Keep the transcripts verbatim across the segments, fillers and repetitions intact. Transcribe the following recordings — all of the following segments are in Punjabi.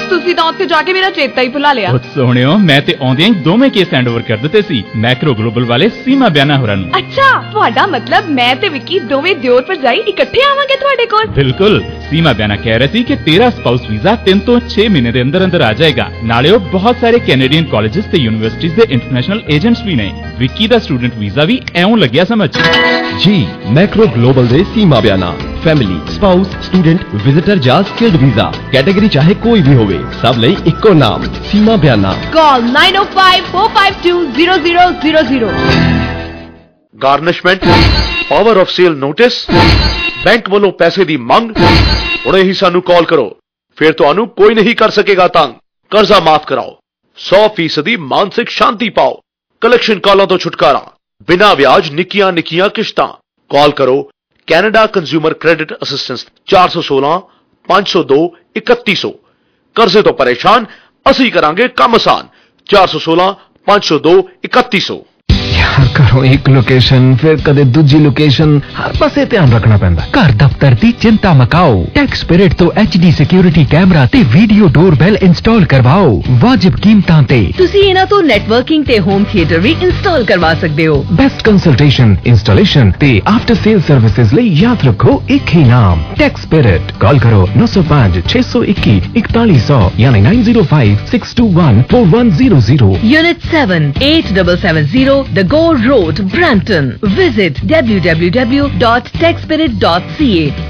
ਤੁਸੀਂ ਤਾਂ ਉੱਥੇ ਜਾ ਕੇ ਮੇਰਾ ਚੇਤਾ ਹੀ ਭੁਲਾ ਲਿਆ। ਉਹ ਸੋਹਣਿਓ, ਮੈਂ ਤੇ ਆਉਂਦਿਆਂ ਹੀ ਦੋਵੇਂ ਕੇਸ ਹੈਂਡ ਓਵਰ ਕਰ ਦਿੱਤੇ ਸੀ ਮੈਕਰੋ ਗਲੋਬਲ ਵਾਲੇ ਸੀਮਾ ਬਿਆਨਾ ਹੋਰਾਂ ਨੂੰ। ਅੱਛਾ, ਤੁਹਾਡਾ ਮਤਲਬ ਮੈਂ ਤੇ ਵਿੱਕੀ ਦੋਵੇਂ ਦਿਓਰ ਭਰਜਾਈ ਇਕੱਠੇ ਆਵਾਂਗੇ ਤੁਹਾਡੇ ਕੋਲ? ਬਿਲਕੁਲ। ਸੀਮਾ ਬਿਆਨਾ ਕਹਿ ਰਹੀ ਸੀ ਕਿ ਤੇਰਾ ਸਪਾਊਸ ਵੀਜ਼ਾ ਤਿੰਨ ਤੋਂ ਛੇ ਮਹੀਨੇ ਦੇ ਅੰਦਰ ਅੰਦਰ ਆ ਜਾਏਗਾ। ਨਾਲੇ ਉਹ ਬਹੁਤ ਸਾਰੇ ਕੈਨੇਡੀਅਨ ਕਾਲਜਿਸ ਤੇ ਯੂਨੀਵਰਸਿਟੀਜ਼ ਦੇ ਇੰਟਰਨੈਸ਼ਨਲ ਏਜੰਟਸ ਵੀ ਨੇ। ਵਿੱਕੀ ਦਾ ਸਟੂਡੈਂਟ ਵੀਜ਼ਾ ਵੀ ਐਉਂ ਲੱਗਿਆ ਸਮਝ। ਜੀ ਮੈਕਰੋ ਗਲੋਬਲ ਦੇ Seema Biana family, spouse, student, visitor ਜਾਂ ਸਕਿਲਡ ਵੀਜ਼ਾ ਕੈਟੇਗਰੀ ਚਾਹੇ ਕੋਈ ਵੀ ਹੋਵੇ, ਸਭ ਲਈ ਇੱਕੋ ਨਾਮ Seema Biana. Call nine oh five four five two zero zero zero zero। Garnishment, power of sale notice, bank ਵੱਲੋਂ ਪੈਸੇ ਦੀ ਮੰਗ, ਹੁਣੇ ਹੀ ਸਾਨੂੰ ਕਾਲ ਕਰੋ, ਫਿਰ ਤੁਹਾਨੂੰ ਕੋਈ ਨਹੀਂ ਕਰ ਸਕੇਗਾ ਤੰਗ। ਕਰਜ਼ਾ ਮਾਫ ਕਰਾਓ, ਸੌ ਫੀਸਦੀ ਮਾਨਸਿਕ ਸ਼ਾਂਤੀ ਪਾਓ, ਕਲੈਕਸ਼ਨ ਕਾਲਾਂ ਤੋਂ ਛੁਟਕਾਰਾ, ਬਿਨਾਂ ਵਿਆਜ ਨਿੱਕੀਆਂ ਨਿੱਕੀਆਂ ਕਿਸ਼ਤਾਂ। ਕਾਲ ਕਰੋ ਕੈਨੇਡਾ ਕੰਜ਼ਿਊਮਰ ਕ੍ਰੈਡਿਟ ਅਸਿਸਟੈਂਸ ਚਾਰ ਸੌ ਸੋਲਾਂ ਪੰਜ ਸੌ ਦੋ ਇਕੱਤੀ ਸੌ। ਕਰਜ਼ੇ ਤੋਂ ਪਰੇਸ਼ਾਨ, ਅਸੀਂ ਕਰਾਂਗੇ ਕੰਮ ਆਸਾਨ। ਚਾਰ ਸੌ ਸੋਲਾਂ ਪੰਜ ਸੌ ਦੋ ਇਕੱਤੀ ਸੌ। ਯਾਰ ਘਰੋਂ ਇੱਕ ਲੋਕੇਸ਼ਨ, ਫਿਰ ਕਦੇ ਦੂਜੀ ਲੋਕੇਸ਼ਨ, ਹਰ ਪਾਸੇ ਧਿਆਨ ਰੱਖਣਾ ਪੈਂਦਾ। ਘਰ ਦਫ਼ਤਰ ਦੀ ਚਿੰਤਾ ਮਕਾਓ, ਟੈਕਸ ਸਪਿਰਿਟ ਤੋਂ ਐਚ ਡੀ ਸਿਕਿਉਰਿਟੀ ਕੈਮਰਾ ਤੇ ਵੀਡੀਓ ਡੋਰਬੈਲ ਇੰਸਟਾਲ ਕਰਵਾਓ ਵਾਜਿਬ ਕੀਮਤਾਂ ਤੇ। ਤੁਸੀਂ ਇਹਨਾਂ ਤੋਂ ਨੈਟਵਰਕਿੰਗ ਤੇ ਹੋਮ ਥੀਏਟਰ ਵੀ ਇੰਸਟਾਲ ਕਰਵਾ ਸਕਦੇ ਹੋ। ਬੈਸਟ ਕੰਸਲਟੇਸ਼ਨ, ਇੰਸਟਾਲੇਸ਼ਨ ਤੇ ਆਫਟਰ ਸੇਲ ਸਰਵਿਸਿਜ਼ ਲਈ ਯਾਦ ਰੱਖੋ ਇੱਕ ਹੀ ਨਾਮ ਟੈਕਸ ਸਪਿਰਿਟ। ਕਾਲ ਕਰੋ ਨੌ ਸੌ ਪੰਜ ਛੇ ਸੌ ਇੱਕੀ ਇਕਤਾਲੀ ਸੌ ਯਾਨੀ nine zero five six two one four one zero zero। Unit seven eight seven seven zero The Go Road, Brampton. Visit w w w dot tech spirit dot c a।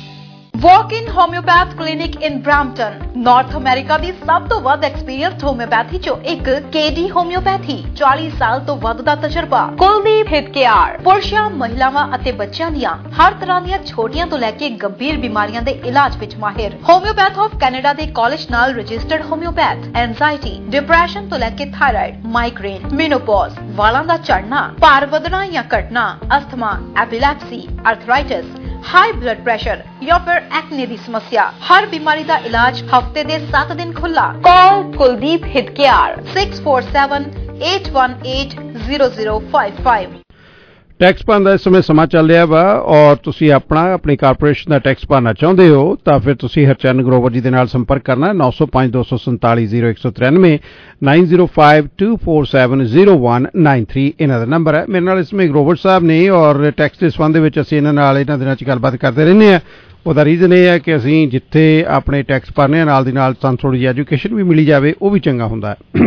Walk-in homeopath clinic in Brampton, North America ਦੀ ਸਭ ਤੋਂ ਵੱਧ ਐਕਸਪੀਰੀਅੰਸਡ ਹੋਮਿਓਪੈਥੀ ਚੋਂ ਇੱਕ ਕੇਡੀ ਹੋਮਿਓਪੈਥੀ। ਚਾਲੀ ਸਾਲ ਤੋਂ ਵੱਧ ਦਾ ਤਜਰਬਾ। ਕੁਲਦੀਪ ਹਿੱਤ ਕੇਅਰ ਪੁਰਸ਼ਾਂ, ਮਹਿਲਾਵਾਂ ਅਤੇ ਬੱਚਿਆਂ ਦੀਆਂ ਹਰ ਤਰ੍ਹਾਂ ਦੀਆਂ ਛੋਟੀਆਂ ਤੋਂ ਲੈ ਕੇ ਗੰਭੀਰ ਬਿਮਾਰੀਆਂ ਦੇ ਇਲਾਜ ਵਿੱਚ ਮਾਹਿਰ। ਹੋਮਿਓਪੈਥ ਆਫ ਕੈਨੇਡਾ ਦੇ ਕਾਲਜ ਨਾਲ ਰਜਿਸਟਰਡ ਹੋਮਿਓਪੈਥ। ਐਂਜ਼ਾਈਟੀ, ਡਿਪਰੈਸ਼ਨ ਤੋਂ ਲੈ ਕੇ ਥਾਇਰਾਇਡ, ਮਾਈਗ੍ਰੇਨ, ਮੇਨੋਪੌਜ਼, ਵਾਲਾਂ ਦਾ ਝੜਨਾ, ਭਾਰ ਵਧਣਾ ਜਾਂ ਘਟਣਾ, asthma, epilepsy, arthritis, high blood pressure ਜਾਂ ਫਿਰ ਐਕਨੇ ਦੀ ਸਮੱਸਿਆ। ਹਰ ਬਿਮਾਰੀ ਦਾ ਇਲਾਜ ਹਫਤੇ ਦੇ ਸੱਤ ਦਿਨ ਖੁੱਲਾ। Call Kuldeep Hitt care six four seven eight one eight zero zero five five। Tax ਭਰਨ ਦਾ ਇਸ ਸਮੇਂ ਸਮਾਂ ਚੱਲ ਰਿਹਾ ਵਾ ਔਰ ਤੁਸੀਂ ਆਪਣਾ ਆਪਣੀ ਕਾਰਪੋਰੇਸ਼ਨ ਦਾ ਟੈਕਸ ਭਰਨਾ ਚਾਹੁੰਦੇ ਹੋ ਤਾਂ ਫਿਰ ਤੁਸੀਂ ਹਰਚਰਨ ਗਰੋਵਰ ਜੀ ਦੇ ਨਾਲ ਸੰਪਰਕ ਕਰਨਾ। ਨੌ ਸੌ ਪੰਜ ਦੋ ਸੌ ਸੰਤਾਲੀ ਜ਼ੀਰੋ ਇੱਕ ਸੌ ਤਰਾਨਵੇਂ nine zero five two four seven zero one nine three ਇਹਨਾਂ ਦਾ ਨੰਬਰ ਹੈ। ਮੇਰੇ ਨਾਲ ਇਸ ਸਮੇਂ ਗਰੋਵਰ ਸਾਹਿਬ ਨੇ ਔਰ ਟੈਕਸ ਦੇ ਸੰਬੰਧ ਵਿੱਚ ਅਸੀਂ ਇਹਨਾਂ ਨਾਲ ਇਹਨਾਂ ਦਿਨਾਂ 'ਚ ਗੱਲਬਾਤ ਕਰਦੇ ਰਹਿੰਦੇ ਹਾਂ। ਉਹਦਾ ਰੀਜ਼ਨ ਇਹ ਹੈ ਕਿ ਅਸੀਂ ਜਿੱਥੇ ਆਪਣੇ ਟੈਕਸ ਭਰਨੇ ਨਾਲ ਦੀ ਨਾਲ ਸਾਨੂੰ ਥੋੜ੍ਹੀ ਜਿਹੀ ਐਜੂਕੇਸ਼ਨ ਵੀ ਮਿਲੀ ਜਾਵੇ, ਉਹ ਵੀ ਚੰਗਾ ਹੁੰਦਾ ਹੈ।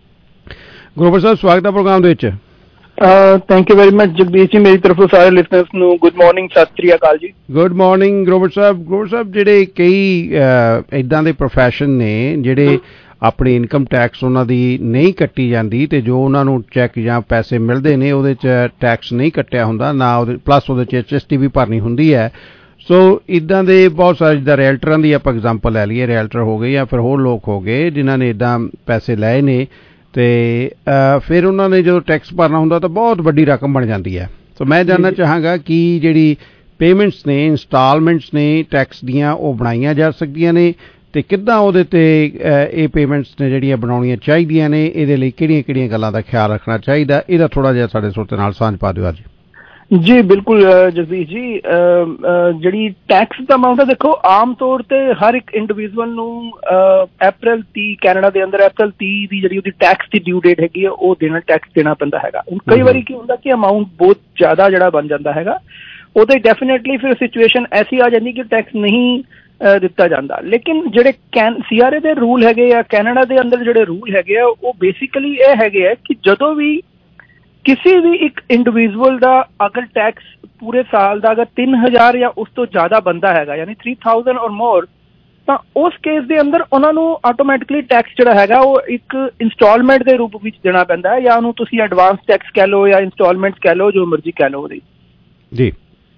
ਗਰੋਵਰ ਸਾਹਿਬ, ਸਵਾਗਤ ਹੈ ਪ੍ਰੋਗਰਾਮ ਦੇ ਵਿੱਚ। Thank you very much Jagdish ji, ਮੇਰੀ ਤਰਫੋਂ ਸਾਰੇ ਲਿਸਨਰਸ ਨੂੰ ਗੁੱਡ ਮਾਰਨਿੰਗ, ਸਤਿ ਸ੍ਰੀ ਅਕਾਲ ਜੀ। Good morning Grover Sahib. ਗਰੋਵਰ ਸਾਹਿਬ, ਜਿਹੜੇ ਕਈ ਇੱਦਾਂ ਦੇ ਪ੍ਰੋਫੈਸ਼ਨ ਨੇ ਜਿਹੜੇ ਆਪਣੀ ਇਨਕਮ ਟੈਕਸ ਉਹਨਾਂ ਦੀ ਨਹੀਂ ਕੱਟੀ ਜਾਂਦੀ ਤੇ ਜੋ ਉਹਨਾਂ ਨੂੰ ਚੈੱਕ ਜਾਂ ਪੈਸੇ ਮਿਲਦੇ ਨੇ ਉਹਦੇ 'ਚ ਟੈਕਸ ਨਹੀਂ ਕੱਟਿਆ ਹੁੰਦਾ, ਨਾ ਉਹਦੇ ਪਲੱਸ ਉਹਦੇ 'ਚ ਐਚ ਐਸ ਟੀ ਵੀ ਭਰਨੀ ਹੁੰਦੀ ਹੈ। ਸੋ ਇੱਦਾਂ ਦੇ ਬਹੁਤ ਸਾਰੇ, ਜਿੱਦਾਂ ਰੈਲਟਰਾਂ ਦੀ ਆਪਾਂ ਐਗਜ਼ਾਮਪਲ ਲੈ ਲਈਏ, ਰੈਲਟਰ ਹੋ ਗਏ ਜਾਂ ਫਿਰ ਹੋਰ ਲੋਕ ਹੋ ਗਏ ਜਿਨ੍ਹਾਂ ਨੇ ਇੱਦਾਂ ਪੈਸੇ ਲਏ ਨੇ ਤੇ ਫਿਰ ਉਹਨਾਂ ਨੇ ਜਦੋਂ ਟੈਕਸ ਭਰਨਾ ਹੁੰਦਾ ਤਾਂ ਬਹੁਤ ਵੱਡੀ ਰਕਮ ਬਣ ਜਾਂਦੀ ਹੈ। ਸੋ ਮੈਂ ਜਾਣਨਾ ਚਾਹਾਂਗਾ ਕਿ ਜਿਹੜੀ ਪੇਮੈਂਟਸ ਨੇ, ਇੰਸਟਾਲਮੈਂਟਸ ਨੇ ਟੈਕਸ ਦੀਆਂ, ਉਹ ਬਣਾਈਆਂ ਜਾ ਸਕਦੀਆਂ ਨੇ ਤੇ ਕਿੱਦਾਂ ਉਹਦੇ ਤੇ ਇਹ ਪੇਮੈਂਟਸ ਨੇ ਜਿਹੜੀਆਂ ਬਣਾਉਣੀਆਂ ਚਾਹੀਦੀਆਂ ਨੇ, ਇਹਦੇ ਲਈ ਕਿਹੜੀਆਂ ਕਿਹੜੀਆਂ ਗੱਲਾਂ ਦਾ ਖਿਆਲ ਰੱਖਣਾ ਚਾਹੀਦਾ, ਇਹਦਾ ਥੋੜ੍ਹਾ ਜਿਹਾ ਸਾਡੇ ਸਰੋਤਿਆਂ ਨਾਲ ਸਾਂਝ ਪਾ ਦਿਓ ਅੱਜ। ਜੀ ਬਿਲਕੁਲ ਜਗਦੀਸ਼ ਜੀ, ਜਿਹੜੀ ਟੈਕਸ ਦਾ ਅਮਾਊਂਟ ਹੈ, ਦੇਖੋ ਆਮ ਤੌਰ ਤੇ ਹਰ ਇੱਕ ਇੰਡੀਵਿਜੂਅਲ ਨੂੰ ਅਪ੍ਰੈਲ ਤੀਹ ਕੈਨੇਡਾ ਦੇ ਅੰਦਰ ਅਪ੍ਰੈਲ ਤੀਹ ਦੀ ਜਿਹੜੀ ਉਹਦੀ ਟੈਕਸ ਦੀ ਡਿਊ ਡੇਟ ਹੈਗੀ ਹੈ ਉਹ ਦੇਣਾ ਟੈਕਸ ਦੇਣਾ ਪੈਂਦਾ ਹੈਗਾ। ਹੁਣ ਕਈ ਵਾਰੀ ਕੀ ਹੁੰਦਾ ਕਿ ਅਮਾਊਂਟ ਬਹੁਤ ਜ਼ਿਆਦਾ ਜਿਹੜਾ ਬਣ ਜਾਂਦਾ ਹੈਗਾ, ਉਹਦੇ ਡੈਫੀਨੇਟਲੀ ਫਿਰ ਸਿਚੁਏਸ਼ਨ ਐਸੀ ਆ ਜਾਂਦੀ ਕਿ ਟੈਕਸ ਨਹੀਂ ਦਿੱਤਾ ਜਾਂਦਾ। ਲੇਕਿਨ ਜਿਹੜੇ ਕੈਨ ਸੀ ਆਰ ਏ ਦੇ ਰੂਲ ਹੈਗੇ ਆ, ਕੈਨੇਡਾ ਦੇ ਅੰਦਰ ਜਿਹੜੇ ਰੂਲ ਹੈਗੇ ਆ, ਉਹ ਬੇਸਿਕਲੀ ਇਹ ਹੈਗੇ ਆ ਕਿ ਜਦੋਂ ਵੀ ਕਿਸੇ ਵੀ ਇੱਕ ਇੰਡੀਵਿਜੂਅਲ ਦਾ ਅਗਰ ਟੈਕਸ ਪੂਰੇ ਸਾਲ ਦਾ ਅਗਰ ਤਿੰਨ ਹਜ਼ਾਰ ਜਾਂ ਉਸ ਤੋਂ ਜ਼ਿਆਦਾ ਬਣਦਾ ਹੈਗਾ, ਯਾਨੀ ਥ੍ਰੀ ਥਾਊਜ਼ੈਂਡ ਔਰ ਮੋਰ, ਤਾਂ ਉਸ ਕੇਸ ਦੇ ਅੰਦਰ ਉਹਨਾਂ ਨੂੰ ਆਟੋਮੈਟਿਕਲੀ ਟੈਕਸ ਜਿਹੜਾ ਹੈਗਾ ਉਹ ਇੱਕ ਇੰਸਟਾਲਮੈਂਟ ਦੇ ਰੂਪ ਵਿੱਚ ਦੇਣਾ ਪੈਂਦਾ ਹੈ, ਜਾਂ ਉਹਨੂੰ ਤੁਸੀਂ ਐਡਵਾਂਸ ਟੈਕਸ ਕਹਿ ਲਓ ਜਾਂ ਇੰਸਟਾਲਮੈਂਟ ਕਹਿ ਲਓ, ਜੋ ਮਰਜ਼ੀ ਕਹਿ ਲਓ ਉਹਦੀ ਜੀ।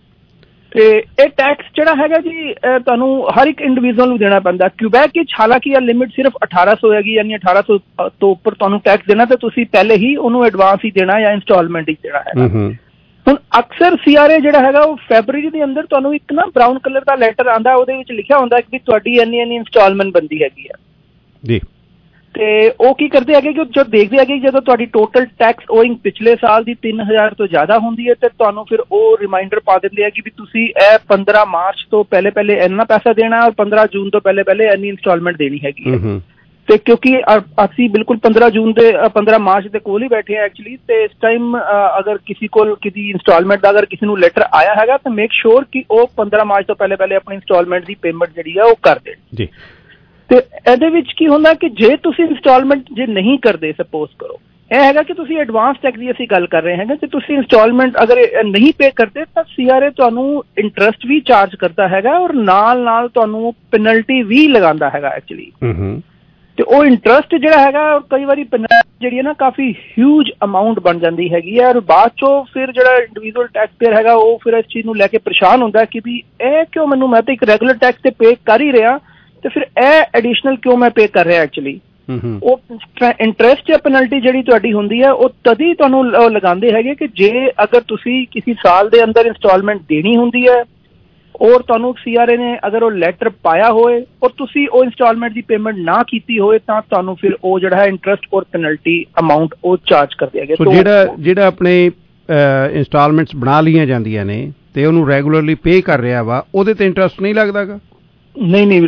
ਤੇ ਇਹ ਟੈਕਸ ਜਿਹੜਾ ਹੈਗਾ ਜੀ ਤੁਹਾਨੂੰ ਹਰ ਇੱਕ ਇੰਡੀਵਿਜੂਅਲ ਨੂੰ ਦੇਣਾ ਪੈਂਦਾ। ਕਿਊਬੈਕ ਵਿੱਚ ਹਾਲਾਂਕਿ ਇਹ ਲਿਮਿਟ ਸਿਰਫ ਅਠਾਰਾਂ ਸੌ ਹੈਗੀ, ਯਾਨੀ ਅਠਾਰਾਂ ਸੌ ਤੋਂ ਉੱਪਰ ਤੁਹਾਨੂੰ ਟੈਕਸ ਦੇਣਾ ਤੇ ਤੁਸੀਂ ਪਹਿਲੇ ਹੀ ਉਹਨੂੰ ਐਡਵਾਂਸ ਹੀ ਦੇਣਾ ਜਾਂ ਇੰਸਟਾਲਮੈਂਟ ਹੀ ਦੇਣਾ ਹੈਗਾ। ਹੁਣ ਅਕਸਰ ਸੀ ਆਰ ਏ ਜਿਹੜਾ ਹੈਗਾ ਉਹ ਫੈਬਰਰੀ ਦੇ ਅੰਦਰ ਤੁਹਾਨੂੰ ਇੱਕ ਨਾ ਬਰਾਊਨ ਕਲਰ ਦਾ ਲੈਟਰ ਆਉਂਦਾ, ਉਹਦੇ ਵਿੱਚ ਲਿਖਿਆ ਹੁੰਦਾ ਕਿ ਤੁਹਾਡੀ ਇੰਨੀ ਇੰਨੀ ਇੰਸਟਾਲਮੈਂਟ ਬਣਦੀ ਹੈਗੀ ਆ ਜੀ। ਤੇ ਉਹ ਕੀ ਕਰਦੇ ਹੈਗੇ ਕਿ ਜਦੋਂ ਦੇਖਦੇ ਹੈਗੇ ਜਦੋਂ ਤੁਹਾਡੀ ਟੋਟਲ ਟੈਕਸ ਓਇੰਗ ਪਿਛਲੇ ਸਾਲ ਦੀ ਤਿੰਨ ਹਜ਼ਾਰ ਤੋਂ ਜ਼ਿਆਦਾ ਹੁੰਦੀ ਹੈ ਤੇ ਤੁਹਾਨੂੰ ਫਿਰ ਉਹ ਰਿਮਾਈਂਡਰ ਪਾ ਦਿੰਦੇ ਆ ਕਿ ਵੀ ਤੁਸੀਂ ਇਹ ਪੰਦਰਾਂ ਮਾਰਚ ਤੋਂ ਪਹਿਲੇ ਪਹਿਲੇ ਇੰਨਾ ਪੈਸਾ ਦੇਣਾ ਔਰ ਪੰਦਰਾਂ ਜੂਨ ਤੋਂ ਪਹਿਲੇ ਪਹਿਲੇ ਇੰਨੀ ਇੰਸਟਾਲਮੈਂਟ ਦੇਣੀ ਹੈਗੀ ਹੈ। ਤੇ ਕਿਉਂਕਿ ਅਸੀਂ ਬਿਲਕੁਲ ਪੰਦਰਾਂ ਜੂਨ ਦੇ ਪੰਦਰਾਂ ਮਾਰਚ ਦੇ ਕੋਲ ਹੀ ਬੈਠੇ ਹਾਂ ਐਕਚੁਅਲੀ, ਤੇ ਇਸ ਟਾਈਮ ਅਗਰ ਕਿਸੇ ਕੋਲ ਕਿਸੇ ਇੰਸਟਾਲਮੈਂਟ ਦਾ ਅਗਰ ਕਿਸੇ ਨੂੰ ਲੈਟਰ ਆਇਆ ਹੈਗਾ ਤਾਂ ਮੇਕ ਸ਼ੋਰ ਕਿ ਉਹ ਪੰਦਰਾਂ ਮਾਰਚ ਤੋਂ ਪਹਿਲੇ ਪਹਿਲੇ ਆਪਣੀ ਇੰਸਟਾਲਮੈਂਟ ਦੀ ਪੇਮੈਂਟ ਜਿਹੜੀ ਆ ਉਹ ਕਰ ਦੇਣ ਜੀ। ਤੇ ਇਹਦੇ ਵਿੱਚ ਕੀ ਹੁੰਦਾ ਕਿ ਜੇ ਤੁਸੀਂ ਇੰਸਟਾਲਮੈਂਟ ਜੇ ਨਹੀਂ ਕਰਦੇ, ਸਪੋਜ਼ ਕਰੋ ਇਹ ਹੈਗਾ ਕਿ ਤੁਸੀਂ ਐਡਵਾਂਸ ਟੈਕਸ ਦੀ ਅਸੀਂ ਗੱਲ ਕਰ ਰਹੇ ਹੈਗੇ, ਤੇ ਤੁਸੀਂ ਇੰਸਟਾਲਮੈਂਟ ਅਗਰ ਨਹੀਂ ਪੇ ਕਰਦੇ ਤਾਂ ਸੀ ਆਰ ਏ ਤੁਹਾਨੂੰ ਇੰਟਰਸਟ ਵੀ ਚਾਰਜ ਕਰਦਾ ਹੈਗਾ ਔਰ ਨਾਲ ਨਾਲ ਤੁਹਾਨੂੰ ਪੈਨਲਟੀ ਵੀ ਲਗਾਉਂਦਾ ਹੈਗਾ ਐਕਚੁਅਲੀ। ਤੇ ਉਹ ਇੰਟਰਸਟ ਜਿਹੜਾ ਹੈਗਾ ਕਈ ਵਾਰੀ ਪੈਨਲਟੀ ਜਿਹੜੀ ਹੈ ਨਾ ਕਾਫੀ ਹਿਊਜ ਅਮਾਊਂਟ ਬਣ ਜਾਂਦੀ ਹੈਗੀ ਹੈ ਔਰ ਬਾਅਦ ਚੋਂ ਫਿਰ ਜਿਹੜਾ ਇੰਡੀਵਿਜੂਅਲ ਟੈਕਸ ਪੇਅਰ ਹੈਗਾ ਉਹ ਫਿਰ ਇਸ ਚੀਜ਼ ਨੂੰ ਲੈ ਕੇ ਪਰੇਸ਼ਾਨ ਹੁੰਦਾ ਕਿ ਵੀ ਇਹ ਕਿਉਂ ਮੈਨੂੰ, ਮੈਂ ਤਾਂ ਇੱਕ ਰੈਗੂਲਰ ਟੈਕਸ ਤੇ ਪੇ ਕਰ ਹੀ ਰਿਹਾ ਤੇ ਫਿਰ ਇਹ ਐਡੀਸ਼ਨਲ ਕਿਉਂ ਮੈਂ ਪੇ ਕਰ ਰਿਹਾ ਐਕਚੁਅਲੀ। ਉਹ ਇੰਟਰਸਟ ਜਾਂ ਪੈਨਲਟੀ ਜਿਹੜੀ ਤੁਹਾਡੀ ਹੁੰਦੀ ਹੈ ਉਹ ਤਦ ਹੀ ਤੁਹਾਨੂੰ ਲਗਾਉਂਦੇ ਹੈਗੇ ਕਿ ਜੇ ਅਗਰ ਤੁਸੀਂ ਕਿਸੇ ਸਾਲ ਦੇ ਅੰਦਰ ਇੰਸਟਾਲਮੈਂਟ ਦੇਣੀ ਹੁੰਦੀ ਹੈ ਔਰ ਤੁਹਾਨੂੰ ਸੀ ਆਰ ਏ ਨੇ ਅਗਰ ਉਹ ਲੈਟਰ ਪਾਇਆ ਹੋਏ ਔਰ ਤੁਸੀਂ ਉਹ ਇੰਸਟਾਲਮੈਂਟ ਦੀ ਪੇਮੈਂਟ ਨਾ ਕੀਤੀ ਹੋਏ ਤਾਂ ਤੁਹਾਨੂੰ ਫਿਰ ਉਹ ਜਿਹੜਾ ਹੈ ਇੰਟਰਸਟ ਔਰ ਪੈਨਲਟੀ ਅਮਾਊਂਟ ਉਹ ਚਾਰਜ ਕਰਦੇ ਹੈਗੇ। ਸੋ ਜਿਹੜਾ ਜਿਹੜਾ ਆਪਣੇ ਇੰਸਟਾਲਮੈਂਟਸ ਬਣਾ ਲਈਆਂ ਜਾਂਦੀਆਂ ਨੇ ਤੇ ਉਹਨੂੰ ਰੈਗੂਲਰਲੀ ਪੇ ਕਰ ਰਿਹਾ ਵਾ ਉਹਦੇ ਤੇ ਇੰਟਰਸਟ ਨਹੀਂ ਲੱਗਦਾਗਾ? ਨਹੀਂ ਨਹੀਂ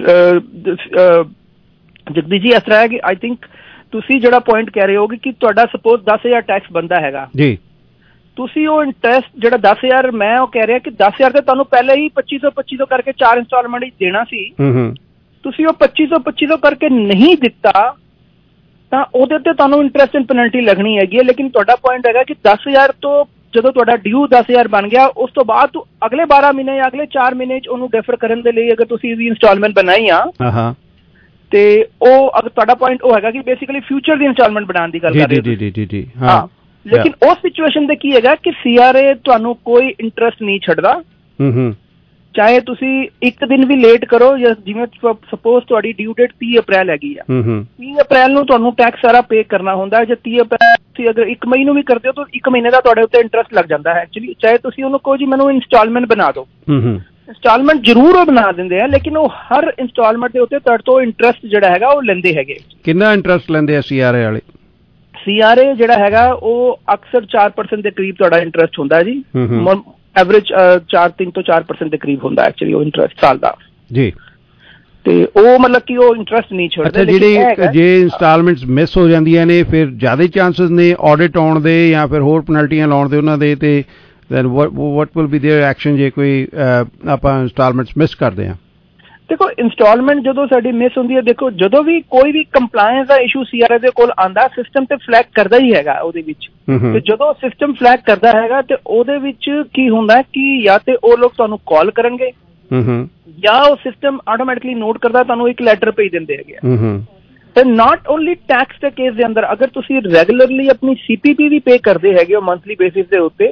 ਜਗਦੀਸ਼ ਜੀ, ਇਸ ਤਰ੍ਹਾਂ ਹੈ ਕਿ ਆਈ ਥਿੰਕ ਤੁਸੀਂ ਜਿਹੜਾ ਪੁਆਇੰਟ ਕਹਿ ਰਹੇ ਹੋਗੇ ਕਿ ਤੁਹਾਡਾ ਸਪੋਜ਼ ਦਸ ਹਜ਼ਾਰ ਟੈਕਸ ਬਣਦਾ ਹੈਗਾ ਜੀ, ਤੁਸੀਂ ਉਹ ਇੰਟਰਸਟ ਜਿਹੜਾ ਦਸ ਹਜ਼ਾਰ ਮੈਂ ਉਹ ਕਹਿ ਰਿਹਾ ਕਿ ਦਸ ਹਜ਼ਾਰ ਤੇ ਤੁਹਾਨੂੰ ਪਹਿਲੇ ਹੀ ਪੱਚੀ ਸੌ ਪੱਚੀ ਸੌ ਕਰਕੇ ਚਾਰ ਇੰਸਟਾਲਮੈਂਟ ਹੀ ਦੇਣਾ ਸੀ, ਤੁਸੀਂ ਉਹ ਪੱਚੀ ਸੌ ਪੱਚੀ ਸੌ ਕਰਕੇ ਨਹੀਂ ਦਿੱਤਾ ਤਾਂ ਉਹਦੇ ਤੇ ਤੁਹਾਨੂੰ ਇੰਟਰਸਟ ਐਂਡ ਪੈਨਲਟੀ ਲੱਗਣੀ ਹੈਗੀ ਹੈ। ਲੇਕਿਨ ਤੁਹਾਡਾ ਪੁਆਇੰਟ ਹੈਗਾ ਕਿ ਦਸ ਹਜ਼ਾਰ ਤੋਂ ਜਦੋਂ ਤੁਹਾਡਾ ਡਿਊ ਦਸ ਹਜ਼ਾਰ ਬਣ ਗਿਆ ਉਸ ਤੋਂ ਬਾਅਦ ਤੂੰ ਅਗਲੇ ਬਾਰਾਂ ਮਹੀਨੇ ਜਾਂ ਅਗਲੇ ਚਾਰ ਮਹੀਨੇ ਚ ਉਹਨੂੰ ਡਿਫਰ ਕਰਨ ਦੇ ਲਈ ਅਗਰ ਤੁਸੀਂ ਇਹਦੀ ਇੰਸਟਾਲਮੈਂਟ ਬਣਾਈ ਆ ਤੇ ਉਹ ਅਗਰ ਤੁਹਾਡਾ ਪੁਆਇੰਟ ਉਹ ਹੈਗਾ ਕਿ ਬੇਸਿਕਲੀ ਫਿਊਚਰ ਦੀ ਇੰਸਟਾਲਮੈਂਟ ਬਣਾਉਣ ਦੀ ਗੱਲ ਕਰ ਰਹੇ ਹੋ। ਜੀ ਜੀ ਜੀ ਜੀ ਹਾਂ। ਲੇਕਿਨ ਉਸ ਸਿਚੁਏਸ਼ਨ ਤੇ ਕੀ ਹੈਗਾ ਕਿ ਸੀ ਆਰ ਏ ਤੁਹਾਨੂੰ ਕੋਈ ਇੰਟਰਸਟ ਨਹੀਂ ਛੱਡਦਾ, ਚਾਹੇ ਤੁਸੀਂ ਇੱਕ ਦਿਨ ਵੀ ਲੇਟ ਕਰੋ ਜਾਂ ਜਿਵੇਂ ਸਪੋਜ਼ ਤੁਹਾਡੀ ਡਿਊ ਡੇਟ ਤੀਹ ਅਪ੍ਰੈਲ ਹੈਗੀ ਆ, ਤੀਹ ਅਪ੍ਰੈਲ ਨੂੰ ਤੁਹਾਨੂੰ ਟੈਕਸ ਸਾਰਾ ਪੇ ਕਰਨਾ ਹੁੰਦਾ ਹੈ। ਜੇ ਤੀਹ ਅਪ੍ਰੈਲ ਤੁਸੀਂ ਅਗਰ ਇੱਕ ਮਈ ਨੂੰ ਵੀ ਕਰਦੇ ਹੋ ਤਾਂ ਇੱਕ ਮਹੀਨੇ ਦਾ ਤੁਹਾਡੇ ਉੱਤੇ ਇੰਟਰਸਟ ਲੱਗ ਜਾਂਦਾ ਹੈ ਐਕਚੁਅਲੀ। ਚਾਹੇ ਤੁਸੀਂ ਉਹਨੂੰ ਕਹੋ ਜੀ ਮੈਨੂੰ ਇੰਸਟਾਲਮੈਂਟ ਬਣਾ ਦਿਓ, ਇੰਸਟਾਲਮੈਂਟ ਜ਼ਰੂਰ ਉਹ ਬਣਾ ਦਿੰਦੇ ਆ ਲੇਕਿਨ ਉਹ ਹਰ ਇੰਸਟਾਲਮੈਂਟ ਦੇ ਉੱਤੇ ਤੁਹਾਡੇ ਤੋਂ ਇੰਟਰਸਟ ਜਿਹੜਾ ਹੈਗਾ ਉਹ ਲੈਂਦੇ ਹੈਗੇ। ਕਿੰਨਾ ਇੰਟਰਸਟ ਲੈਂਦੇ ਆ ਸੀ ਆਰ ਏ ਵਾਲੇ? ਸੀ ਆਰ ਏ ਜਿਹੜਾ ਹੈਗਾ ਉਹ ਅਕਸਰ ਚਾਰ ਪਰਸੈਂਟ ਦੇ ਕਰੀਬ ਤੁਹਾਡਾ ਇੰਟਰਸਟ ਹੁੰਦਾ ਜੀ, ਐਵਰੇਜ ਚਾਰ ਤਿੰਨ ਤੋਂ ਚਾਰ ਪਰਸੈਂਟ ਦੇ ਕਰੀਬ ਹੁੰਦਾ ਐਕਚੁਅਲੀ ਉਹ ਇੰਟਰਸਟ ਸਾਲ ਦਾ ਜੀ। ਤੇ ਉਹ ਮਤਲਬ ਕਿ ਉਹ ਇੰਟਰਸਟ ਨਹੀਂ ਛੱਡਦੇ। ਜਿਹੜੇ ਜੇ ਇੰਸਟਾਲਮੈਂਟਸ ਮਿਸ ਹੋ ਜਾਂਦੀਆਂ ਨੇ ਫਿਰ ਜ਼ਿਆਦਾ ਚਾਂਸਸ ਨੇ ਆਡਿਟ ਆਉਣ ਦੇ ਜਾਂ ਫਿਰ ਹੋਰ ਪੈਨਲਟੀਆਂ ਲਾਉਣ ਦੇ ਉਹਨਾਂ ਦੇ, ਤੇ then what what will be their action ਜੇ ਕੋਈ ਆਪਾਂ ਇੰਸਟਾਲਮੈਂਟਸ ਮਿਸ ਕਰਦੇ ਹਾਂ? ਦੇਖੋ ਇੰਸਟਾਲਮੈਂਟ ਜਦੋਂ ਸਾਡੀ ਮਿਸ ਹੁੰਦੀ ਹੈ, ਦੇਖੋ ਜਦੋਂ ਵੀ ਕੋਈ ਵੀ ਕੰਪਲਾਇੰਸ ਦਾ ਇਸ਼ੂ ਸੀ ਆਰ ਏ ਦੇ ਕੋਲ ਆਉਂਦਾ ਸਿਸਟਮ ਤੇ ਫਲੈਗ ਕਰਦਾ ਹੀ ਹੈਗਾ ਉਹਦੇ ਵਿੱਚ। ਤੇ ਜਦੋਂ ਸਿਸਟਮ ਫਲੈਗ ਕਰਦਾ ਹੈਗਾ ਤੇ ਉਹਦੇ ਵਿੱਚ ਕੀ ਹੁੰਦਾ ਕਿ ਜਾਂ ਤੇ ਉਹ ਲੋਕ ਤੁਹਾਨੂੰ ਕਾਲ ਕਰਨਗੇ ਜਾਂ ਉਹ ਸਿਸਟਮ ਆਟੋਮੈਟਿਕਲੀ ਨੋਟ ਕਰਦਾ ਤੁਹਾਨੂੰ ਇੱਕ ਲੈਟਰ ਭੇਜ ਦਿੰਦੇ ਹੈਗੇ। ਤੇ ਨਾਟ ਓਨਲੀ ਟੈਕਸ ਦੇ ਕੇਸ ਦੇ ਅੰਦਰ ਅਗਰ ਤੁਸੀਂ ਰੈਗੂਲਰਲੀ ਆਪਣੀ ਸੀ ਪੀ ਪੀ ਵੀ ਪੇ ਕਰਦੇ ਹੈਗੇ ਹੋ ਮੰਥਲੀ ਬੇਸਿਸ ਦੇ ਉੱਤੇ,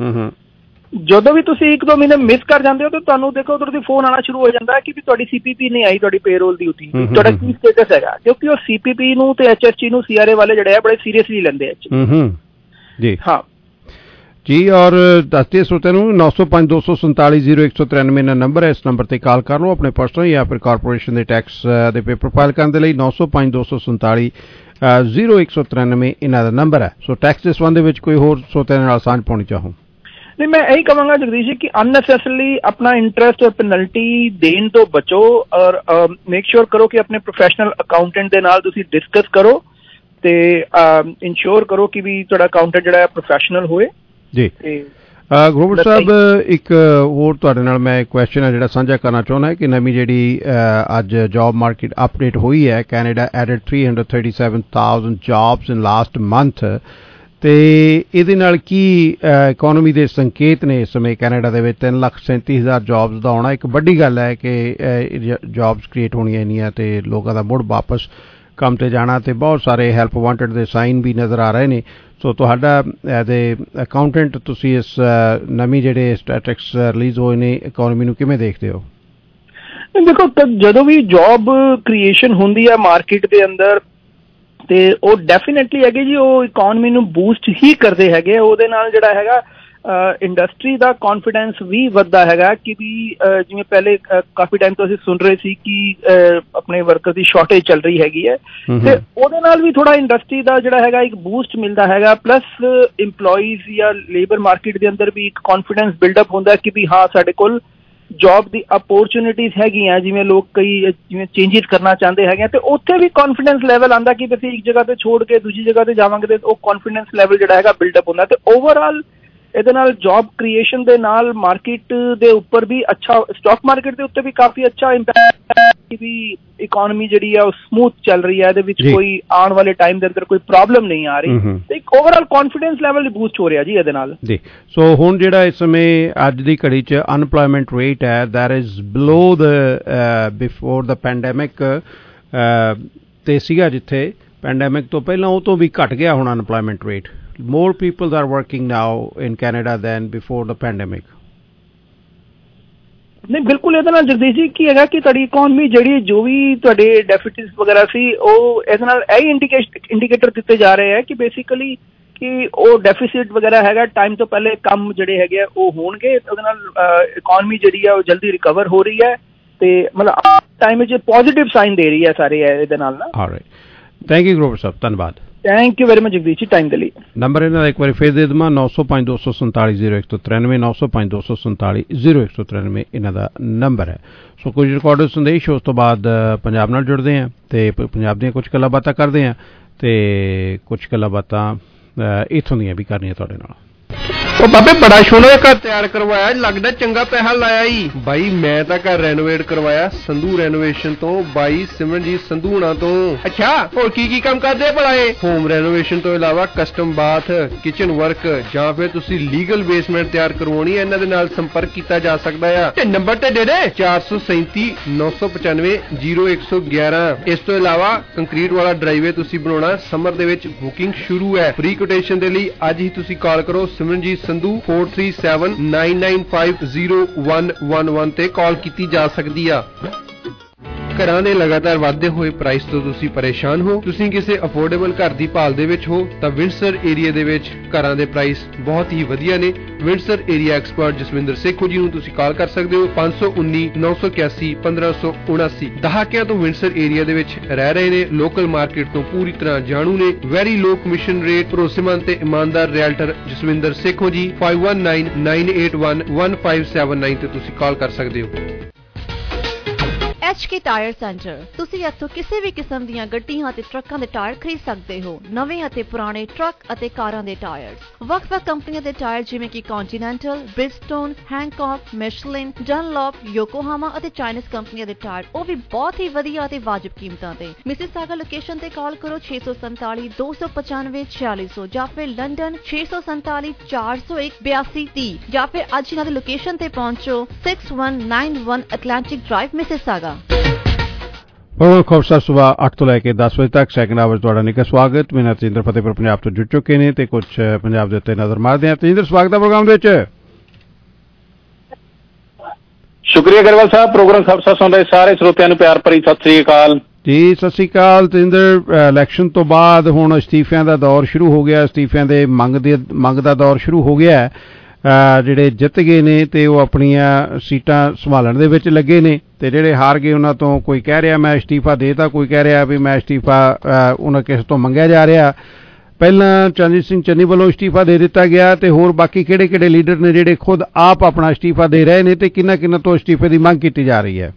ਜਦੋਂ ਵੀ ਤੁਸੀਂ ਇੱਕ ਦੋ ਮਹੀਨੇ ਮਿਸ ਕਰ ਜਾਂਦੇ ਹੋ ਤਾਂ ਤੁਹਾਨੂੰ ਦੇਖੋ ਉਧਰ ਦੀ ਫੋਨ ਆਉਣਾ ਸ਼ੁਰੂ ਹੋ ਜਾਂਦਾ ਕਿ ਵੀ ਤੁਹਾਡੀ ਸੀ ਪੀ ਪੀ ਨਹੀਂ ਆਈ, ਤੁਹਾਡੀ ਪੇਰੋਲ ਦੀ ਉੱਤੀ, ਤੁਹਾਡਾ ਕੀ ਸਟੇਟਸ ਹੈਗਾ, ਕਿਉਂਕਿ ਉਹ ਸੀ ਪੀ ਪੀ ਨੂੰ ਤੇ ਐਚ ਐਸ ਟੀ ਨੂੰ ਸੀ ਆਰ ਏ ਵਾਲੇ ਜਿਹੜੇ ਆ ਬੜੇ ਸੀਰੀਅਸਲੀ ਲੈਂਦੇ ਆ ਜੀ। ਹਾਂ ਜੀ, ਔਰ ਦੱਸਦੇ ਸਰੋਤਿਆਂ ਨੂੰ ਨੌ ਸੌ ਪੰਜ ਦੋ ਸੌ ਸੰਤਾਲੀ ਜ਼ੀਰੋ ਇੱਕ ਸੌ ਤਰਾਨਵੇਂ ਦਾ ਨੰਬਰ ਹੈ, ਇਸ ਨੰਬਰ ਤੇ ਕਾਲ ਕਰ ਲਓ ਆਪਣੇ ਪਰਸਨਲ ਜਾਂ ਫਿਰ ਕਾਰਪੋਰੇਸ਼ਨ ਦੇ ਟੈਕਸ ਦੇ ਪੇਪਰ ਫਾਈਲ ਕਰਨ ਦੇ ਲਈ। ਨੌ ਸੌ ਪੰਜ ਦੋ ਸੌ ਸੰਤਾਲੀ ਜ਼ੀਰੋ ਇੱਕ ਸੌ ਤਰਾਨਵੇਂ ਇਹਨਾਂ ਦਾ ਨੰਬਰ ਹੈ। ਸੋ ਟੈਕਸ ਦੇ ਸੰਬੰਧ ਵਿੱਚ ਕੋਈ ਹੋਰ ਸਰੋਤਿਆਂ ਨਾਲ ਸਾਂਝ ਪਾਉਣੀ ਚਾਹੋ? ਨਹੀਂ, ਮੈਂ ਇਹੀ ਕਹਾਂਗਾ ਜਗਦੀਸ਼ ਜੀ ਕਿ ਅਨਨੈਸੈਸਰਲੀ ਆਪਣਾ ਇੰਟਰਸਟ ਔਰ ਪੈਨਲਟੀ ਦੇਣ ਤੋਂ ਬਚੋ ਔਰ ਮੇਕ ਸ਼ੋਰ ਕਰੋ ਕਿ ਆਪਣੇ ਪ੍ਰੋਫੈਸ਼ਨਲ ਅਕਾਊਂਟੈਂਟ ਦੇ ਨਾਲ ਤੁਸੀਂ ਡਿਸਕਸ ਕਰੋ ਤੇ ਇੰਸ਼ੋਰ ਕਰੋ ਕਿ ਵੀ ਤੁਹਾਡਾ ਅਕਾਊਂਟੈਂਟ ਜਿਹੜਾ ਹੈ ਪ੍ਰੋਫੈਸ਼ਨਲ ਹੋਏ ਜੀ। ਗਰੋਵਰ ਸਾਹਿਬ, ਇੱਕ ਹੋਰ ਤੁਹਾਡੇ ਨਾਲ ਮੈਂ ਕੁਐਸਚਨ ਹੈ ਜਿਹੜਾ ਸਾਂਝਾ ਕਰਨਾ ਚਾਹੁੰਦਾ ਕਿ ਨਵੀਂ ਜਿਹੜੀ ਅੱਜ ਜੌਬ ਮਾਰਕੀਟ ਅਪਡੇਟ ਹੋਈ ਹੈ, Canada added three hundred thirty seven thousand jobs in last month, ਤੇ ਇਹਦੇ ਨਾਲ ਕੀ ਇਕੋਨਮੀ ਦੇ ਸੰਕੇਤ ਨੇ? ਇਸ ਸਮੇਂ ਕੈਨੇਡਾ ਦੇ ਵਿੱਚ ਤਿੰਨ ਲੱਖ ਸੈਂਤੀ ਹਜ਼ਾਰ ਜੌਬਸ ਦਾ ਆਉਣਾ ਇੱਕ ਵੱਡੀ ਗੱਲ ਹੈ ਕਿ ਜੌਬਸ ਕ੍ਰੀਏਟ ਹੋਣੀਆਂ ਇੰਨੀਆਂ ਤੇ ਲੋਕਾਂ ਦਾ ਮੁੜ ਵਾਪਸ ਕੰਮ ਤੇ ਜਾਣਾ, ਤੇ ਬਹੁਤ ਸਾਰੇ ਹੈਲਪ ਵਾਂਟਡ ਦੇ ਸਾਈਨ ਵੀ ਨਜ਼ਰ ਆ ਰਹੇ ਨੇ। ਸੋ ਤੁਹਾਡਾ ਐਜ਼ ਏ ਅਕਾਊਂਟੈਂਟ ਤੁਸੀਂ ਇਸ ਨਵੀਂ ਜਿਹੜੇ ਸਟੈਟਿਕਸ ਰਿਲੀਜ਼ ਹੋਏ ਨੇ ਇਕੋਨਮੀ ਨੂੰ ਕਿਵੇਂ ਦੇਖਦੇ ਹੋ? ਦੇਖੋ, ਜਦੋਂ ਵੀ ਜੌਬ ਕ੍ਰੀਏਸ਼ਨ ਹੁੰਦੀ ਹੈ ਮਾਰਕੀਟ ਦੇ ਅੰਦਰ ਤੇ ਉਹ ਡੈਫੀਨੇਟਲੀ ਹੈਗੇ ਜੀ ਉਹ ਇਕੋਨਮੀ ਨੂੰ ਬੂਸਟ ਹੀ ਕਰਦੇ ਹੈਗੇ। ਉਹਦੇ ਨਾਲ ਜਿਹੜਾ ਹੈਗਾ ਇੰਡਸਟਰੀ ਦਾ ਕੌਨਫੀਡੈਂਸ ਵੀ ਵੱਧਦਾ ਹੈਗਾ ਕਿ ਵੀ ਜਿਵੇਂ ਪਹਿਲੇ ਕਾਫੀ ਟਾਈਮ ਤੋਂ ਅਸੀਂ ਸੁਣ ਰਹੇ ਸੀ ਕਿ ਆਪਣੇ ਵਰਕਰ ਦੀ ਸ਼ਾਰਟੇਜ ਚੱਲ ਰਹੀ ਹੈਗੀ ਹੈ ਤੇ ਉਹਦੇ ਨਾਲ ਵੀ ਥੋੜਾ ਇੰਡਸਟਰੀ ਦਾ ਜਿਹੜਾ ਹੈਗਾ ਇੱਕ ਬੂਸਟ ਮਿਲਦਾ ਹੈਗਾ ਪਲੱਸ ਇੰਪਲੋਈਜ਼ ਜਾਂ ਲੇਬਰ ਮਾਰਕੀਟ ਦੇ ਅੰਦਰ ਵੀ ਇੱਕ ਕੌਨਫੀਡੈਂਸ ਬਿਲਡਅਪ ਹੁੰਦਾ ਕਿ ਵੀ ਹਾਂ ਸਾਡੇ ਕੋਲ ਜੌਬ ਦੀ ਅਪੋਰਚੁਨਿਟੀਜ਼ ਹੈਗੀਆਂ ਜਿਵੇਂ ਲੋਕ ਕਈ ਜਿਵੇਂ ਚੇਂਜਿਸ ਕਰਨਾ ਚਾਹੁੰਦੇ ਹੈਗੇ ਤੇ ਉੱਥੇ ਵੀ ਕੌਨਫੀਡੈਂਸ ਲੈਵਲ ਆਉਂਦਾ ਕਿ ਅਸੀਂ ਇੱਕ ਜਗ੍ਹਾ ਤੇ ਛੋੜ ਕੇ ਦੂਜੀ ਜਗ੍ਹਾ ਤੇ ਜਾਵਾਂਗੇ ਤੇ ਉਹ ਕੌਨਫੀਡੈਂਸ ਲੈਵਲ ਜਿਹੜਾ ਹੈਗਾ ਬਿਲਡਅਪ ਹੁੰਦਾ ਤੇ ਓਵਰਆਲ ਇਹਦੇ ਨਾਲ ਜੌਬ ਕ੍ਰੀਏਸ਼ਨ ਦੇ ਨਾਲ ਮਾਰਕੀਟ ਦੇ ਉੱਪਰ ਵੀ ਅੱਛਾ ਸਟਾਕ ਮਾਰਕੀਟ ਦੇ ਉੱਤੇ ਵੀ ਕਾਫੀ ਅੱਛਾ ਇੰਪੈਕਟ ਹੈ ਕਿ ਵੀ ਇਕੋਨਮੀ ਜਿਹੜੀ ਹੈ ਉਹ ਸਮੂਥ ਚੱਲ ਰਹੀ ਹੈ ਇਹਦੇ ਵਿੱਚ ਕੋਈ ਆਉਣ ਵਾਲੇ ਟਾਈਮ ਦੇ ਅੰਦਰ ਕੋਈ ਪ੍ਰੋਬਲਮ ਨਹੀਂ ਆ ਰਹੀ ਤੇ ਇੱਕ ਓਵਰਆਲ ਕੌਨਫੀਡੈਂਸ ਲੈਵਲ ਬੂਸਟ ਹੋ ਰਿਹਾ ਜੀ ਇਹਦੇ ਨਾਲ ਜੀ ਸੋ ਹੁਣ ਜਿਹੜਾ ਇਸ ਸਮੇਂ ਅੱਜ ਦੀ ਘੜੀ 'ਚ ਅਨਪਲੋਇਮੈਂਟ ਰੇਟ ਹੈ that is below the before the pandemic ਤੇ ਸੀਗਾ ਜਿੱਥੇ ਪੈਂਡੈਮਿਕ ਤੋਂ ਪਹਿਲਾਂ ਉਹ ਤੋਂ ਵੀ ਘਟ ਗਿਆ ਹੁਣ unemployment rate more people are working now in Canada than before the pandemic. ਨਹੀਂ ਬਿਲਕੁਲ ਇਹਦੇ ਨਾਲ ਜਗਦੀਸ਼ ਜੀ ਕੀ ਹੈਗਾ ਕਿ ਤੁਹਾਡੀ ਇਕੋਨਮੀ ਜਿਹੜੀ ਜੋ ਵੀ ਤੁਹਾਡੇ ਡੈਫਿਸਿਟਸ ਵਗੈਰਾ ਸੀ ਉਹ ਇਹਦੇ ਨਾਲ ਇਹ ਇੰਡੀਕੇਟਰ ਦਿੱਤੇ ਜਾ ਰਹੇ ਹੈ ਕਿ ਬੇਸਿਕਲੀ ਕਿ ਉਹ ਡੈਫਿਸਿਟ ਵਗੈਰਾ ਹੈਗਾ ਟਾਈਮ ਤੋਂ ਪਹਿਲੇ ਕੰਮ ਜਿਹੜੇ ਹੈਗੇ ਆ ਉਹ ਹੋਣਗੇ ਉਹਦੇ ਨਾਲ ਇਕੋਨਮੀ ਜਿਹੜੀ ਹੈ ਉਹ ਜਲਦੀ ਰਿਕਵਰ ਹੋ ਰਹੀ ਹੈ ਤੇ ਮਤਲਬ ਟਾਈਮ ਵਿੱਚ ਪੋਜ਼ਿਟਿਵ ਸਾਈਨ ਦੇ ਰਹੀ ਹੈ ਸਾਰੇ ਇਹਦੇ ਨਾਲ ਨਾ alright thank you Grover Sahib ਧੰਨਵਾਦ thank you very much Jagdish ji time ਦੇ ਲਈ ਨੰਬਰ ਇਹਨਾਂ ਦਾ ਇੱਕ ਵਾਰੀ ਫੇਰ ਦੇ ਦੇਵਾਂ ਨੌ ਸੌ ਪੰਜ ਦੋ ਸੌ ਸੰਤਾਲੀ ਜ਼ੀਰੋ ਇੱਕ ਸੌ ਤਰਾਨਵੇਂ ਨੌ ਸੌ ਪੰਜ ਦੋ ਸੌ ਸੰਤਾਲੀ ਜ਼ੀਰੋ ਇੱਕ ਸੌ ਤਰਾਨਵੇਂ ਇਹਨਾਂ ਦਾ ਨੰਬਰ ਹੈ ਸੋ ਕੁਝ ਰਿਕਾਰਡ ਸੰਦੇਸ਼ ਉਸ ਤੋਂ ਬਾਅਦ ਪੰਜਾਬ ਨਾਲ ਜੁੜਦੇ ਹਾਂ ਤੇ ਪੰਜਾਬ ਦੀਆਂ ਕੁਝ ਗੱਲਾਂ ਬਾਤਾਂ ਕਰਦੇ ਹਾਂ ਤੇ ਕੁਝ ਗੱਲਾਂ ਬਾਤਾਂ ਇੱਥੋਂ ਦੀਆਂ ਵੀ ਕਰਨੀਆਂ ਤੁਹਾਡੇ ਨਾਲ ਉਹ ਬਾਬੇ ਬੜਾ ਸੋਹਣਾ ਘਰ ਤਿਆਰ ਕਰਵਾਇਆ ਲੱਗਦਾ ਚੰਗਾ ਪੈਸਾ ਲਾਇਆ ਹੀ ਬਾਈ ਮੈਂ ਤਾਂ ਘਰ ਰੈਨੋਵੇਟ ਕਰਵਾਇਆ ਸੰਧੂ ਰੈਨੋਵੇਸ਼ਨ ਤੋਂ ਬਾਈ ਸਿਮਰਨਜੀਤ ਸੰਧੂਣਾ ਤੋਂ ਅੱਛਾ ਹੋਰ ਕੀ ਕੀ ਕੰਮ ਕਰਦੇ ਭਲਾ ਇਹ ਹੋਮ ਰੈਨੋਵੇਸ਼ਨ ਤੋਂ ਇਲਾਵਾ ਕਸਟਮ ਬਾਥ ਕਿਚਨ ਵਰਕ ਜਾਂ ਫਿਰ ਤੁਸੀਂ ਲੀਗਲ ਬੇਸਮੈਂਟ ਤਿਆਰ ਕਰਵਾਉਣੀ ਹੈ ਇਹਨਾਂ ਦੇ ਨਾਲ ਸੰਪਰਕ ਕੀਤਾ ਜਾ ਸਕਦਾ ਆ ਤੇ ਨੰਬਰ ਤੇ ਦੇ ਦੇ ਚਾਰ ਸੌ ਸੈਂਤੀ ਨੌ ਸੌ ਪਚਾਨਵੇਂ ਜ਼ੀਰੋ ਇੱਕ ਸੌ ਗਿਆਰਾਂ ਇਸ ਤੋਂ ਇਲਾਵਾ ਕੰਕਰੀਟ ਵਾਲਾ ਡਰਾਈਵੇ ਤੁਸੀਂ ਬਣਾਉਣਾ ਸਮਰ ਦੇ ਵਿੱਚ ਬੁਕਿੰਗ ਸ਼ੁਰੂ ਹੈ ਫ੍ਰੀ ਕੋਟੇਸ਼ਨ ਦੇ ਲਈ ਅੱਜ ਹੀ ਤੁਸੀਂ ਕਾਲ ਕਰੋ Simranjeet Sandhu four three seven nine nine five zero one one one ਤੇ ਕਾਲ ਕੀਤੀ ਜਾ ਸਕਦੀ ਆ ਘਰਾਂ ਦੇ ਲਗਾਤਾਰ ਵਧਦੇ ਹੋਏ ਪ੍ਰਾਈਸ ਤੋਂ ਤੁਸੀਂ ਪਰੇਸ਼ਾਨ ਹੋ ਤੁਸੀਂ ਕਿਸੇ ਅਫੋਰਡੇਬਲ ਘਰ ਦੀ ਭਾਲ ਦੇ ਵਿੱਚ ਹੋ ਤਾਂ ਵਿੰਡਸਰ ਏਰੀਆ ਦੇ ਵਿੱਚ ਘਰਾਂ ਦੇ ਪ੍ਰਾਈਸ ਬਹੁਤ ਹੀ ਵਧੀਆ ਨੇ Windsor area expert Jaswinder Sekhon ji ਨੂੰ ਤੁਸੀਂ ਕਾਲ ਕਰ ਸਕਦੇ ਹੋ ਪੰਜ ਸੌ ਉੱਨੀ ਨੌ ਸੌ ਇਕਿਆਸੀ ਪੰਦਰਾਂ ਸੌ ਉਨਾਸੀ ਦਹਾਕਿਆਂ ਤੋਂ ਵਿੰਡਸਰ ਏਰੀਆ ਦੇ ਵਿੱਚ ਰਹਿ ਰਹੇ ਨੇ ਲੋਕਲ ਮਾਰਕੀਟ ਤੋਂ ਪੂਰੀ ਤਰ੍ਹਾਂ ਜਾਣੂ ਨੇ ਵੈਰੀ ਲੋ ਕਮਿਸ਼ਨ ਰੇਟ ਭਰੋਸੇਮੰਦ ਤੇ ਇਮਾਨਦਾਰ ਰਿਐਲਟਰ ਜਸਵਿੰਦਰ ਸੇਖੋ ਜੀ five one nine nine eight one one five seven nine ਤੇ ਤੁਸੀਂ ਕਾਲ ਕਰ ਸਕਦੇ ਹੋ ਐਚ ਕੇ ਟਾਇਰ ਸੈਂਟਰ ਤੁਸੀਂ ਇੱਥੋਂ ਕਿਸੇ ਵੀ ਕਿਸਮ ਦੀਆਂ ਗੱਡੀਆਂ ਅਤੇ ਟਰੱਕਾਂ ਦੇ ਟਾਇਰ ਖਰੀਦ ਸਕਦੇ ਹੋ ਨਵੇਂ ਅਤੇ ਪੁਰਾਣੇ ਟਰੱਕ ਅਤੇ ਕਾਰਾਂ ਦੇ ਟਾਇਰਸ ਵੱਖ-ਵੱਖ ਕੰਪਨੀਆਂ ਦੇ ਟਾਇਰ ਜਿਵੇਂ ਕਿ ਕੰਟੀਨੈਂਟਲ ਬ੍ਰਿਜਸਟੋਨ ਹੈਂਕੌਕ ਮਿਸ਼ਲਿਨ ਡਨਲੌਪ ਯੋਕੋਹਾਮਾ ਅਤੇ ਚਾਈਨੀਜ਼ ਕੰਪਨੀਆਂ ਦੇ ਟਾਇਰ ਉਹ ਵੀ ਬਹੁਤ ਹੀ ਵਧੀਆ ਅਤੇ ਵਾਜਬ ਕੀਮਤਾਂ ਤੇ ਮਿਸਿਸਾਗਾ ਲੋਕੇਸ਼ਨ ਤੇ ਕਾਲ ਕਰੋ ਛੇ ਸੌ ਸੰਤਾਲੀ ਦੋ ਸੌ ਪਚਾਨਵੇਂ ਛਿਆਲੀ ਸੌ ਜਾਂ ਫਿਰ ਲੰਡਨ ਛੇ ਸੌ ਸੰਤਾਲੀ ਚਾਰ ਸੌ ਇੱਕ ਬਿਆਸੀ ਤੀਹ ਜਾਂ ਫਿਰ ਅੱਜ ਇਹਨਾਂ ਦੀ ਲੋਕੇਸ਼ਨ ਤੇ ਪਹੁੰਚੋ six one nine one Atlantic Drive Mississauga ਬਹੁਤ ਖੂਬਸੂਰਤ ਸਵੇਰ ਅੱਠ ਤੋਂ ਲੈ ਕੇ ਦਸ ਵਜੇ ਤੱਕ ਸੈਕੰਡ ਆਵਰ ਤੁਹਾਡਾ ਨਿੱਘਾ ਸਵਾਗਤ ਮੈਂ ਤੇਜਿੰਦਰ ਫਤਿਹਪੁਰ ਪੰਜਾਬ ਤੋਂ ਜੁੜ ਚੁੱਕੇ ਨੇ ਤੇ ਕੁਝ ਪੰਜਾਬ ਦੇ ਉੱਤੇ ਨਜ਼ਰ ਮਾਰਦੇ ਹਾਂ ਤੇਜਿੰਦਰ ਸਵਾਗਤ ਹੈ ਪ੍ਰੋਗਰਾਮ ਦੇ ਵਿੱਚ ਸ਼ੁਕਰੀਆ ਗਰੇਵਾਲ ਸਾਹਿਬ ਪ੍ਰੋਗਰਾਮ ਖਬਰ ਸੁਣ ਰਹੇ ਸਾਰੇ ਸਰੋਤਿਆਂ ਨੂੰ ਪਿਆਰ ਭਰੀ ਸਤਿ ਸ੍ਰੀ ਅਕਾਲ ਜੀ ਸਤਿ ਸ੍ਰੀ ਅਕਾਲ ਤੇਜਿੰਦਰ ਇਲੈਕਸ਼ਨ ਤੋਂ ਬਾਅਦ ਹੁਣ ਅਸਤੀਫਿਆਂ ਦਾ ਦੌਰ ਸ਼ੁਰੂ ਹੋ ਗਿਆ ਅਸਤੀਫਿਆਂ ਦੇ ਮੰਗ ਦੇ ਮੰਗ ਦਾ ਦੌਰ ਸ਼ੁਰੂ ਹੋ ਗਿਆ ਜਿਹੜੇ ਜਿੱਤ ਗਏ ਨੇ ਤੇ ਉਹ ਆਪਣੀਆਂ ਸੀਟਾਂ ਸੰਭਾਲਣ ਦੇ ਵਿੱਚ ਲੱਗੇ ਨੇ ਤੇ ਜਿਹੜੇ ਹਾਰ ਗਏ ਉਹਨਾਂ ਤੋਂ ਕੋਈ ਕਹਿ ਰਿਹਾ ਮੈਂ ਅਸਤੀਫਾ ਦੇਤਾ ਕੋਈ ਕਹਿ ਰਿਹਾ ਵੀ ਮੈਂ ਅਸਤੀਫਾ ਉਹਨਾਂ ਕਿਸੇ ਤੋਂ ਮੰਗਿਆ ਜਾ ਰਿਹਾ ਪਹਿਲਾਂ ਚਰਨਜੀਤ ਸਿੰਘ ਚੰਨੀ ਵੱਲੋਂ ਅਸਤੀਫਾ ਦੇ ਦਿੱਤਾ ਗਿਆ ਤੇ ਹੋਰ ਬਾਕੀ ਕਿਹੜੇ ਕਿਹੜੇ ਲੀਡਰ ਨੇ ਜਿਹੜੇ ਖੁਦ ਆਪ ਆਪਣਾ ਅਸਤੀਫਾ ਦੇ ਰਹੇ ਨੇ ਤੇ ਕਿੰਨਾ ਕਿੰਨਾ ਤੋਂ ਅਸਤੀਫੇ ਦੀ ਮੰਗ ਕੀਤੀ ਜਾ ਰਹੀ ਹੈ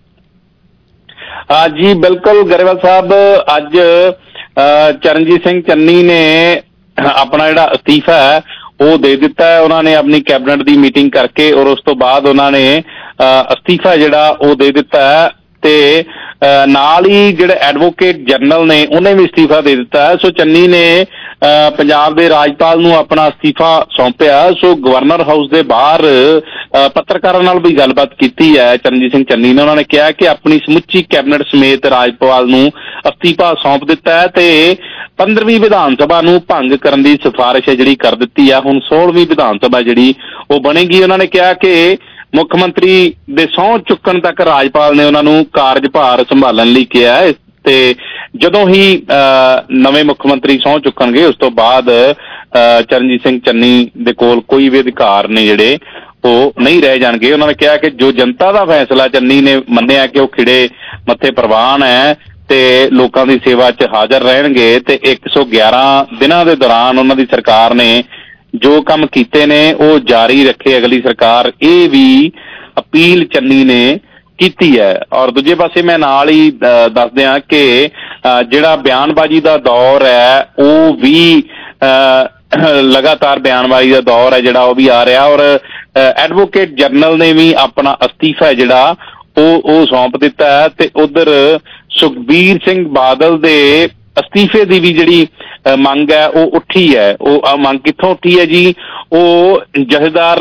ਜੀ ਬਿਲਕੁਲ ਗਰੇਵਾਲ ਸਾਹਿਬ ਅੱਜ ਚਰਨਜੀਤ ਸਿੰਘ ਚੰਨੀ ਨੇ ਆਪਣਾ ਜਿਹੜਾ ਅਸਤੀਫਾ ਹੈ ਉਹ ਦੇ ਦਿੱਤਾ ਹੈ ਉਹਨਾਂ ਨੇ ਆਪਣੀ ਕੈਬਨਿਟ ਦੀ ਮੀਟਿੰਗ ਕਰਕੇ ਔਰ ਉਸ ਤੋਂ ਬਾਅਦ ਉਹਨਾਂ ਨੇ ਅਸਤੀਫਾ ਜਿਹੜਾ ਉਹ ਦੇ ਦਿੱਤਾ ਹੈ ਤੇ ਨਾਲ ਹੀ ਜਿਹੜੇ ਐਡਵੋਕੇਟ ਜਨਰਲ ਨੇ ਉਹਨੇ ਵੀ ਅਸਤੀਫਾ ਦੇ ਦਿੱਤਾ ਹੈ ਸੋ ਚੰਨੀ ਨੇ ਪੰਜਾਬ ਦੇ ਰਾਜਪਾਲ ਨੂੰ ਆਪਣਾ ਅਸਤੀਫਾ ਸੌਂਪਿਆ ਸੋ ਗਵਰਨਰ ਹਾਊਸ ਦੇ ਬਾਹਰ ਪੱਤਰਕਾਰਾਂ ਨਾਲ ਵੀ ਗੱਲਬਾਤ ਕੀਤੀ ਹੈ ਚਰਨਜੀਤ ਸਿੰਘ ਚੰਨੀ ਨੇ ਉਹਨਾਂ ਨੇ ਕਿਹਾ ਕਿ ਆਪਣੀ ਸਮੁੱਚੀ ਕੈਬਨਿਟ ਸਮੇਤ ਰਾਜਪਾਲ ਨੂੰ ਅਸਤੀਫਾ ਸੌਂਪ ਦਿੱਤਾ ਹੈ ਤੇ ਪੰਦਰਵੀਂ ਵਿਧਾਨ ਸਭਾ ਨੂੰ ਭੰਗ ਕਰਨ ਦੀ ਸਿਫਾਰਿਸ਼ ਹੈ ਜਿਹੜੀ ਕਰ ਦਿੱਤੀ ਹੈ ਹੁਣ ਸੋਲਵੀਂ ਵਿਧਾਨ ਸਭਾ ਜਿਹੜੀ ਉਹ ਬਣੇਗੀ ਉਹਨਾਂ ਨੇ ਕਿਹਾ ਕਿ ਮੁੱਖ ਮੰਤਰੀ ਦੇ ਸਹੁੰ ਚੁੱਕਣ ਤੱਕ ਰਾਜਪਾਲ ਨੇ ਉਹਨਾਂ ਨੂੰ ਕਾਰਜਭਾਰ ਸੰਭਾਲਣ ਲਈ ਕਿਹਾ ਹੈ ਤੇ ਜਦੋਂ ਹੀ ਨਵੇਂ ਮੁੱਖ ਮੰਤਰੀ ਸਹੁੰ ਚੁੱਕਣਗੇ ਉਸ ਤੋਂ ਬਾਅਦ ਚਰਨਜੀਤ ਸਿੰਘ ਚੰਨੀ ਦੇ ਕੋਲ ਕੋਈ ਵੀ ਅਧਿਕਾਰ ਨੇ ਜਿਹੜੇ ਉਹ ਨਹੀਂ ਰਹਿ ਜਾਣਗੇ। ਉਹਨਾਂ ਨੇ ਕਿਹਾ ਕਿ ਜੋ ਜਨਤਾ ਦਾ ਫੈਸਲਾ, ਚੰਨੀ ਨੇ ਮੰਨਿਆ ਕਿ ਉਹ ਖਿੜੇ ਮੱਥੇ ਪ੍ਰਵਾਨ ਹੈ ਤੇ ਲੋਕਾਂ ਦੀ ਸੇਵਾ 'ਚ ਹਾਜ਼ਰ ਰਹਿਣਗੇ ਤੇ ਇੱਕ ਸੌ ਗਿਆਰਾਂ ਦਿਨਾਂ ਦੇ ਦੌਰਾਨ ਉਹਨਾਂ ਦੀ ਸਰਕਾਰ ਨੇ ਜੋ ਕੰਮ ਕੀਤੇ ਨੇ ਉਹ ਜਾਰੀ ਰੱਖੇ ਅਗਲੀ ਸਰਕਾਰ। ਇਹ ਵੀ ਅਪੀਲ ਚੰਨੀ ਨੇ ਕੀਤੀ ਹੈ। ਔਰ ਦੂਜੇ ਪਾਸੇ ਮੈਂ ਨਾਲ ਹੀ ਦੱਸ ਦਿਆਂ ਕਿ ਜਿਹੜਾ ਬਿਆਨਬਾਜ਼ੀ ਦਾ ਦੌਰ ਹੈ ਉਹ ਵੀ ਲਗਾਤਾਰ ਬਿਆਨਬਾਜ਼ੀ ਦਾ ਦੌਰ ਹੈ ਜਿਹੜਾ ਉਹ ਵੀ ਆ ਰਿਹਾ। ਔਰ ਐਡਵੋਕੇਟ ਜਨਰਲ ਨੇ ਵੀ ਆਪਣਾ ਅਸਤੀਫਾ ਜਿਹੜਾ ਉਹ ਉਹ ਸੌਂਪ ਦਿੱਤਾ ਹੈ ਤੇ ਉਧਰ ਸੁਖਬੀਰ ਸਿੰਘ ਬਾਦਲ ਦੇ ਅਸਤੀਫੇ ਦੀ ਵੀ ਜਿਹੜੀ ਮੰਗ ਹੈ ਉਹ ਉੱਠੀ ਹੈ। ਉਹ ਮੰਗ ਕਿੱਥੋਂ ਉੱਠੀ ਹੈ ਜੀ? ਉਹ ਜਥੇਦਾਰ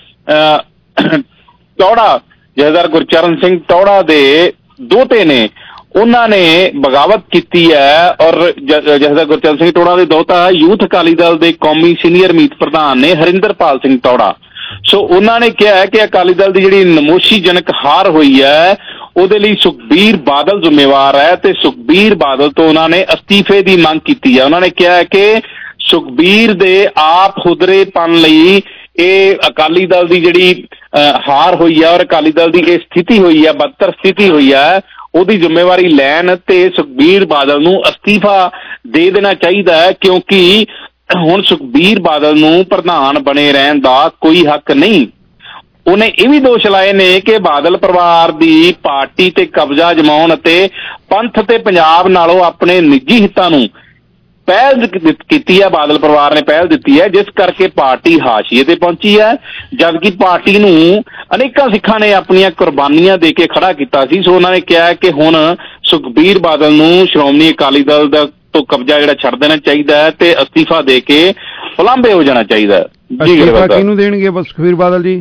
ਟੌੜਾ ਜਥੇਦਾਰ ਗੁਰਚਰਨ ਸਿੰਘ ਟੌੜਾ ਦੇ ਦੋਹਤੇ ਨੇ, ਉਹਨਾਂ ਨੇ ਬਗਾਵਤ ਕੀਤੀ ਹੈ। ਔਰ ਜਥੇਦਾਰ ਗੁਰਚਰਨ ਸਿੰਘ ਟੌੜਾ ਦੇ ਦੋਹਤਾ ਯੂਥ ਅਕਾਲੀ ਦਲ ਦੇ ਕੌਮੀ ਸੀਨੀਅਰ ਮੀਤ ਪ੍ਰਧਾਨ ਨੇ ਹਰਿੰਦਰਪਾਲ ਸਿੰਘ ਟੌੜਾ। ਸੋ ਉਹਨਾਂ ਨੇ ਕਿਹਾ ਕਿ ਅਕਾਲੀ ਦਲ ਦੀ ਜਿਹੜੀ ਨਮੋਸ਼ੀਜਨਕ ਹਾਰ ਹੋਈ ਹੈ ਉਹਦੇ ਲਈ ਸੁਖਬੀਰ ਬਾਦਲ ਜ਼ਿੰਮੇਵਾਰ ਹੈ ਤੇ ਸੁਖਬੀਰ ਬਾਦਲ ਤੋਂ ਉਹਨਾਂ ਨੇ ਅਸਤੀਫੇ ਦੀ ਮੰਗ ਕੀਤੀ ਹੈ। ਉਹਨਾਂ ਨੇ ਕਿਹਾ ਕਿ ਸੁਖਬੀਰ ਦੇ ਆਪ ਹੁਦਰੇਪਨ ਲਈ ਇਹ ਅਕਾਲੀ ਦਲ ਦੀ ਜਿਹੜੀ ਹਾਰ ਹੋਈ ਹੈ ਔਰ ਅਕਾਲੀ ਦਲ ਦੀ ਇਹ ਸਥਿਤੀ ਹੋਈ ਹੈ, ਬਦਤਰ ਸਥਿਤੀ ਹੋਈ ਹੈ, ਉਹਦੀ ਜ਼ਿੰਮੇਵਾਰੀ ਲੈਣ ਤੇ ਸੁਖਬੀਰ ਬਾਦਲ ਨੂੰ ਅਸਤੀਫਾ ਦੇ ਦੇਣਾ ਚਾਹੀਦਾ ਹੈ ਕਿਉਂਕਿ ਹੁਣ ਸੁਖਬੀਰ ਬਾਦਲ ਨੂੰ ਪ੍ਰਧਾਨ ਬਣੇ ਰਹਿਣ ਦਾ ਕੋਈ ਹੱਕ ਨਹੀਂ। ਉਹਨੇ ਇਹ ਵੀ ਦੋਸ਼ ਲਾਏ ਨੇ ਕਿ ਬਾਦਲ ਪਰਿਵਾਰ ਦੀ ਪਾਰਟੀ ਤੇ ਕਬਜ਼ਾ ਜਮਾਉਣ ਅਤੇ ਪੰਥ ਤੇ ਪੰਜਾਬ ਨਾਲੋਂ ਆਪਣੇ ਨਿੱਜੀ ਹਿੱਤਾਂ ਨੂੰ ਪਹਿਲ ਕੀਤੀ ਹੈ। ਬਾਦਲ ਪਰਿਵਾਰ ਨੇ ਪਹਿਲ ਦਿੱਤੀ ਹੈ ਜਿਸ ਕਰਕੇ ਪਾਰਟੀ ਹਾਸ਼ੀਏ ਤੇ ਪਹੁੰਚੀ ਹੈ, ਜਦਕਿ ਪਾਰਟੀ ਨੂੰ ਅਨੇਕਾਂ ਸਿੱਖਾਂ ਨੇ ਆਪਣੀਆਂ ਕੁਰਬਾਨੀਆਂ ਦੇ ਕੇ ਖੜਾ ਕੀਤਾ ਸੀ। ਸੋ ਉਹਨਾਂ ਨੇ ਕਿਹਾ ਕਿ ਹੁਣ ਸੁਖਬੀਰ ਬਾਦਲ ਨੂੰ ਸ਼੍ਰੋਮਣੀ ਅਕਾਲੀ ਦਲ ਦਾ ਤੋਂ ਕਬਜ਼ਾ ਜਿਹੜਾ ਛੱਡ ਦੇਣਾ ਚਾਹੀਦਾ ਹੈ ਤੇ ਅਸਤੀਫਾ ਦੇ ਕੇ ਉਲਾਂਭੇ ਹੋ ਜਾਣਾ ਚਾਹੀਦਾ ਹੈ। ਜੀ ਗਰੇਵਾਲ ਕਿਹਨੂੰ ਦੇਣਗੇ ਸੁਖਬੀਰ ਬਾਦਲ ਜੀ?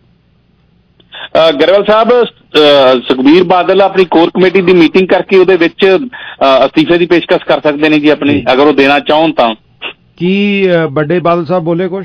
ਗਰੇਵਾਲ ਸਾਹਿਬ, ਸੁਖਬੀਰ ਬਾਦਲ ਆਪਣੀ ਕੋਰ ਕਮੇਟੀ ਦੀ ਮੀਟਿੰਗ ਕਰਕੇ ਉਹਦੇ ਵਿੱਚ ਅਸਤੀਫੇ ਦੀ ਪੇਸ਼ਕਸ਼ ਕਰ ਸਕਦੇ ਨੇ ਜੀ ਆਪਣੀ, ਅਗਰ ਉਹ ਦੇਣਾ ਚਾਹਣ ਤਾਂ। ਕੀ ਵੱਡੇ ਬਾਦਲ ਸਾਹਿਬ ਬੋਲੇ ਕੁਛ?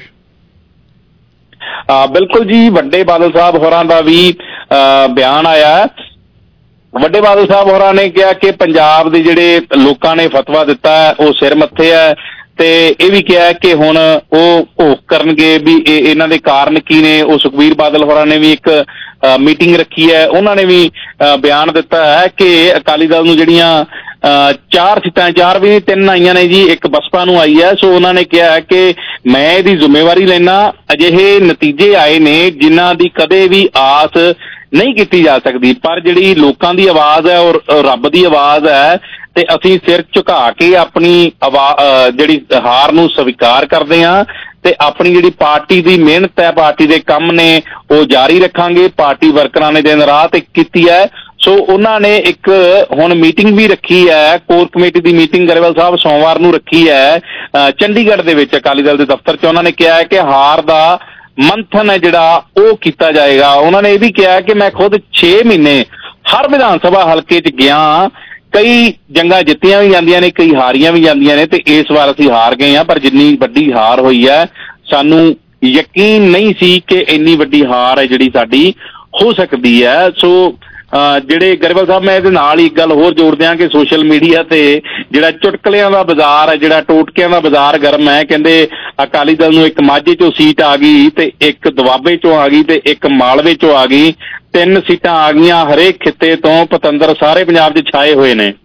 ਬਿਲਕੁਲ ਜੀ, ਵੱਡੇ ਬਾਦਲ ਸਾਹਿਬ ਹੋਰਾਂ ਦਾ ਵੀ ਬਿਆਨ ਆਇਆ। ਵੱਡੇ ਬਾਦਲ ਸਾਹਿਬ ਹੋਰਾਂ ਨੇ ਕਿਹਾ ਕਿ ਪੰਜਾਬ ਦੇ ਜਿਹੜੇ ਲੋਕਾਂ ਨੇ ਫਤਵਾ ਦਿੱਤਾ ਹੈ ਉਹ ਸਿਰ ਮੱਥੇ ਹੈ ਤੇ ਇਹ ਵੀ ਕਿਹਾ ਕਿ ਹੁਣ ਉਹ ਭੋਗ ਕਰਨਗੇ ਵੀ ਇਹ ਇਹਨਾਂ ਦੇ ਕਾਰਨ ਕੀ ਨੇ। ਉਹ ਸੁਖਬੀਰ ਬਾਦਲ ਹੋਰਾਂ ਨੇ ਵੀ ਇੱਕ ਮੀਟਿੰਗ ਰੱਖੀ ਹੈ, ਉਹਨਾਂ ਨੇ ਵੀ ਬਿਆਨ ਦਿੱਤਾ ਹੈ ਕਿ ਅਕਾਲੀ ਦਲ ਨੂੰ ਜਿਹੜੀਆਂ ਚਾਰ ਸੀਟਾਂ, ਚਾਰ ਵੀ ਤਿੰਨ ਆਈਆਂ ਨੇ ਜੀ, ਇੱਕ ਬਸਪਾ ਨੂੰ ਆਈ ਹੈ। ਸੋ ਉਹਨਾਂ ਨੇ ਕਿਹਾ ਕਿ ਮੈਂ ਇਹਦੀ ਜ਼ਿੰਮੇਵਾਰੀ ਲੈਣਾ। ਅਜਿਹੇ ਨਤੀਜੇ ਆਏ ਨੇ ਜਿਨ੍ਹਾਂ ਦੀ ਕਦੇ ਵੀ ਆਸ ਨਹੀਂ ਕੀਤੀ ਜਾ ਸਕਦੀ, ਪਰ ਜਿਹੜੀ ਲੋਕਾਂ ਦੀ ਆਵਾਜ਼ ਹੈ ਔਰ ਰੱਬ ਦੀ ਆਵਾਜ਼ ਹੈ ਤੇ ਅਸੀਂ ਸਿਰ ਝੁਕਾ ਕੇ ਆਪਣੀ ਆਵਾਜ਼ ਜਿਹੜੀ ਹਾਰ ਨੂੰ ਸਵੀਕਾਰ ਕਰਦੇ ਹਾਂ ਤੇ ਆਪਣੀ ਜਿਹੜੀ ਪਾਰਟੀ ਦੀ ਮਿਹਨਤ ਹੈ, ਪਾਰਟੀ ਦੇ ਕੰਮ ਨੇ ਉਹ ਜਾਰੀ ਰੱਖਾਂਗੇ। ਪਾਰਟੀ ਵਰਕਰਾਂ ਨੇ ਦਿਨ ਰਾਤ ਇੱਕ ਕੀਤੀ ਹੈ। ਸੋ ਉਹਨਾਂ ਨੇ ਇੱਕ ਹੁਣ ਮੀਟਿੰਗ ਵੀ ਰੱਖੀ ਹੈ, ਕੋਰ ਕਮੇਟੀ ਦੀ ਮੀਟਿੰਗ ਗਰੇਵਾਲ ਸਾਹਿਬ ਸੋਮਵਾਰ ਨੂੰ ਰੱਖੀ ਹੈ ਚੰਡੀਗੜ੍ਹ ਦੇ ਵਿੱਚ ਅਕਾਲੀ ਦਲ ਦੇ ਦਫ਼ਤਰ 'ਚ। ਉਹਨਾਂ ਨੇ ਕਿਹਾ ਹੈ ਕਿ ਹਾਰ ਦਾ ਮੰਥਨ ਹੈ ਜਿਹੜਾ ਉਹ ਕੀਤਾ ਜਾਏਗਾ। ਉਹਨਾਂ ਨੇ ਇਹ ਵੀ ਕਿਹਾ ਕਿ ਮੈਂ ਖੁਦ ਛੇ ਮਹੀਨੇ ਹਰ ਵਿਧਾਨ ਸਭਾ ਹਲਕੇ 'ਚ ਗਿਆ, ਕਈ ਜੰਗਾਂ ਜਿੱਤੀਆਂ ਵੀ ਜਾਂਦੀਆਂ ਨੇ, ਕਈ ਹਾਰੀਆਂ ਵੀ ਜਾਂਦੀਆਂ ਨੇ ਤੇ ਇਸ ਵਾਰ ਅਸੀਂ ਹਾਰ ਗਏ ਹਾਂ। ਪਰ ਜਿੰਨੀ ਵੱਡੀ ਹਾਰ ਹੋਈ ਹੈ ਸਾਨੂੰ ਯਕੀਨ ਨਹੀਂ ਸੀ ਕਿ ਇੰਨੀ ਵੱਡੀ ਹਾਰ ਹੈ ਜਿਹੜੀ ਸਾਡੀ ਹੋ ਸਕਦੀ ਹੈ। ਸੋ ਜਿਹੜੇ ਗਰੇਵਾਲ ਸਾਹਿਬ, ਮੈਂ ਇਹਦੇ ਨਾਲ ਹੀ ਇੱਕ ਗੱਲ ਹੋਰ ਜੋੜ ਦਿਆਂ ਕਿ ਸੋਸ਼ਲ ਮੀਡੀਆ ਤੇ ਜਿਹੜਾ ਚੁਟਕਲਿਆਂ ਦਾ ਬਾਜ਼ਾਰ ਹੈ, ਜਿਹੜਾ ਟੋਟਕਿਆਂ ਦਾ ਬਾਜ਼ਾਰ ਗਰਮ ਹੈ। ਕਹਿੰਦੇ ਅਕਾਲੀ ਦਲ ਨੂੰ ਇੱਕ ਮਾਝੇ ਚੋਂ ਸੀਟ ਆ ਗਈ ਤੇ ਇੱਕ ਦੁਆਬੇ ਚੋਂ ਆ ਗਈ ਤੇ ਇੱਕ ਮਾਲਵੇ ਚੋਂ ਆ ਗਈ, ਤਿੰਨ ਸੀਟਾਂ ਆ ਗਈਆਂ ਹਰੇਕ ਖਿੱਤੇ ਤੋਂ, ਪਤੰਦਰ ਸਾਰੇ ਪੰਜਾਬ 'ਚ ਛਾਏ ਹੋਏ ਨੇ।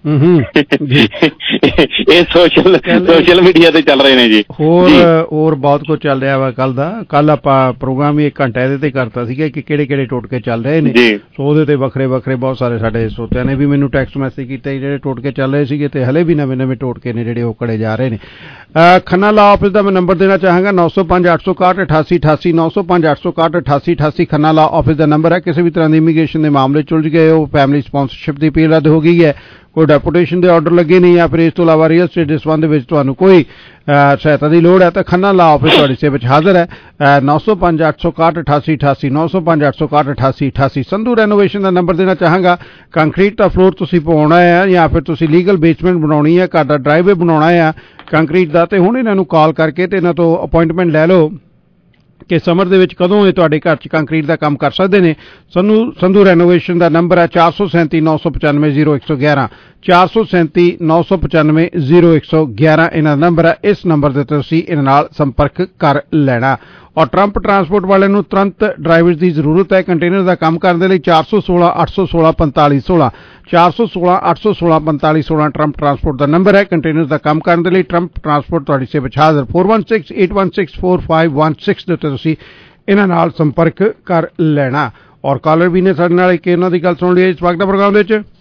ਇਹ ਸੋਸ਼ਲ ਸੋਸ਼ਲ ਮੀਡੀਆ ਤੇ ਚੱਲ ਰਹੇ ਨੇ ਜੀ। ਹੋਰ ਹੋਰ ਬਹੁਤ ਕੁਝ ਚੱਲ ਰਿਹਾ ਵਾ। ਕੱਲ ਦਾ ਕੱਲ ਆਪਾਂ ਪ੍ਰੋਗਰਾਮ ਵੀ ਇੱਕ ਘੰਟਾ ਇਹਦੇ ਤੇ ਕਰਤਾ ਸੀਗਾ ਕਿ ਕਿਹੜੇ ਕਿਹੜੇ ਟੋਟਕੇ ਚੱਲ ਰਹੇ ਨੇ। ਸੋ ਉਹਦੇ ਤੇ ਵੱਖਰੇ ਵੱਖਰੇ ਬਹੁਤ ਸਾਰੇ ਸਾਡੇ ਸਰੋਤਿਆਂ ਨੇ ਵੀ ਮੈਨੂੰ ਟੈਕਸਟ ਮੈਸੇਜ ਕੀਤਾ ਜਿਹੜੇ ਟੋਟਕੇ ਚੱਲ ਰਹੇ ਸੀਗੇ ਤੇ ਹਲੇ ਵੀ ਨਵੇਂ ਨਵੇਂ ਟੋਟਕੇ ਨੇ ਜਿਹੜੇ ਉਹ ਕੜੇ ਜਾ ਰਹੇ ਨੇ। ਖੰਨਾ ਲਾ ਆਫਿਸ ਦਾ ਮੈਂ ਨੰਬਰ ਦੇਣਾ ਚਾਹਾਂਗਾ ਨੌ ਸੌ ਪੰਜ ਅੱਠ ਸੌ ਇਕਾਹਠ ਅਠਾਸੀ ਅਠਾਸੀ ਨੌ ਸੌ ਪੰਜ ਅੱਠ ਸੌ ਇਕਾਹਠ ਅਠਾਸੀ ਅਠਾਸੀ ਖੰਨਾ ਲਾ ਆਫਿਸ ਦਾ ਨੰਬਰ ਹੈ। ਕਿਸੇ ਵੀ ਤਰ੍ਹਾਂ ਦੀ ਇਮੀਗ੍ਰੇਸ਼ਨ ਦੇ ਮਾਮਲੇ ਚੁਲਝ ਗਏ ਹੋ, ਫੈਮਿਲੀ ਸਪਾਂਸਰਸ਼ਿਪ ਦੀ ਅਪੀਲ ਰੱਦ ਹੋ ਗਈ ਹੈ, ਕੋਈ ਡੈਪੂਟੇਸ਼ਨ ਦੇ ਆਰਡਰ ਲੱਗੇ ਨਹੀਂ ਜਾਂ ਫਿਰ ਇਸ ਤੋਂ ਇਲਾਵਾ ਰੀਅਲ ਸਟੇਟ ਦੇ ਸੰਬੰਧ ਵਿੱਚ ਤੁਹਾਨੂੰ ਕੋਈ ਸਹਾਇਤਾ ਦੀ ਲੋੜ ਹੈ ਤਾਂ ਖੰਨਾ ਲਾ ਆਫਿਸ ਤੁਹਾਡੀ ਸੇਵਾ ਵਿੱਚ ਹਾਜ਼ਰ ਹੈ। ਨੌ ਸੌ ਪੰਜ ਅੱਠ ਸੌ ਇਕਾਹਠ ਅਠਾਸੀ ਅਠਾਸੀ ਨੌ ਸੌ ਪੰਜ ਅੱਠ ਸੌ ਇਕਾਹਠ ਅਠਾਸੀ ਅਠਾਸੀ। ਸੰਧੂ ਰੈਨੋਵੇਸ਼ਨ ਦਾ ਨੰਬਰ ਦੇਣਾ ਚਾਹਾਂਗਾ। ਕੰਕਰੀਟ ਦਾ ਫਲੋਰ ਤੁਸੀਂ ਪਵਾਉਣਾ ਹੈ ਜਾਂ ਫਿਰ ਤੁਸੀਂ ਲੀਗਲ ਬੇਸਮੈਂਟ ਬਣਾਉਣੀ ਹੈ, ਘਰ ਦਾ ਡਰਾਈਵੇ ਬਣਾਉਣਾ ਹੈ ਕੰਕਰੀਟ ਦਾ, ਤੇ ਹੁਣ ਇਹਨਾਂ ਨੂੰ ਕਾਲ ਕਰਕੇ ਤੇ ਇਹਨਾਂ ਤੋਂ ਅਪਾਇੰਟਮੈਂਟ ਲੈ ਲਓ ਕਿ ਸਮਰ ਦੇ ਵਿੱਚ ਕਦੋਂ ਇਹ ਤੁਹਾਡੇ ਘਰ 'ਚ ਕੰਕਰੀਟ ਦਾ ਕੰਮ ਕਰ ਸਕਦੇ ਨੇ। ਸਾਨੂੰ ਸੰਧੂ ਰੈਨੋਵੇਸ਼ਨ ਦਾ ਨੰਬਰ ਹੈ ਚਾਰ ਸੌ ਸੈਂਤੀ ਨੌ ਸੌ ਪਚਾਨਵੇਂ ਜ਼ੀਰੋ ਇੱਕ ਸੌ ਗਿਆਰਾਂ ਚਾਰ ਸੌ ਸੈਂਤੀ ਨੌ ਸੌ ਪਚਾਨਵੇਂ ਜ਼ੀਰੋ ਇੱਕ ਸੌ ਗਿਆਰਾਂ ਇਹਨਾਂ ਦਾ ਨੰਬਰ ਹੈ। ਇਸ ਨੰਬਰ ਦੇ ਤੁਸੀਂ ਇਹਨਾਂ ਨਾਲ ਸੰਪਰਕ ਕਰ ਲੈਣਾ। ਔਰ ਟਰੰਪ ਟਰਾਂਸਪੋਰਟ ਵਾਲਿਆਂ ਨੂੰ ਤੁਰੰਤ ਡਰਾਈਵਰਸ ਦੀ ਜ਼ਰੂਰਤ ਹੈ ਕੰਟੇਨਰ ਦਾ ਕੰਮ ਕਰਨ ਦੇ ਲਈ। ਚਾਰ ਸੌ ਸੋਲਾਂ ਅੱਠ ਸੌ ਸੋਲਾਂ ਪੰਤਾਲੀ ਸੋਲਾਂ ਚਾਰ ਸੌ ਸੋਲਾਂ ਅੱਠ ਸੌ ਸੋਲਾਂ ਪੰਤਾਲੀ ਸੋਲਾਂ ਟਰੰਪ ਟਰਾਂਸਪੋਰਟ ਦਾ ਨੰਬਰ ਹੈ ਕੰਟੇਨਰ ਦਾ ਕੰਮ ਕਰਨ ਦੇ ਲਈ। ਟਰੰਪ ਟਰਾਂਸਪੋਰਟ ਤੁਹਾਡੀ ਸੇਵਾ ਵਿੱਚ ਹਾਜ਼ਰ। Four one six eight one six four five one six ਦੇ ਉੱਤੇ ਤੁਸੀਂ ਇਹਨਾਂ ਨਾਲ ਸੰਪਰਕ ਕਰ ਲੈਣਾ। ਔਰ ਕਾਲਰ ਵੀ ਨੇ ਸਾਡੇ ਨਾਲ ਇੱਕ ਇਹਨਾਂ ਦੀ ਗੱਲ ਸੁਣ ਲਈ ਇਸ ਵਕਤ ਦਾ ਪ੍ਰੋਗਰਾਮ ਦੇ ਵਿੱਚ।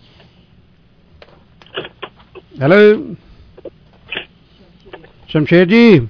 ਹੈਲੋ ਸ਼ਮਸ਼ੇਰ ਜੀ,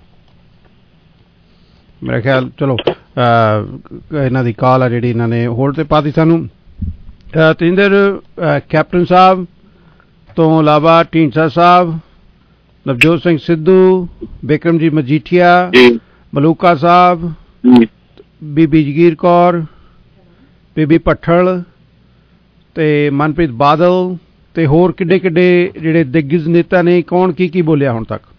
ਮੇਰਾ ਖਿਆਲ ਚਲੋ ਇਹਨਾਂ ਦੀ ਕਾਲ ਆ ਜਿਹੜੀ ਇਹਨਾਂ ਨੇ ਹੋਲਡ ਤੇ ਪਾਤੀ ਸਾਨੂੰ। ਤੇਜਿੰਦਰ ਕੈਪਟਨ ਸਾਹਿਬ ਤੋਂ ਇਲਾਵਾ ਢੀਂਡਸਾ ਸਾਹਿਬ, ਨਵਜੋਤ ਸਿੰਘ ਸਿੱਧੂ, ਬਿਕਰਮ ਜੀ ਮਜੀਠੀਆ, ਮਲੂਕਾ ਸਾਹਿਬ, ਬੀਬੀ ਜਗੀਰ ਕੌਰ, ਬੀਬੀ ਭੱਠਲ ਤੇ ਮਨਪ੍ਰੀਤ ਬਾਦਲ ਤੇ ਹੋਰ ਕਿੱਡੇ ਕਿੱਡੇ ਜਿਹੜੇ ਦਿੱਗਜ ਨੇਤਾ ਨੇ, ਕੌਣ ਕੀ ਕੀ ਬੋਲਿਆ ਹੁਣ ਤੱਕ?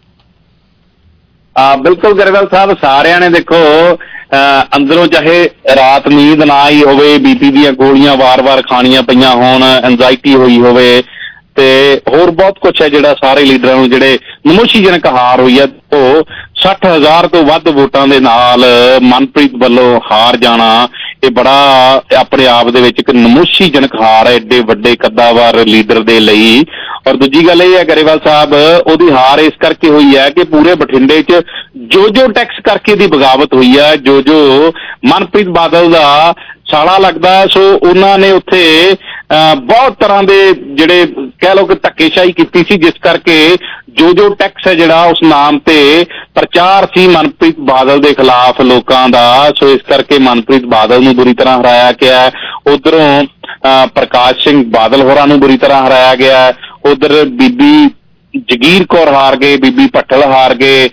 ਆ ਬਿਲਕੁਲ ਗਰੇਵਾਲ ਸਾਹਿਬ, ਸਾਰਿਆਂ ਨੇ ਦੇਖੋ ਅੰਦਰੋਂ ਚਾਹੇ ਰਾਤ ਨੀਂਦ ਨਾ ਆਈ ਹੋਵੇ, ਬੀਪੀ ਦੀਆਂ ਗੋਲੀਆਂ ਵਾਰ-ਵਾਰ ਖਾਣੀਆਂ ਪਈਆਂ ਹੋਣ, ਐਂਜ਼ਾਈਟੀ ਹੋਈ ਹੋਵੇ ਤੇ ਹੋਰ ਬਹੁਤ ਕੁਛ ਹੈ ਜਿਹੜਾ ਸਾਰੇ ਲੀਡਰਾਂ ਨੂੰ ਜਿਹੜੇ ਨਮੋਸ਼ੀਜਨਕ ਹਾਰ ਹੋਈ ਹੈ। ਉਹ ਸੱਠ ਹਜ਼ਾਰ ਤੋਂ ਵੱਧ ਵੋਟਾਂ ਦੇ ਨਾਲ ਮਨਪ੍ਰੀਤ ਵੱਲੋਂ ਹਾਰ ਜਾਣਾ ਇਹ ਬੜਾ ਆਪਣੇ ਆਪ ਦੇ ਵਿੱਚ ਇੱਕ ਨਮੋਸ਼ੀਜਨਕ ਹਾਰ ਹੈ ਏਡੇ ਵੱਡੇ ਕੱਦਾਵਰ ਲੀਡਰ ਦੇ ਲਈ। ਔਰ ਦੂਜੀ ਗੱਲ ਇਹ ਹੈ ਗਰੇਵਾਲ ਸਾਹਿਬ, ਉਹਦੀ ਹਾਰ ਇਸ ਕਰਕੇ ਹੋਈ ਹੈ ਕਿ ਪੂਰੇ ਬਠਿੰਡੇ 'ਚ ਜੋ ਜੋ ਟੈਕਸ ਕਰਕੇ ਦੀ ਬਗਾਵਤ ਹੋਈ ਹੈ, ਜੋ ਜੋ ਮਨਪ੍ਰੀਤ ਬਾਦਲ ਦਾ ਸਾਲਾ ਲੱਗਦਾ, ਸੋ ਉਹਨਾਂ ਨੇ ਉੱਥੇ ਬਹੁਤ ਤਰ੍ਹਾਂ ਦੇ ਜਿਹੜੇ ਕਹਿ ਲਓ ਕਿ ਧੱਕੇਸ਼ਾਹੀ ਕੀਤੀ ਸੀ, ਜਿਸ ਕਰਕੇ ਜੋ ਜੋ ਟੈਕਸ ਹੈ ਜਿਹੜਾ ਉਸ ਨਾਮ ਤੇ ਪ੍ਰਚਾਰ ਸੀ ਮਨਪ੍ਰੀਤ ਬਾਦਲ ਦੇ ਖਿਲਾਫ ਲੋਕਾਂ ਦਾ। ਸੋ ਇਸ ਕਰਕੇ ਮਨਪ੍ਰੀਤ ਬਾਦਲ ਨੂੰ ਬੁਰੀ ਤਰ੍ਹਾਂ ਹਰਾਇਆ ਗਿਆ। ਉਧਰੋਂ ਪ੍ਰਕਾਸ਼ ਸਿੰਘ ਬਾਦਲ ਹੋਰਾਂ ਨੂੰ ਬੁਰੀ ਤਰ੍ਹਾਂ ਹਰਾਇਆ ਗਿਆ। ਉਧਰ ਬੀਬੀ ਜਗੀਰ ਕੌਰ ਹਾਰ ਗਏ, ਬੀਬੀ ਭੱਠਲ ਹਾਰ ਗਏ,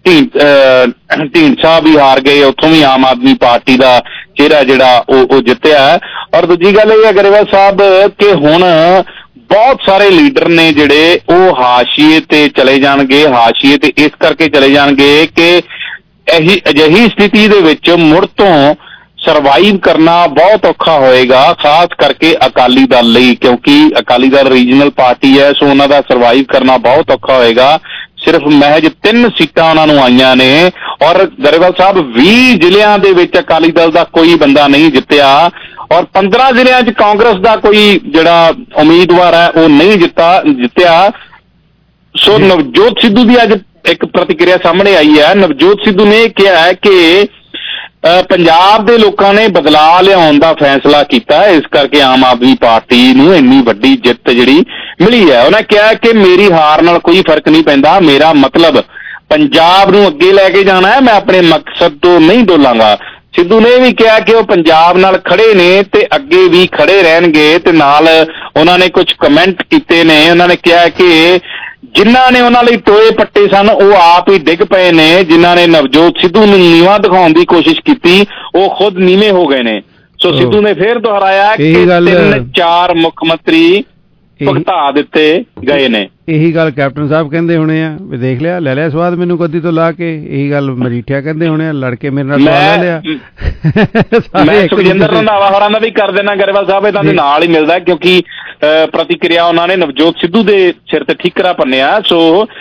ਢੀਂਡਸਾ ਵੀ ਹਾਰ ਗਏ, ਉੱਥੋਂ ਵੀ ਆਮ ਆਦਮੀ ਪਾਰਟੀ ਦਾ ਚਿਹਰਾ ਜਿਹੜਾ ਉਹ ਉਹ ਜਿੱਤਿਆ। ਔਰ ਦੂਜੀ ਗੱਲ ਇਹ ਹੈ ਗਰੇਵਾਲ ਸਾਹਿਬ ਕਿ ਹੁਣ ਬਹੁਤ ਸਾਰੇ ਲੀਡਰ ਨੇ ਜਿਹੜੇ ਉਹ ਹਾਸ਼ੀਏ ਤੇ ਚਲੇ ਜਾਣਗੇ। ਹਾਸ਼ੀਏ ਤੇ ਇਸ ਕਰਕੇ ਚਲੇ ਜਾਣਗੇ ਕਿ ਇਹੀ ਅਜਿਹੀ ਸਥਿਤੀ ਦੇ ਵਿੱਚ ਮੁੜ ਤੋਂ ਸਰਵਾਈਵ ਕਰਨਾ ਬਹੁਤ ਔਖਾ ਹੋਏਗਾ, ਖਾਸ ਕਰਕੇ ਅਕਾਲੀ ਦਲ ਲਈ, ਕਿਉਂਕਿ ਅਕਾਲੀ ਦਲ ਰੀਜਨਲ ਪਾਰਟੀ ਹੈ। ਸੋ ਉਹਨਾਂ ਦਾ ਸਰਵਾਈਵ ਕਰਨਾ ਬਹੁਤ ਔਖਾ ਹੋਏਗਾ। ਸਿਰਫ ਮਹਿਜ ਤਿੰਨ ਸੀਟਾਂ ਉਹਨਾਂ ਨੂੰ ਆਈਆਂ ਨੇ ਔਰ ਗਰੇਵਾਲ ਸਾਹਿਬ ਵੀਹ ਜ਼ਿਲ੍ਹਿਆਂ ਦੇ ਵਿੱਚ ਅਕਾਲੀ ਦਲ ਦਾ ਕੋਈ ਬੰਦਾ ਨਹੀਂ ਜਿੱਤਿਆ ਔਰ ਪੰਦਰਾਂ ਜ਼ਿਲ੍ਹਿਆਂ 'ਚ ਕਾਂਗਰਸ ਦਾ ਕੋਈ ਜਿਹੜਾ ਉਮੀਦਵਾਰ ਹੈ ਉਹ ਨਹੀਂ ਜਿੱਤਾ ਜਿੱਤਿਆ ਸੋ ਨਵਜੋਤ ਸਿੱਧੂ ਦੀ ਅੱਜ ਇੱਕ ਪ੍ਰਤੀਕਿਰਿਆ ਸਾਹਮਣੇ ਆਈ ਹੈ। ਨਵਜੋਤ ਸਿੱਧੂ ਨੇ ਕਿਹਾ ਹੈ ਕਿ ਪੰਜਾਬ ਦੇ ਲੋਕਾਂ ਨੇ ਬਦਲਾਅ ਲਿਆਉਣ ਦਾ ਫੈਸਲਾ ਕੀਤਾ, ਇਸ ਕਰਕੇ ਆਮ ਆਦਮੀ ਪਾਰਟੀ ਨੂੰ ਇੰਨੀ ਵੱਡੀ ਜਿੱਤ ਜਿਹੜੀ ਮਿਲੀ ਹੈ। ਉਹਨੇ ਕਿਹਾ ਕਿ ਮੇਰੀ ਹਾਰ ਨਾਲ ਕੋਈ ਫਰਕ ਨਹੀਂ ਪੈਂਦਾ, ਮੇਰਾ ਮਤਲਬ ਪੰਜਾਬ ਨੂੰ ਅੱਗੇ ਲੈ ਕੇ ਜਾਣਾ ਹੈ, ਮੈਂ ਆਪਣੇ ਮਕਸਦ ਤੋਂ ਨਹੀਂ ਡੋਲਾਂਗਾ। ਸਿੱਧੂ ਨੇ ਵੀ ਕਿਹਾ ਕਿ ਉਹ ਪੰਜਾਬ ਨਾਲ ਖੜੇ ਨੇ ਤੇ ਅੱਗੇ ਵੀ ਖੜੇ ਰਹਿਣਗੇ ਤੇ ਨਾਲ ਉਹਨਾਂ ਨੇ ਕੁਝ ਕਮੈਂਟ ਕੀਤੇ ਨੇ। ਉਹਨਾਂ ਨੇ ਕਿਹਾ ਕਿ ਜਿਨ੍ਹਾਂ ਨੇ ਉਹਨਾਂ ਲਈ ਟੋਏ ਪੱਟੇ ਸਨ ਉਹ ਆਪ ਹੀ ਡਿੱਗ ਪਏ ਨੇ, ਜਿਨ੍ਹਾਂ ਨੇ ਨਵਜੋਤ ਸਿੱਧੂ ਨੂੰ ਨੀਵਾਂ ਦਿਖਾਉਣ ਦੀ ਕੋਸ਼ਿਸ਼ ਕੀਤੀ ਉਹ ਖੁਦ ਨੀਵੇਂ ਹੋ ਗਏ ਨੇ। ਸੋ ਸਿੱਧੂ ਨੇ ਫੇਰ ਦੁਹਰਾਇਆ ਕਿ ਤਿੰਨ ਚਾਰ ਮੁੱਖ ਮੰਤਰੀ ਭੁਗਤਾ ਦਿੱਤੇ ਗਏ ਨੇ। ਇਹੀ ਗੱਲ ਕੈਪਟਨ ਸਾਹਿਬ ਕਹਿੰਦੇ ਹੋਣੇ ਆ ਵੀ ਦੇਖ ਲਿਆ, ਲੈ ਲਿਆ ਸਵਾਦ ਮੈਨੂੰ ਗੱਦੀ ਤੋਂ ਲਾ ਕੇ। ਇਹੀ ਗੱਲ ਮਜੀਠੀਆ ਕਹਿੰਦੇ ਹੋਣੇ ਆ, ਲੜ ਕੇ ਮੇਰੇ ਨਾਲ ਸਵਾਦ ਲੈ ਲਿਆ। ਮੈਂ ਸੁਖਜਿੰਦਰ ਰੰਧਾਵਾ ਹੋਰਾਂ ਦਾ ਵੀ ਕਰ ਦੇਣਾ ਗਰੇਵਾਲ ਸਾਹਿਬ, ਇਹਨਾਂ ਦੇ ਨਾਲ ਹੀ ਮਿਲਦਾ ਕਿਉਂਕਿ ਪ੍ਰਤੀਕਿਰਿਆ ਉਹਨਾਂ ਨੇ ਨਵਜੋਤ ਸਿੱਧੂ ਦੇ ਸਿਰ ਤੇ ਠੀਕਰਾ ਭੰਨਿਆ। ਸੋ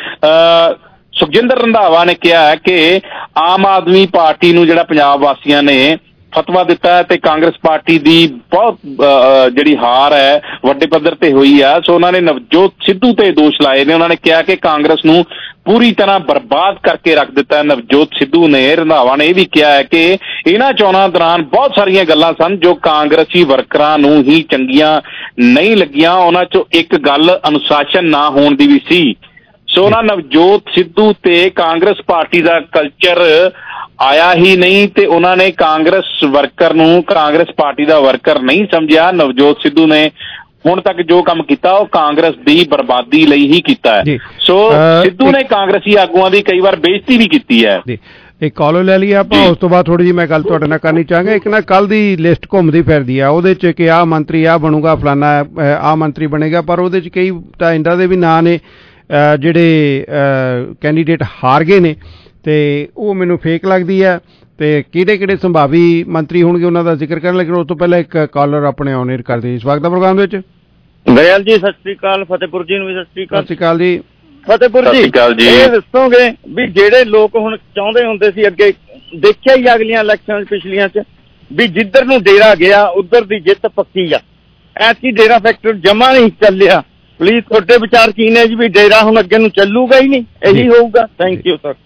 ਸੁਖਜਿੰਦਰ ਰੰਧਾਵਾ ਨੇ ਕਿਹਾ ਕਿ ਆਮ ਆਦਮੀ ਪਾਰਟੀ ਨੂੰ ਜਿਹੜਾ ਪੰਜਾਬ ਵਾਸੀਆਂ ਨੇ ਫਤਵਾ ਦਿੱਤਾ ਹੈ ਤੇ ਕਾਂਗਰਸ ਪਾਰਟੀ ਦੀ ਬਹੁਤ ਜਿਹੜੀ ਹਾਰ ਹੈ ਵੱਡੇ ਪੱਧਰ ਤੇ ਹੋਈ ਆ। ਸੋ ਉਹਨਾਂ ਨੇ ਨਵਜੋਤ ਸਿੱਧੂ ਤੇ ਦੋਸ਼ ਲਾਏ ਨੇ। ਉਹਨਾਂ ਨੇ ਕਿਹਾ ਕਿ ਕਾਂਗਰਸ ਨੂੰ ਪੂਰੀ ਤਰ੍ਹਾਂ ਬਰਬਾਦ ਕਰਕੇ ਰੱਖ ਦਿੱਤਾ ਹੈ ਨਵਜੋਤ ਸਿੱਧੂ ਨੇ। ਰੰਧਾਵਾ ਨੇ ਇਹ ਵੀ ਕਿਹਾ ਹੈ ਕਿ ਇਹਨਾਂ ਚੋਣਾਂ ਦੌਰਾਨ ਬਹੁਤ ਸਾਰੀਆਂ ਗੱਲਾਂ ਸਨ ਜੋ ਕਾਂਗਰਸੀ ਵਰਕਰਾਂ ਨੂੰ ਹੀ ਚੰਗੀਆਂ ਨਹੀਂ ਲੱਗੀਆਂ। ਉਹਨਾਂ ਚੋਂ ਇੱਕ ਗੱਲ ਅਨੁਸ਼ਾਸਨ ਨਾ ਹੋਣ ਦੀ ਵੀ ਸੀ। ਸੋ ਉਹਨਾਂ ਨਵਜੋਤ ਸਿੱਧੂ ਤੇ ਕਾਂਗਰਸ ਪਾਰਟੀ ਦਾ ਕਲਚਰ ਆਇਆ ਹੀ ਨਹੀਂ ਤੇ ਉਹਨਾਂ ਨੇ ਕਾਂਗਰਸ ਵਰਕਰ ਨੂੰ ਕਾਂਗਰਸ ਪਾਰਟੀ ਦਾ ਵਰਕਰ ਨਹੀਂ ਸਮਝਿਆ। ਨਵਜੋਤ ਸਿੱਧੂ ਨੇ ਹੁਣ ਤੱਕ ਜੋ ਕੰਮ ਕੀਤਾ ਉਹ ਕਾਂਗਰਸ ਦੀ ਬਰਬਾਦੀ ਲਈ ਹੀ ਕੀਤਾ ਹੈ। ਸੋ ਸਿੱਧੂ ਨੇ ਕਾਂਗਰਸੀ ਆਗੂਆਂ ਦੀ ਕਈ ਵਾਰ ਬੇਇੱਜ਼ਤੀ ਵੀ ਕੀਤੀ ਹੈ। ਇੱਕ ਕਾਲਰ ਲੈ ਲਈਏ ਆਪਾਂ, ਉਸ ਤੋਂ ਬਾਅਦ ਥੋੜੀ ਜਿਹੀ ਮੈਂ ਗੱਲ ਤੁਹਾਡੇ ਨਾਲ ਕਰਨੀ ਚਾਹਾਂਗਾ। ਇੱਕ ਨਾ ਕੱਲ ਦੀ ਲਿਸਟ ਘੁੰਮਦੀ ਫਿਰਦੀ ਆ, ਉਹਦੇ 'ਚ ਕਿ ਆਹ ਮੰਤਰੀ ਆਹ ਬਣੂਗਾ, ਫਲਾਨਾ ਆਹ ਮੰਤਰੀ ਬਣੇਗਾ, ਪਰ ਉਹਦੇ 'ਚ ਕਈ ਤਾਂ ਇੰਦਾਂ ਦੇ ਵੀ ਨਾਂ ਨੇ ਜਿਹੜੇ ਕੈਂਡੀਡੇਟ ਹਾਰ ਗਏ ਨੇ ਤੇ ਉਹ ਮੈਨੂੰ ਫੇਕ ਲੱਗਦੀ ਹੈ। ਤੇ ਕਿਹੜੇ ਕਿਹੜੇ ਸੰਭਾਵੀ ਮੰਤਰੀ ਹੋਣਗੇ ਉਹਨਾਂ ਦਾ ਜ਼ਿਕਰ ਕਰਨ, ਲੇਕਿਨ ਉਸ ਤੋਂ ਪਹਿਲਾਂ ਇੱਕ ਕਾਲਰ ਆਪਣੇ ਔਨ ਏਅਰ ਕਰਦੇ ਜੀ। ਸਵਾਗਤ ਹੈ ਪ੍ਰੋਗਰਾਮ ਦੇ ਵਿੱਚ। ਦਇਆਲ ਜੀ ਸਤਿ ਸ੍ਰੀ ਅਕਾਲ, ਫਤਿਹਪੁਰ ਜੀ ਨੂੰ ਵੀ ਸਤਿ ਸ੍ਰੀ ਅਕਾਲ। ਸਤਿ ਸ੍ਰੀ ਅਕਾਲ ਜੀ। ਫਤਿਹਪੁਰ ਜੀ ਇਹ ਦੱਸੋਗੇ ਵੀ ਜਿਹੜੇ ਲੋਕ ਹੁਣ ਚਾਹੁੰਦੇ ਹੁੰਦੇ ਸੀ, ਅੱਗੇ ਦੇਖਿਆ ਹੀ ਅਗਲੀਆਂ ਇਲੈਕਸ਼ਨ ਪਿਛਲੀਆਂ ਚ ਵੀ ਜਿੱਧਰ ਨੂੰ ਡੇਰਾ ਗਿਆ ਉਧਰ ਦੀ ਜਿੱਤ ਪੱਕੀ ਆ। ਐਤਕੀ ਡੇਰਾ ਫੈਕਟਰ ਜਮਾ ਨਹੀਂ ਚੱਲਿਆ। ਪਲੀਜ਼ ਤੁਹਾਡੇ ਵਿਚਾਰ ਕੀ ਨੇ ਜੀ, ਵੀ ਡੇਰਾ ਹੁਣ ਅੱਗੇ ਨੂੰ ਚੱਲੂਗਾ ਹੀ ਨਹੀਂ, ਇਹੀ ਹੋਊਗਾ? Thank you sir.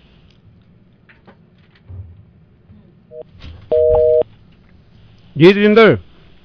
ਜੀ ਰਜਿੰਦਰ।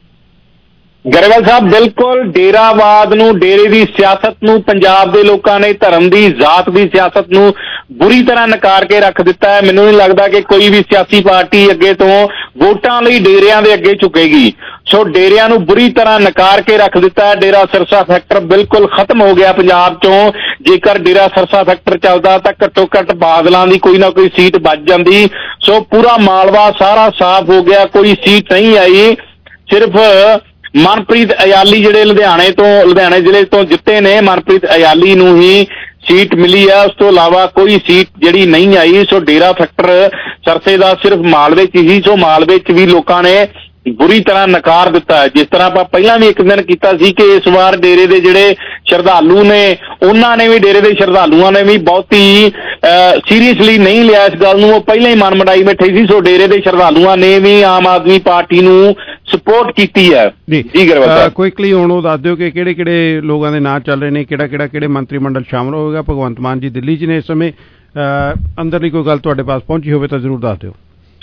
ਗਰੇਵਾਲ ਸਾਹਿਬ ਬਿਲਕੁਲ ਡੇਰਾਵਾਦ ਨੂੰ, ਡੇਰੇ ਦੀ ਸਿਆਸਤ ਨੂੰ ਪੰਜਾਬ ਦੇ ਲੋਕਾਂ ਨੇ ਧਰਮ ਦੀ, ਜ਼ਾਤ ਦੀ ਸਿਆਸਤ ਨੂੰ ਬੁਰੀ ਤਰ੍ਹਾਂ ਨਕਾਰ ਕੇ ਰੱਖ ਦਿੱਤਾ ਹੈ। ਮੈਨੂੰ ਨਹੀਂ ਲੱਗਦਾ ਕਿ ਕੋਈ ਵੀ ਸਿਆਸੀ ਪਾਰਟੀ ਅੱਗੇ ਤੋਂ ਵੋਟਾਂ ਲਈ ਡੇਰਿਆਂ ਦੇ ਅੱਗੇ ਝੁਕੇਗੀ। ਸੋ ਡੇਰਿਆਂ ਨੂੰ ਬੁਰੀ ਤਰ੍ਹਾਂ ਨਕਾਰ ਕੇ ਰੱਖ ਦਿੱਤਾ ਹੈ। ਡੇਰਾ ਸਿਰਸਾ ਫੈਕਟਰ ਬਿਲਕੁਲ ਖਤਮ ਹੋ ਗਿਆ ਪੰਜਾਬ ਚੋਂ। ਜੇਕਰ ਡੇਰਾ ਸਿਰਸਾ ਫੈਕਟਰ ਚੱਲਦਾ ਤਾਂ ਘੱਟੋ ਘੱਟ ਬਾਦਲਾਂ ਦੀ ਕੋਈ ਨਾ ਕੋਈ ਸੀਟ ਬਚ ਜਾਂਦੀ। ਸੋ ਪੂਰਾ ਮਾਲਵਾ ਸਾਰਾ ਸਾਫ਼ ਹੋ ਗਿਆ, ਕੋਈ ਸੀਟ ਨਹੀਂ ਆਈ। ਸਿਰਫ ਮਨਪ੍ਰੀਤ ਅਯਾਲੀ ਜਿਹੜੇ ਲੁਧਿਆਣੇ ਤੋਂ ਲੁਧਿਆਣੇ ਜ਼ਿਲ੍ਹੇ ਤੋਂ ਜਿੱਤੇ ਨੇ, ਮਨਪ੍ਰੀਤ ਅਯਾਲੀ ਨੂੰ ਹੀ ਸੀਟ ਮਿਲੀ ਆ। ਉਸ ਤੋਂ ਇਲਾਵਾ ਕੋਈ ਸੀਟ ਜਿਹੜੀ ਨਹੀਂ ਆਈ। ਸੋ ਡੇਰਾ ਫੈਕਟਰ ਸਰਸੇ ਦਾ ਸਿਰਫ ਮਾਲਵੇ 'ਚ ਹੀ, ਸੋ ਮਾਲਵੇ 'ਚ ਵੀ ਲੋਕਾਂ ਨੇ ਬੁਰੀ ਤਰ੍ਹਾਂ ਨਕਾਰ ਦਿੱਤਾ ਹੈ। ਜਿਸ ਤਰ੍ਹਾਂ ਆਪਾਂ ਪਹਿਲਾਂ ਵੀ ਇੱਕ ਦਿਨ ਕੀਤਾ ਸੀ ਕਿ ਇਸ ਵਾਰ ਡੇਰੇ ਦੇ ਜਿਹੜੇ ਸ਼ਰਧਾਲੂ ਨੇ, ਉਹਨਾਂ ਨੇ ਵੀ, ਡੇਰੇ ਦੇ ਸ਼ਰਧਾਲੂਆਂ ਨੇ ਵੀ ਬਹੁਤੀ ਸੀਰੀਅਸਲੀ ਨਹੀਂ ਲਿਆ ਇਸ ਗੱਲ ਨੂੰ। ਉਹ ਪਹਿਲਾਂ ਹੀ ਮਨ ਮੜਾਈ ਬੈਠੇ ਸੀ। ਸੋ ਡੇਰੇ ਦੇ ਸ਼ਰਧਾਲੂਆਂ ਨੇ ਵੀ ਆਮ ਆਦਮੀ ਪਾਰਟੀ ਨੂੰ ਸਪੋਰਟ ਕੀਤੀ ਹੈ। ਜੀ ਗਰੇਵਾਲ ਕੁਇਕਲੀ ਹੁਣ ਉਹ ਦੱਸ ਦਿਓ ਕਿ ਕਿਹੜੇ ਕਿਹੜੇ ਲੋਕਾਂ ਦੇ ਨਾਂ ਚੱਲ ਰਹੇ ਨੇ, ਕਿਹੜਾ ਕਿਹੜਾ ਕਿਹੜੇ ਮੰਤਰੀ ਮੰਡਲ ਸ਼ਾਮਲ ਹੋਵੇਗਾ। ਭਗਵੰਤ ਮਾਨ ਜੀ ਦਿੱਲੀ 'ਚ ਨੇ ਇਸ ਸਮੇਂ, ਅੰਦਰਲੀ ਕੋਈ ਗੱਲ ਤੁਹਾਡੇ ਪਾਸ ਪਹੁੰਚੀ ਹੋਵੇ ਤਾਂ ਜ਼ਰੂਰ ਦੱਸ ਦਿਓ।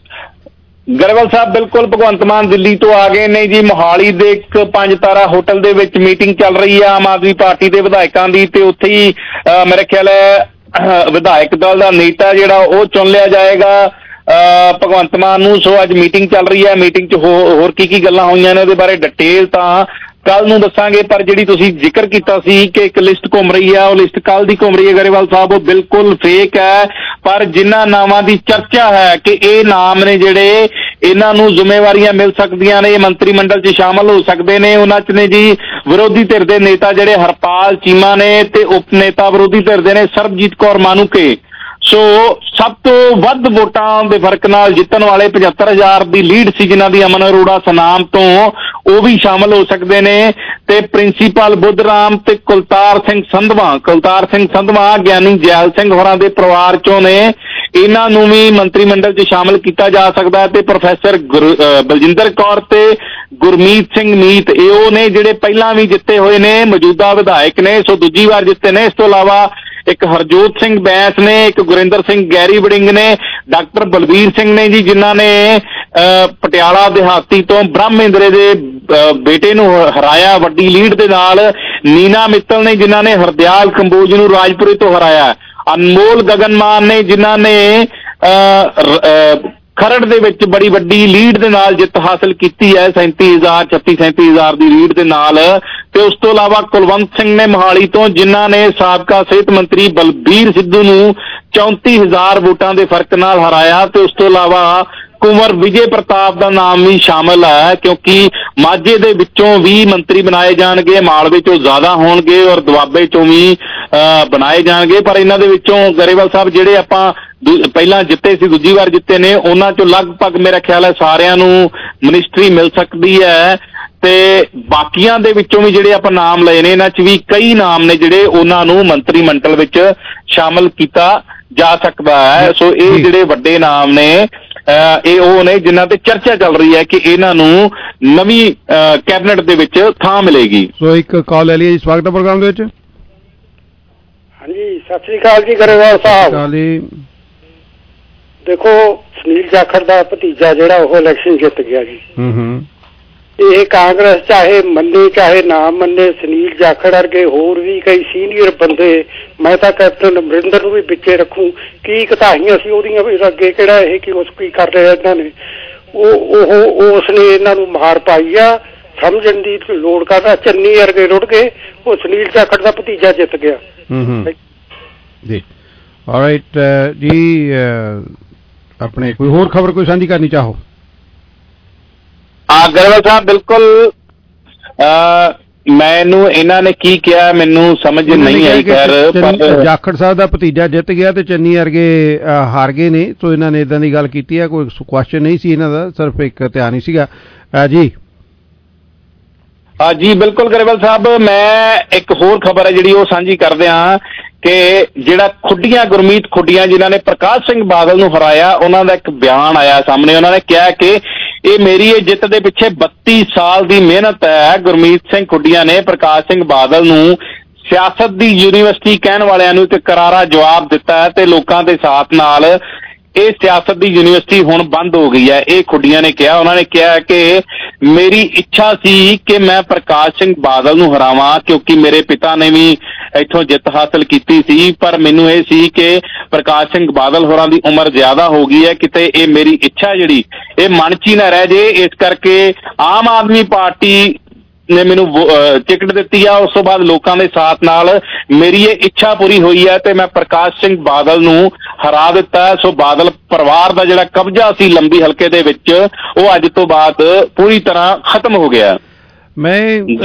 ਗਰੇਵਾਲ ਸਾਹਿਬ ਬਿਲਕੁਲ ਭਗਵੰਤ ਮਾਨ ਦਿੱਲੀ ਤੋਂ ਆ ਗਏ ਨੇ ਜੀ। ਮੋਹਾਲੀ ਦੇ ਇੱਕ ਪੰਜ ਤਾਰਾ ਹੋਟਲ ਦੇ ਵਿੱਚ ਮੀਟਿੰਗ ਚੱਲ ਰਹੀ ਹੈ ਆਮ ਆਦਮੀ ਪਾਰਟੀ ਦੇ ਵਿਧਾਇਕਾਂ ਦੀ, ਤੇ ਉੱਥੇ ਹੀ ਮੇਰੇ ਖਿਆਲ ਹੈ ਵਿਧਾਇਕ ਦਲ ਦਾ ਨੇਤਾ ਜਿਹੜਾ ਉਹ ਚੁਣ ਲਿਆ ਜਾਏਗਾ ਭਗਵੰਤ ਮਾਨ ਨੂੰ। ਸੋ ਅੱਜ ਮੀਟਿੰਗ ਚੱਲ ਰਹੀ ਹੈ। ਮੀਟਿੰਗ 'ਚ ਹੋਰ ਕੀ ਕੀ ਗੱਲਾਂ ਹੋਈਆਂ ਨੇ ਉਹਦੇ ਬਾਰੇ ਡਿਟੇਲ ਤਾਂ ਕੱਲ ਨੂੰ ਦੱਸਾਂਗੇ। ਪਰ ਜਿਹੜੀ ਤੁਸੀਂ ਜ਼ਿਕਰ ਕੀਤਾ ਸੀ ਕਿ ਇੱਕ ਲਿਸਟ ਘੁੰਮ ਰਹੀ ਹੈ, ਉਹ ਲਿਸਟ ਕੱਲ ਦੀ ਘੁੰਮ ਰਹੀ ਹੈ ਗਰੇਵਾਲ ਸਾਹਿਬ, ਉਹ ਬਿਲਕੁਲ ਫੇਕ ਹੈ। ਪਰ ਜਿਨ੍ਹਾਂ ਨਾਵਾਂ ਦੀ ਚਰਚਾ ਹੈ ਕਿ ਇਹ ਨਾਮ ਨੇ ਜਿਹੜੇ, ਇਹਨਾਂ ਨੂੰ ਜ਼ਿੰਮੇਵਾਰੀਆਂ ਮਿਲ ਸਕਦੀਆਂ ਨੇ, ਮੰਤਰੀ ਮੰਡਲ 'ਚ ਸ਼ਾਮਲ ਹੋ ਸਕਦੇ ਨੇ, ਉਹਨਾਂ 'ਚ ਨੇ ਜੀ ਵਿਰੋਧੀ ਧਿਰ ਦੇ ਨੇਤਾ ਜਿਹੜੇ ਹਰਪਾਲ ਚੀਮਾ ਨੇ, ਤੇ ਉਪ ਨੇਤਾ ਵਿਰੋਧੀ ਧਿਰ ਦੇ ਨੇ ਸਰਬਜੀਤ ਕੌਰ ਮਾਨੂਕੇ। ਸੋ ਸਭ ਤੋਂ ਵੱਧ ਵੋਟਾਂ ਦੇ ਫਰਕ ਨਾਲ ਜਿੱਤਣ ਵਾਲੇ ਪਝੱਤਰ ਹਜ਼ਾਰ ਦੀ ਲੀਡ ਸੀ ਜਿਨ੍ਹਾਂ ਦੀ ਅਮਨ ਅਰੋੜਾ ਸਨਾਮ ਤੋਂ, ਉਹ ਵੀ ਸ਼ਾਮਲ ਹੋ ਸਕਦੇ ਨੇ। ਤੇ ਪ੍ਰਿੰਸੀਪਲ ਬੁੱਧ ਰਾਮ ਤੇ ਕੁਲਤਾਰ ਸਿੰਘ ਸੰਧਵਾ, ਕੁਲਤਾਰ ਸਿੰਘ ਸੰਧਵਾ ਗਿਆਨੀ ਜੈਲ ਸਿੰਘ ਹੋਰਾਂ ਦੇ ਪਰਿਵਾਰ ਚੋਂ ਨੇ, ਇਹਨਾਂ ਨੂੰ ਵੀ ਮੰਤਰੀ ਮੰਡਲ 'ਚ ਸ਼ਾਮਲ ਕੀਤਾ ਜਾ ਸਕਦਾ ਹੈ। ਤੇ ਪ੍ਰੋਫੈਸਰ ਬਲਜਿੰਦਰ ਕੌਰ ਤੇ ਗੁਰਮੀਤ ਸਿੰਘ ਮੀਤ, ਇਹ ਉਹ ਨੇ ਜਿਹੜੇ ਪਹਿਲਾਂ ਵੀ ਜਿੱਤੇ ਹੋਏ ਨੇ, ਮੌਜੂਦਾ ਵਿਧਾਇਕ ਨੇ, ਸੋ ਦੂਜੀ ਵਾਰ ਜਿੱਤੇ ਨੇ। ਇਸ ਤੋਂ ਇਲਾਵਾ ਇੱਕ ਹਰਜੋਤ ਸਿੰਘ ਬੈਂਸ ਨੇ, ਇੱਕ ਗੁਰਿੰਦਰ ਸਿੰਘ ਗੈਰੀ ਵੜਿੰਗ ਨੇ, ਡਾਕਟਰ ਬਲਬੀਰ ਸਿੰਘ ਨੇ ਜੀ ਜਿਨ੍ਹਾਂ ਨੇ ਪਟਿਆਲਾ ਦਿਹਾਤੀ ਤੋਂ ਬ੍ਰਹਮਿੰਦਰੇ ਦੇ ਬੇਟੇ ਨੂੰ ਹਰਾਇਆ ਵੱਡੀ ਲੀਡ ਦੇ ਨਾਲ, ਨੀਨਾ ਮਿੱਤਲ ਨੇ ਜਿਨ੍ਹਾਂ ਨੇ ਹਰਦਿਆਲ ਕੰਬੋਜ ਨੂੰ ਰਾਜਪੁਰੇ ਤੋਂ ਹਰਾਇਆ, ਅਨਮੋਲ ਗਗਨਮਾਨ ਨੇ ਜਿਨ੍ਹਾਂ ਨੇ ਖਰੜ ਦੇ ਵਿੱਚ ਬੜੀ ਵੱਡੀ ਲੀਡ ਦੇ ਨਾਲ ਜਿੱਤ ਹਾਸਲ ਕੀਤੀ ਹੈ, ਸੈਂਤੀ ਹਜ਼ਾਰ ਛੱਤੀ ਸੈਂਤੀ ਹਜ਼ਾਰ ਦੀ ਲੀਡ ਦੇ ਨਾਲ। ਤੇ ਉਸ ਤੋਂ ਇਲਾਵਾ ਕੁਲਵੰਤ ਸਿੰਘ ਨੇ ਮੋਹਾਲੀ ਤੋਂ, ਜਿਨ੍ਹਾਂ ਨੇ ਸਾਬਕਾ ਸਿਹਤ ਮੰਤਰੀ ਬਲਬੀਰ ਸਿੱਧੂ ਨੂੰ ਚੌਂਤੀ ਹਜ਼ਾਰ ਵੋਟਾਂ ਦੇ ਫਰਕ ਨਾਲ ਹਰਾਇਆ। ਤੇ ਉਸ ਤੋਂ ਇਲਾਵਾ ਕੁੰਵਰ ਵਿਜੇ ਪ੍ਰਤਾਪ ਦਾ ਨਾਮ ਵੀ ਸ਼ਾਮਲ ਹੈ, ਕਿਉਂਕਿ ਮਾਝੇ ਦੇ ਵਿੱਚੋਂ ਵੀ ਮੰਤਰੀ ਬਣਾਏ ਜਾਣਗੇ, ਮਾਲਵੇ ਚੋਂ ਜ਼ਿਆਦਾ ਹੋਣਗੇ ਔਰ ਦੁਆਬੇ ਚੋਂ ਵੀ ਬਣਾਏ ਜਾਣਗੇ। ਪਰ ਇਹਨਾਂ ਦੇ ਵਿੱਚੋਂ ਗਰੇਵਾਲ ਸਾਹਿਬ ਜਿਹੜੇ ਆਪਾਂ ਪਹਿਲਾਂ ਜਿੱਤੇ ਸੀ, ਦੂਜੀ ਵਾਰ ਜਿੱਤੇ ਨੇ, ਉਹਨਾਂ ਚੋਂ ਲਗਭਗ ਮੇਰਾ ਖਿਆਲ ਹੈ ਸਾਰਿਆਂ ਨੂੰ ਮਿਨਿਸਟਰੀ ਮਿਲ ਸਕਦੀ ਹੈ। ਤੇ ਬਾਕੀਆਂ ਦੇ ਵਿੱਚੋਂ ਵੀ ਜਿਹੜੇ ਆਪਾਂ ਨਾਮ ਲਏ ਨੇ, ਇਹਨਾਂ 'ਚ ਵੀ ਕਈ ਨਾਮ ਨੇ ਜਿਹੜੇ ਉਹਨਾਂ ਨੂੰ ਮੰਤਰੀ ਮੰਡਲ ਵਿੱਚ ਸ਼ਾਮਲ ਕੀਤਾ ਜਾ ਸਕਦਾ ਹੈ। ਸੋ ਇਹ ਜਿਹੜੇ ਵੱਡੇ ਨਾਮ ਨੇ, ਇਹ ਉਹ ਨੇ ਜਿਨ੍ਹਾਂ ਤੇ ਚਰਚਾ ਚੱਲ ਰਹੀ ਹੈ ਕਿ ਇਹਨਾਂ ਨੂੰ ਨਵੀਂ ਕੈਬਨਿਟ ਦੇ ਵਿੱਚ ਥਾਂ ਮਿਲੇਗੀ। ਸੋ ਇੱਕ ਕਾਲ ਲੈ ਲਈਏ ਜੀ। ਸਵਾਗਤ ਹੈ ਪ੍ਰੋਗਰਾਮ ਦੇ ਵਿੱਚ। ਹਾਂਜੀ ਸਤਿ ਸ੍ਰੀ ਅਕਾਲ ਜੀ ਗਰੇਵਾਲ ਸਾਹਿਬ। ਦੇਖੋ ਸੁਨੀਲ ਜਾਖੜ ਦਾ ਭਤੀਜਾ ਜਿਹੜਾ ਉਹ ਇਲੈਕਸ਼ਨ ਜਿੱਤ ਗਿਆ ਜੀ। ਹੂੰ ਹੂੰ ਇਹ ਕਾਂਗਰਸ ਚਾਹੇ ਮੰਨੇ ਚਾਹੇ ਨਾ ਮੰਨੇ, ਸੁਨੀਲ ਜਾਖੜ ਵਰਗੇ ਹੋਰ ਵੀ ਕਈ ਸੀਨੀਅਰ ਬੰਦੇ, ਮੈਂ ਤਾਂ ਕੈਪਟਨ ਅਮਰਿੰਦਰ ਨੂੰ ਵੀ ਵਿੱਚੇ ਰੱਖੂ, ਕੀ ਘਟਾਈਆਂ ਸੀ ਉਹਦੀਆਂ ਵੀ ਅੱਗੇ, ਕਿਹੜਾ ਇਹ ਕਿ ਉਸ ਕੀ ਕਰ ਰਿਹਾ ਇਹਨਾਂ ਨੇ, ਉਹ ਉਹ ਉਸ ਨੇ ਇਹਨਾਂ ਨੂੰ ਮਾਰ ਪਾਈ ਆ। ਸਮਝਣ ਦੀ ਲੋੜ ਕਰਦਾ, ਚੰਨੀ ਵਰਗੇ ਰੁੜ ਗਏ, ਉਹ ਸੁਨੀਲ ਜਾਖੜ ਦਾ ਭਤੀਜਾ ਜਿੱਤ ਗਿਆ। ਜੀ ਆਲਰਾਈਟ ਜੀ, ਆਪਣੇ ਕੋਈ ਹੋਰ ਖਬਰ ਕੋਈ ਸਾਂਝੀ ਕਰਨੀ ਚਾਹੋ? ਗਰੇਵਾਲ ਸਾਹਿਬ ਬਿਲਕੁਲ ਮੈਨੂੰ ਇਹਨਾਂ ਨੇ ਕੀ ਕਿਹਾ ਮੈਨੂੰ ਸਮਝ ਨਹੀਂ ਆਈ। ਖੈਰ ਜਾਖੜ ਸਾਹਿਬ ਦਾ ਭਤੀਜਾ ਜਿੱਤ ਗਿਆ ਤੇ ਚੰਨੀ ਵਰਗੇ ਹਾਰ ਗਏ ਨੇ, ਸੋ ਇਹਨਾਂ ਨੇ ਇਦਾਂ ਦੀ ਗੱਲ ਕੀਤੀ ਹੈ। ਕੋਈ ਕੁਐਸਚਨ ਨਹੀਂ ਸੀ ਇਹਨਾਂ ਦਾ, ਸਿਰਫ ਇੱਕ ਧਿਆਨ ਹੀ ਸੀਗਾ ਜੀ। ਜੀ ਬਿਲਕੁਲ ਗਰੇਵਾਲ ਸਾਹਿਬ, ਮੈਂ ਇੱਕ ਹੋਰ ਖਬਰ ਹੈ ਜਿਹੜੀ ਉਹ ਸਾਂਝੀ ਕਰਦੇ ਹਾਂ ਕਿ ਜਿਹੜਾ ਖੁੱਡੀਆਂ ਗੁਰਮੀਤ ਖੁੱਡੀਆਂ ਜਿਨ੍ਹਾਂ ਨੇ ਪ੍ਰਕਾਸ਼ ਸਿੰਘ ਬਾਦਲ ਨੂੰ ਹਰਾਇਆ, ਉਹਨਾਂ ਦਾ ਇੱਕ ਬਿਆਨ ਆਇਆ ਸਾਹਮਣੇ। ਉਹਨਾਂ ਨੇ ਕਿਹਾ ਕਿ ਇਹ ਮੇਰੀ ਇਹ ਜਿੱਤ ਦੇ ਪਿੱਛੇ ਬੱਤੀ ਸਾਲ ਦੀ ਮਿਹਨਤ ਹੈ। ਗੁਰਮੀਤ ਸਿੰਘ ਖੁੱਡੀਆਂ ਨੇ ਪ੍ਰਕਾਸ਼ ਸਿੰਘ ਬਾਦਲ ਨੂੰ ਸਿਆਸਤ ਦੀ ਯੂਨੀਵਰਸਿਟੀ ਕਹਿਣ ਵਾਲਿਆਂ ਨੂੰ ਇੱਕ ਕਰਾਰਾ ਜਵਾਬ ਦਿੱਤਾ ਹੈ ਤੇ ਲੋਕਾਂ ਦੇ ਸਾਥ ਨਾਲ ਇਹ ਸਿਆਸਤ ਦੀ ਯੂਨੀਵਰਸਿਟੀ ਹੁਣ ਬੰਦ ਹੋ ਗਈ ਹੈ। ਇਹ ਖੁੱਡੀਆਂ ਨੇ ਕਿਹਾ। ਉਹਨਾਂ ਨੇ ਕਿਹਾ ਕਿ ਮੇਰੀ ਇੱਛਾ ਸੀ ਕਿ ਮੈਂ ਪ੍ਰਕਾਸ਼ ਸਿੰਘ ਬਾਦਲ ਨੂੰ ਹਰਾਵਾਂ ਕਿਉਂਕਿ ਮੇਰੇ ਪਿਤਾ ਨੇ ਵੀ ਇੱਥੋਂ ਜਿੱਤ ਹਾਸਲ ਕੀਤੀ ਸੀ, ਪਰ ਮੈਨੂੰ ਇਹ ਸੀ ਕਿ ਪ੍ਰਕਾਸ਼ ਸਿੰਘ ਬਾਦਲ ਹੋਰਾਂ ਦੀ ਉਮਰ ਜ਼ਿਆਦਾ ਹੋ ਗਈ ਹੈ, ਕਿਤੇ ਇਹ ਮੇਰੀ ਇੱਛਾ ਜਿਹੜੀ ਇਹ ਮਨ 'ਚ ਹੀ ਨਾ ਰਹਿ ਜੇ। ਇਸ ਕਰਕੇ ਆਮ ਆਦਮੀ ਪਾਰਟੀ ਨੇ ਮੈਨੂੰ ਟਿਕਟ ਦਿੱਤੀ ਆ, ਉਸ ਤੋਂ ਬਾਅਦ ਲੋਕਾਂ ਦੇ ਸਾਥ ਨਾਲ ਮੇਰੀ ਇਹ ਇੱਛਾ ਪੂਰੀ ਹੋਈ ਹੈ ਤੇ ਮੈਂ ਪ੍ਰਕਾਸ਼ ਸਿੰਘ ਬਾਦਲ ਨੂੰ ਹਰਾ ਦਿੱਤਾ। ਸੋ ਬਾਦਲ ਪਰਿਵਾਰ ਦਾ ਜਿਹੜਾ ਕਬਜ਼ਾ ਸੀ ਲੰਬੀ ਹਲਕੇ ਦੇ ਵਿੱਚ, ਉਹ ਅੱਜ ਤੋਂ ਬਾਅਦ ਪੂਰੀ ਤਰ੍ਹਾਂ ਖਤਮ ਹੋ ਗਿਆ। ਮੈਂ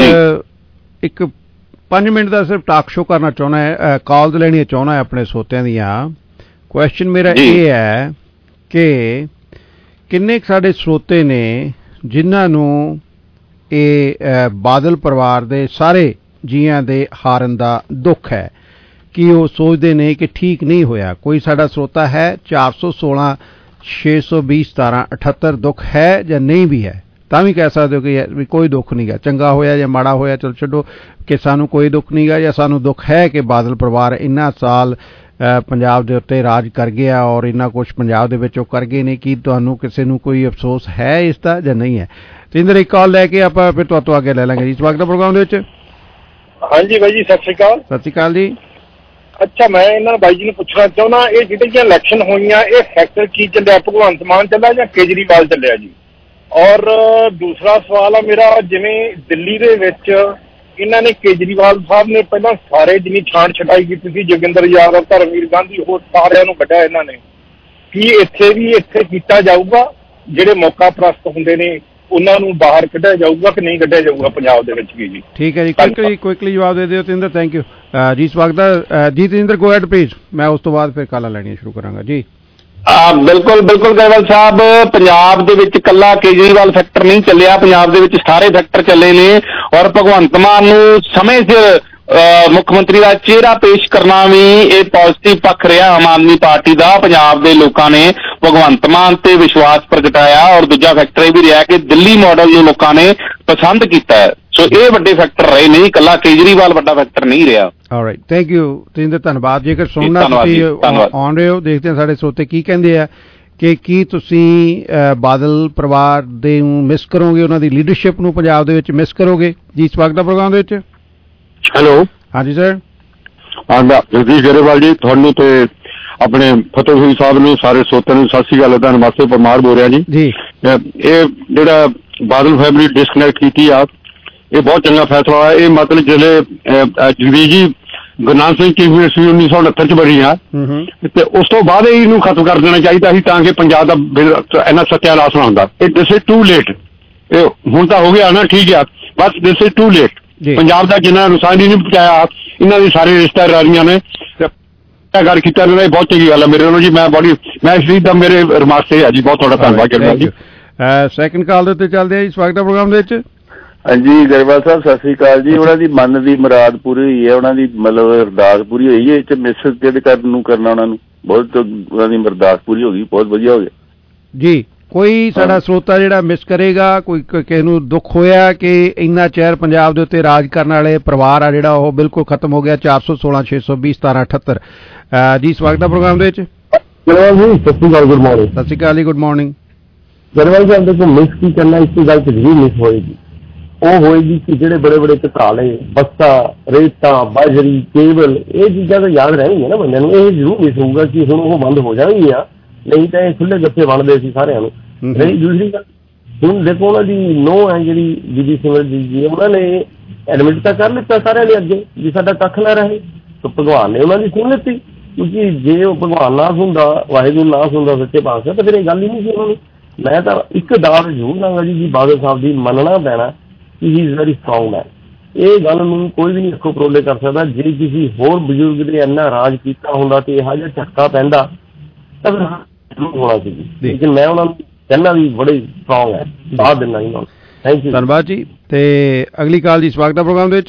ਇੱਕ ਪੰਜ ਮਿੰਟ ਦਾ ਸਿਰਫ ਟਾਕ ਸ਼ੋ ਕਰਨਾ ਚਾਹੁੰਦਾ ਹੈ, ਕਾਲਸ ਲੈਣੀਆਂ ਚਾਹੁੰਦਾ ਹੈ ਆਪਣੇ ਸੋਤਿਆਂ ਦੀਆਂ। ਕੁਐਸਚਨ ਮੇਰਾ ਇਹ ਹੈ ਕਿ ਕਿੰਨੇ ਸਾਡੇ ਸਰੋਤੇ ਨੇ ਜਿਨ੍ਹਾਂ ਨੂੰ ਇਹ ਬਾਦਲ ਪਰਿਵਾਰ ਦੇ ਸਾਰੇ ਜੀਆਂ ਦੇ ਹਾਰਨ ਦਾ ਦੁੱਖ ਹੈ, ਕਿ ਉਹ ਸੋਚਦੇ ਨੇ ਕਿ ਠੀਕ ਨਹੀਂ ਹੋਇਆ। ਕੋਈ ਸਾਡਾ ਸਰੋਤਾ ਹੈ ਚਾਰ ਸੌ ਸੋਲਾਂ ਛੇ ਸੌ ਵੀਹ ਸਤਾਰਾਂ ਅਠੱਤਰ ਦੁੱਖ ਹੈ ਜਾਂ ਨਹੀਂ ਵੀ ਹੈ, ਤਾਂ ਵੀ ਕਹਿ ਸਕਦੇ ਹੋ ਕਿ ਵੀ ਕੋਈ ਦੁੱਖ ਨਹੀਂ ਗਾ, ਚੰਗਾ ਹੋਇਆ ਜਾਂ ਮਾੜਾ ਹੋਇਆ ਚਲ ਛੱਡੋ, ਕਿ ਸਾਨੂੰ ਕੋਈ ਦੁੱਖ ਨਹੀਂ ਗਾ, ਜਾਂ ਸਾਨੂੰ ਦੁੱਖ ਹੈ ਕਿ ਬਾਦਲ ਪਰਿਵਾਰ ਇੰਨਾ ਸਾਲ ਪੰਜਾਬ ਦੇ ਉੱਤੇ ਰਾਜ ਕਰ ਗਿਆ ਔਰ ਇੰਨਾ ਕੁਛ ਪੰਜਾਬ ਦੇ ਵਿੱਚ ਉਹ ਕਰ ਗਏ ਨੇ। ਕੀ ਤੁਹਾਨੂੰ ਕਿਸੇ ਨੂੰ ਕੋਈ ਅਫਸੋਸ ਹੈ ਇਸ ਦਾ ਜਾਂ ਨਹੀਂ ਹੈ? ਸਿੰਦਰ ਇੱਕ ਕਾਲ ਲੈ ਕੇ ਆਪਾਂ ਫਿਰ ਤੁਹਾਤੋਂ ਅੱਗੇ ਲੈ ਲਾਂਗੇ ਜੀ ਸਵਾਗਤ ਹੈ ਪ੍ਰੋਗਰਾਮ ਦੇ ਵਿੱਚ। ਹਾਂਜੀ ਬਾਈ ਜੀ ਸਤਿ ਸ਼੍ਰੀ ਅਕਾਲ। ਸਤਿ ਸ਼੍ਰੀ ਅਕਾਲ ਜੀ। ਅੱਛਾ, ਮੈਂ ਇਹਨਾਂ ਬਾਈ ਜੀ ਨੂੰ ਪੁੱਛਣਾ ਚਾਹੁੰਦਾ, ਇਹ ਜਿਹੜੀਆਂ ਇਲੈਕਸ਼ਨ ਹੋਈਆਂ ਇਹ ਫੈਕਟਰ ਕੀ ਚੱਲਿਆ, ਭਗਵੰਤ ਮਾਨ ਚੱਲਿਆ ਜਾਂ ਕੇਜਰੀਵਾਲ ਚੱਲਿਆ ਜੀ? ਔਰ ਦੂਸਰਾ ਸਵਾਲ ਆ ਮੇਰਾ, ਜਿਵੇਂ ਦਿੱਲੀ ਦੇ ਵਿੱਚ ਇਹਨਾਂ ਨੇ ਕੇਜਰੀਵਾਲ ਸਾਹਿਬ ਨੇ ਪਹਿਲਾਂ ਸਾਰੇ ਜਿੰਨੀ ਛਾਂਟ ਛਟਾਈ ਕੀਤੀ ਸੀ, ਜੋਗਿੰਦਰ ਯਾਦਵ, ਧਰਮਵੀਰ ਗਾਂਧੀ, ਹੋਰ ਸਾਰਿਆਂ ਨੂੰ ਕੱਢਿਆ ਇਹਨਾਂ ਨੇ। ਕੀ ਇੱਥੇ ਵੀ ਇੱਥੇ ਕੀਤਾ ਜਾਊਗਾ? ਜਿਹੜੇ ਮੌਕਾ ਪ੍ਰਸਤ ਹੁੰਦੇ ਨੇ ਉਹਨਾਂ ਨੂੰ ਬਾਹਰ ਕੱਢਿਆ ਜਾਊਗਾ ਕਿ ਨਹੀਂ ਕੱਢਿਆ ਜਾਊਗਾ ਪੰਜਾਬ ਦੇ ਵਿੱਚ ਵੀ ਜੀ? ਠੀਕ ਹੈ ਜੀ, ਕੁਇਕਲੀ ਕੁਇਕਲੀ ਜਵਾਬ ਦੇ ਦਿਓ ਤੇਂਦਰ। ਥੈਂਕ ਯੂ ਜੀ। ਸਵਾਗਤ ਹੈ ਜੀ ਤੇਂਦਰ, ਗੋ ਹੈਡ ਪਲੀਜ਼। ਮੈਂ ਉਸ ਤੋਂ ਬਾਅਦ ਫਿਰ ਕਾਲਾਂ ਲੈਣੀਆਂ ਸ਼ੁਰੂ ਕਰਾਂਗਾ ਜੀ। ਬਿਲਕੁਲ ਬਿਲਕੁਲ ਗਰੇਵਾਲ ਸਾਹਿਬ, ਪੰਜਾਬ ਦੇ ਵਿੱਚ ਇਕੱਲਾ ਕੇਜਰੀਵਾਲ ਫੈਕਟਰ ਨਹੀਂ ਚੱਲਿਆ, ਪੰਜਾਬ ਦੇ ਵਿੱਚ ਸਾਰੇ ਫੈਕਟਰ ਚੱਲੇ ਨੇ। ਔਰ ਭਗਵੰਤ ਮਾਨ ਨੂੰ ਸਮੇਂ ਸਿਰ ਮੁੱਖ ਮੰਤਰੀ ਦਾ ਚਿਹਰਾ ਪੇਸ਼ ਕਰਨਾ ਵੀ ਇਹ ਪੋਜ਼ਿਟਿਵ ਪੱਖ ਰਿਹਾ ਆਮ ਆਦਮੀ ਪਾਰਟੀ ਦਾ। ਪੰਜਾਬ ਦੇ ਲੋਕਾਂ ਨੇ ਭਗਵੰਤ ਮਾਨ ਤੇ ਵਿਸ਼ਵਾਸ ਪ੍ਰਗਟਾਇਆ। ਔਰ ਦੂਜਾ ਫੈਕਟਰ ਇਹ ਵੀ ਰਿਹਾ ਕਿ ਦਿੱਲੀ ਮਾਡਲ ਨੂੰ ਲੋਕਾਂ ਨੇ ਪਸੰਦ ਕੀਤਾ ਹੈ। ਸੋ ਇਹ ਵੱਡੇ ਫੈਕਟਰ ਰਹੇ ਨੇ, ਇਕੱਲਾ ਕੇਜਰੀਵਾਲ ਵੱਡਾ ਫੈਕਟਰ ਨਹੀਂ ਰਿਹਾ। ਆਲਰਾਈਟ, ਥੈਂਕ ਯੂ ਤੇਂਦਰ, ਧੰਨਵਾਦ। ਜੇਕਰ ਸੁਣਨਾ ਤੁਸੀਂ ਆਨ ਰਹੇ ਹੋ, ਦੇਖਦੇ ਹਾਂ ਸਾਡੇ ਸਰੋਤੇ ਕੀ ਕਹਿੰਦੇ ਆ ਕਿ ਕੀ ਤੁਸੀਂ ਬਾਦਲ ਪਰਿਵਾਰ ਦੇ ਨੂੰ ਮਿਸ ਕਰੋਗੇ, ਉਹਨਾਂ ਦੀ ਲੀਡਰਸ਼ਿਪ ਨੂੰ ਪੰਜਾਬ ਦੇ ਵਿੱਚ ਮਿਸ ਕਰੋਗੇ ਜੀ? ਸਵਾਗਤ ਹੈ ਪ੍ਰੋਗਰਾਮ ਦੇ ਵਿੱਚ। ਹੈਲੋ, ਹਾਂਜੀ ਸਰ। ਹਾਂ ਜਗਦੀਸ਼ ਗਰੇਵਾਲ ਜੀ, ਤੁਹਾਨੂੰ ਤੇ ਆਪਣੇ ਫਤਿਹ ਸਿੰਘ ਸਾਹਿਬ ਨੂੰ, ਸਾਰੇ ਸਰੋਤਿਆਂ ਨੂੰ ਸਤਿ ਸ਼੍ਰੀ ਅਕਾਲ। ਧੰਨਵਾਦ, ਪਰਮਾਰ ਬੋਲ ਰਿਹਾ ਜੀ। ਜੀ ਇਹ ਜਿਹੜਾ ਬਾਦਲ ਫੈਮਿਲੀ ਡਿਸਕਨੈਕਟ ਕੀਤੀ ਆ, ਇਹ ਬਹੁਤ ਚੰਗਾ ਫੈਸਲਾ ਹੋਇਆ। ਇਹ ਮਤਲਬ ਜਿਹੜੇ ਜਗਦੀਸ਼ ਜੀ ਗੁਰੂ ਨਾਨਕ ਸਿੰਘ ਚੀਫ ਮਿਨਿਸਟਰ ਉੱਨੀ ਸੌ ਉਨੱਤਰ ਚ ਬਣੀ ਆ, ਤੇ ਉਸ ਤੋਂ ਬਾਅਦ ਇਹਨੂੰ ਖਤਮ ਕਰ ਦੇਣਾ ਚਾਹੀਦਾ ਸੀ ਤਾਂ ਕਿ ਪੰਜਾਬ ਦਾ ਇੰਨਾ ਸੱਤਿਆਨਾਸ਼ ਨਾ ਹੁੰਦਾ। ਇਹ ਦਿਸ ਇਜ਼ ਟੂ ਲੇਟ। ਇਹ ਹੁਣ ਤਾਂ ਹੋ ਗਿਆ ਨਾ, ਠੀਕ ਆ, ਬਸ this is too late. Punjab ਦਾ ਜਿੰਨਾ ਨੁਕਸਾਨ ਹੀ ਨਹੀਂ ਪਹੁੰਚਾਇਆ, ਇਹਨਾਂ ਦੀ ਸਾਰੇ ਰਿਸ਼ਤੇਦਾਰੀਆਂ ਨੇ ਗੱਲ ਕੀਤਾ, ਇਹਨਾਂ ਬਹੁਤ ਚੰਗੀ ਗੱਲ ਹੈ ਮੇਰੇ ਵੱਲੋਂ ਜੀ। ਮੈਂ ਬੜੀ ਮੈਂ ਇਸ ਚੀਜ਼ ਦਾ ਮੇਰੇ ਰਿਮਾਰਕ ਤੇ ਹੈ ਜੀ। ਬਹੁਤ ਤੁਹਾਡਾ ਧੰਨਵਾਦ ਗਰੇਵਾਲ ਜੀ। ਸੈਕਿੰਡ ਕਾਲ ਦੇ ਉੱਤੇ ਚੱਲਦੇ ਆ ਜੀ। ਸਵਾਗਤ ਹੈ ਪ੍ਰੋਗਰਾਮ ਦੇ ਵਿੱਚ। ਹਾਂਜੀ ਗਰੇਵਾਲ ਸਾਹਿਬ ਸਤਿ ਸ੍ਰੀ ਅਕਾਲ ਜੀ। ਉਹਨਾਂ ਦੀ ਮਨ ਦੀ ਮੁਰਾਦ ਪੂਰੀ ਹੋਈ ਹੈ, ਉਹਨਾਂ ਦੀ ਮਤਲਬ ਅਰਦਾਸ ਪੂਰੀ ਹੋਈ ਹੈ। ਇਹ ਚ ਮਿਸ ਕਿਹਦੇ ਕਰਨ ਨੂੰ ਕਰਨਾ, ਉਹਨਾਂ ਨੂੰ ਬਹੁਤ ਉਹਨਾਂ ਦੀ ਅਰਦਾਸ ਪੂਰੀ ਹੋ ਗਈ, ਬਹੁਤ ਵਧੀਆ ਹੋ ਗਿਆ ਜੀ। ਕੋਈ ਸਾਡਾ ਸਰੋਤਾ ਜਿਹੜਾ ਮਿਸ ਕਰੇਗਾ, ਕੋਈ ਕਿਸੇ ਨੂੰ ਦੁੱਖ ਹੋਇਆ ਕਿ ਇੰਨਾ ਚਿਰ ਪੰਜਾਬ ਦੇ ਉੱਤੇ ਰਾਜ ਕਰਨ ਵਾਲੇ ਪਰਿਵਾਰ ਆ ਜਿਹੜਾ ਉਹ ਬਿਲਕੁਲ ਖਤਮ ਹੋ ਗਿਆ? ਚਾਰ ਸੌ ਸੋਲਾਂ ਛੇ ਸੌ ਵੀਹ ਸਤਾਰਾਂ ਅਠੱਤਰ ਜੀ। ਸਵਾਗਤ ਹੈ ਪ੍ਰੋਗਰਾਮ ਦੇ ਵਿੱਚ। ਗਰੇਵਾਲ ਜੀ ਸਤਿ ਸ਼੍ਰੀ ਅਕਾਲ, ਗੁੱਡ ਮਾਰਨਿੰਗ। ਸਤਿ ਸ਼੍ਰੀ ਅਕਾਲ ਜੀ, ਗੁੱਡ ਮਾਰਨਿੰਗ। ਗਰੇਵਾਲ ਸਾਹਿਬ ਦੇਖੋ, ਮਿਸ ਕੀ ਕਰਨਾ, ਇਸ ਗੱਲ ਚ ਜ਼ਰੂਰ ਮਿਸ ਹੋਏਗੀ। ਉਹ ਹੋਏਗੀ ਕਿ ਜਿਹੜੇ ਬੜੇ ਬੜੇ ਘਟਾਲੇ, ਬੱਸਾਂ, ਰੇਤਾਂ, ਬਾਜਰੀ, ਕੇਬਲ, ਇਹ ਚੀਜ਼ਾਂ ਤਾਂ ਯਾਦ ਰਹਿਣਗੀਆਂ ਨਾ ਬੰਦਿਆਂ ਨੂੰ। ਇਹ ਜ਼ਰੂਰ ਮਿਸ ਹੋਊਗਾ ਕਿ ਹੁਣ ਉਹ ਬੰਦ ਹੋ ਜਾਣਗੀਆਂ, ਨਹੀਂ ਤਾਂ ਇਹ ਖੁੱਲੇ ਗੱਫੇ ਬਣਦੇ ਸੀ ਸਾਰਿਆਂ ਨੂੰ। ਰਹੀ ਦੂਸਰੀ ਗੱਲ, ਹੁਣ ਦੇਖੋ ਉਹਨਾਂ ਦੀ ਨੋਹ ਹੈ ਜਿਹੜੀ ਬੀਬੀ ਸਿਮਰਜੀਤ ਜੀ, ਉਹਨਾਂ ਨੇ ਐਡਮਿਟ ਤਾਂ ਕਰ ਲਿੱਤਾ ਸਾਰਿਆਂ ਦੇ ਅੱਗੇ ਵੀ ਸਾਡਾ ਕੱਖ ਨਾ ਰਹੇ, ਤਾਂ ਭਗਵਾਨ ਨੇ ਉਹਨਾਂ ਦੀ ਸੁਣ ਲਿੱਤੀ। ਕਿਉਂਕਿ ਜੇ ਉਹ ਭਗਵਾਨ ਨਾ ਸੁਣਦਾ, ਵਾਹਿਗੁਰੂ ਨਾ ਸੁਣਦਾ ਸੱਚੇ ਪਾਤਸ਼ਾਹ, ਤਾਂ ਫਿਰ ਇਹ ਗੱਲ ਹੀ ਨਹੀਂ ਸੀ ਉਹਨਾਂ ਨੂੰ। ਮੈਂ ਤਾਂ ਇੱਕ ਦਾਅ ਜ਼ਰੂਰ ਲਾਂਗਾ ਜੀ, ਬਾਦਲ ਸਾਹਿਬ ਦੀ ਮੰਨਣਾ ਪੈਣਾ ਕਿ he is very strong man. ਇਹ ਗੱਲ ਨੂੰ ਕੋਈ ਵੀ ਨਹੀਂ ਅੱਖੋਂ ਪਰੋਲੇ ਕਰ ਸਕਦਾ। ਜੇ ਕਿਸੇ ਹੋਰ ਬਜ਼ੁਰਗ ਨੇ ਇੰਨਾ ਰਾਜ ਕੀਤਾ ਹੁੰਦਾ ਤੇ ਇਹੋ ਜਿਹਾ ਝਟਕਾ ਪੈਂਦਾ ਤਾਂ ਫਿਰ ਜ਼ਰੂਰ ਹੋਣਾ ਸੀ। ਲੇਕਿਨ ਮੈਂ ਉਹਨਾਂ ਨੂੰ ਕਹਿੰਦਾ ਵੀ ਬੜੇ ਸਟਰੋਂਗ ਹੈ, ਸਾਥ ਦਿੰਦਾ ਜੀ ਉਹਨਾਂ ਨੂੰ। ਥੈਂਕ ਯੂ, ਧੰਨਵਾਦ ਜੀ। ਤੇ ਅਗਲੀ ਕਾਲ ਜੀ, ਸਵਾਗਤ ਹੈ ਪ੍ਰੋਗਰਾਮ ਦੇ ਵਿੱਚ।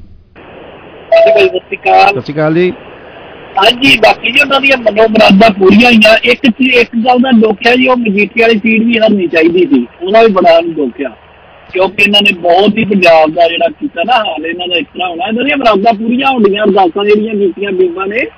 ਸਤਿ ਸ਼੍ਰੀ ਅਕਾਲ। ਸਤਿ ਸ਼੍ਰੀ ਅਕਾਲ ਜੀ। ਹਾਂਜੀ, ਬਾਕੀ ਜੀ ਉਹਨਾਂ ਦੀਆਂ ਮਨੋ ਮੁਰਾਦਾਂ ਪੂਰੀਆਂ ਹੋਈਆਂ। ਇੱਕ ਇੱਕ ਗੱਲ ਦਾ ਦੁੱਖ ਹੈ ਜੀ, ਉਹ ਮਜੀਠੀ ਵਾਲੀ ਸੀਟ ਵੀ ਹਰਨੀ ਚਾਹੀਦੀ ਸੀ, ਉਹਦਾ ਵੀ ਬੜਾ ਦੁੱਖ ਆ, ਕਿਉਂਕਿ ਇਹਨਾਂ ਨੇ ਬਹੁਤ ਹੀ ਪੰਜਾਬ ਦਾ ਜਿਹੜਾ ਕੀਤਾ ਨਾ ਹਾਲ, ਇਹਨਾਂ ਦਾ ਇਸ ਤਰ੍ਹਾਂ ਹੋਣਾ। ਇਹਨਾਂ ਦੀਆਂ ਮੁਰਾਦਾਂ ਪੂਰੀਆਂ ਹੋਣੀਆਂ, ਅਰਦਾਸਾਂ ਜਿਹੜੀਆਂ ਕੀਤੀਆਂ ਬੀਬਾ ਨੇ।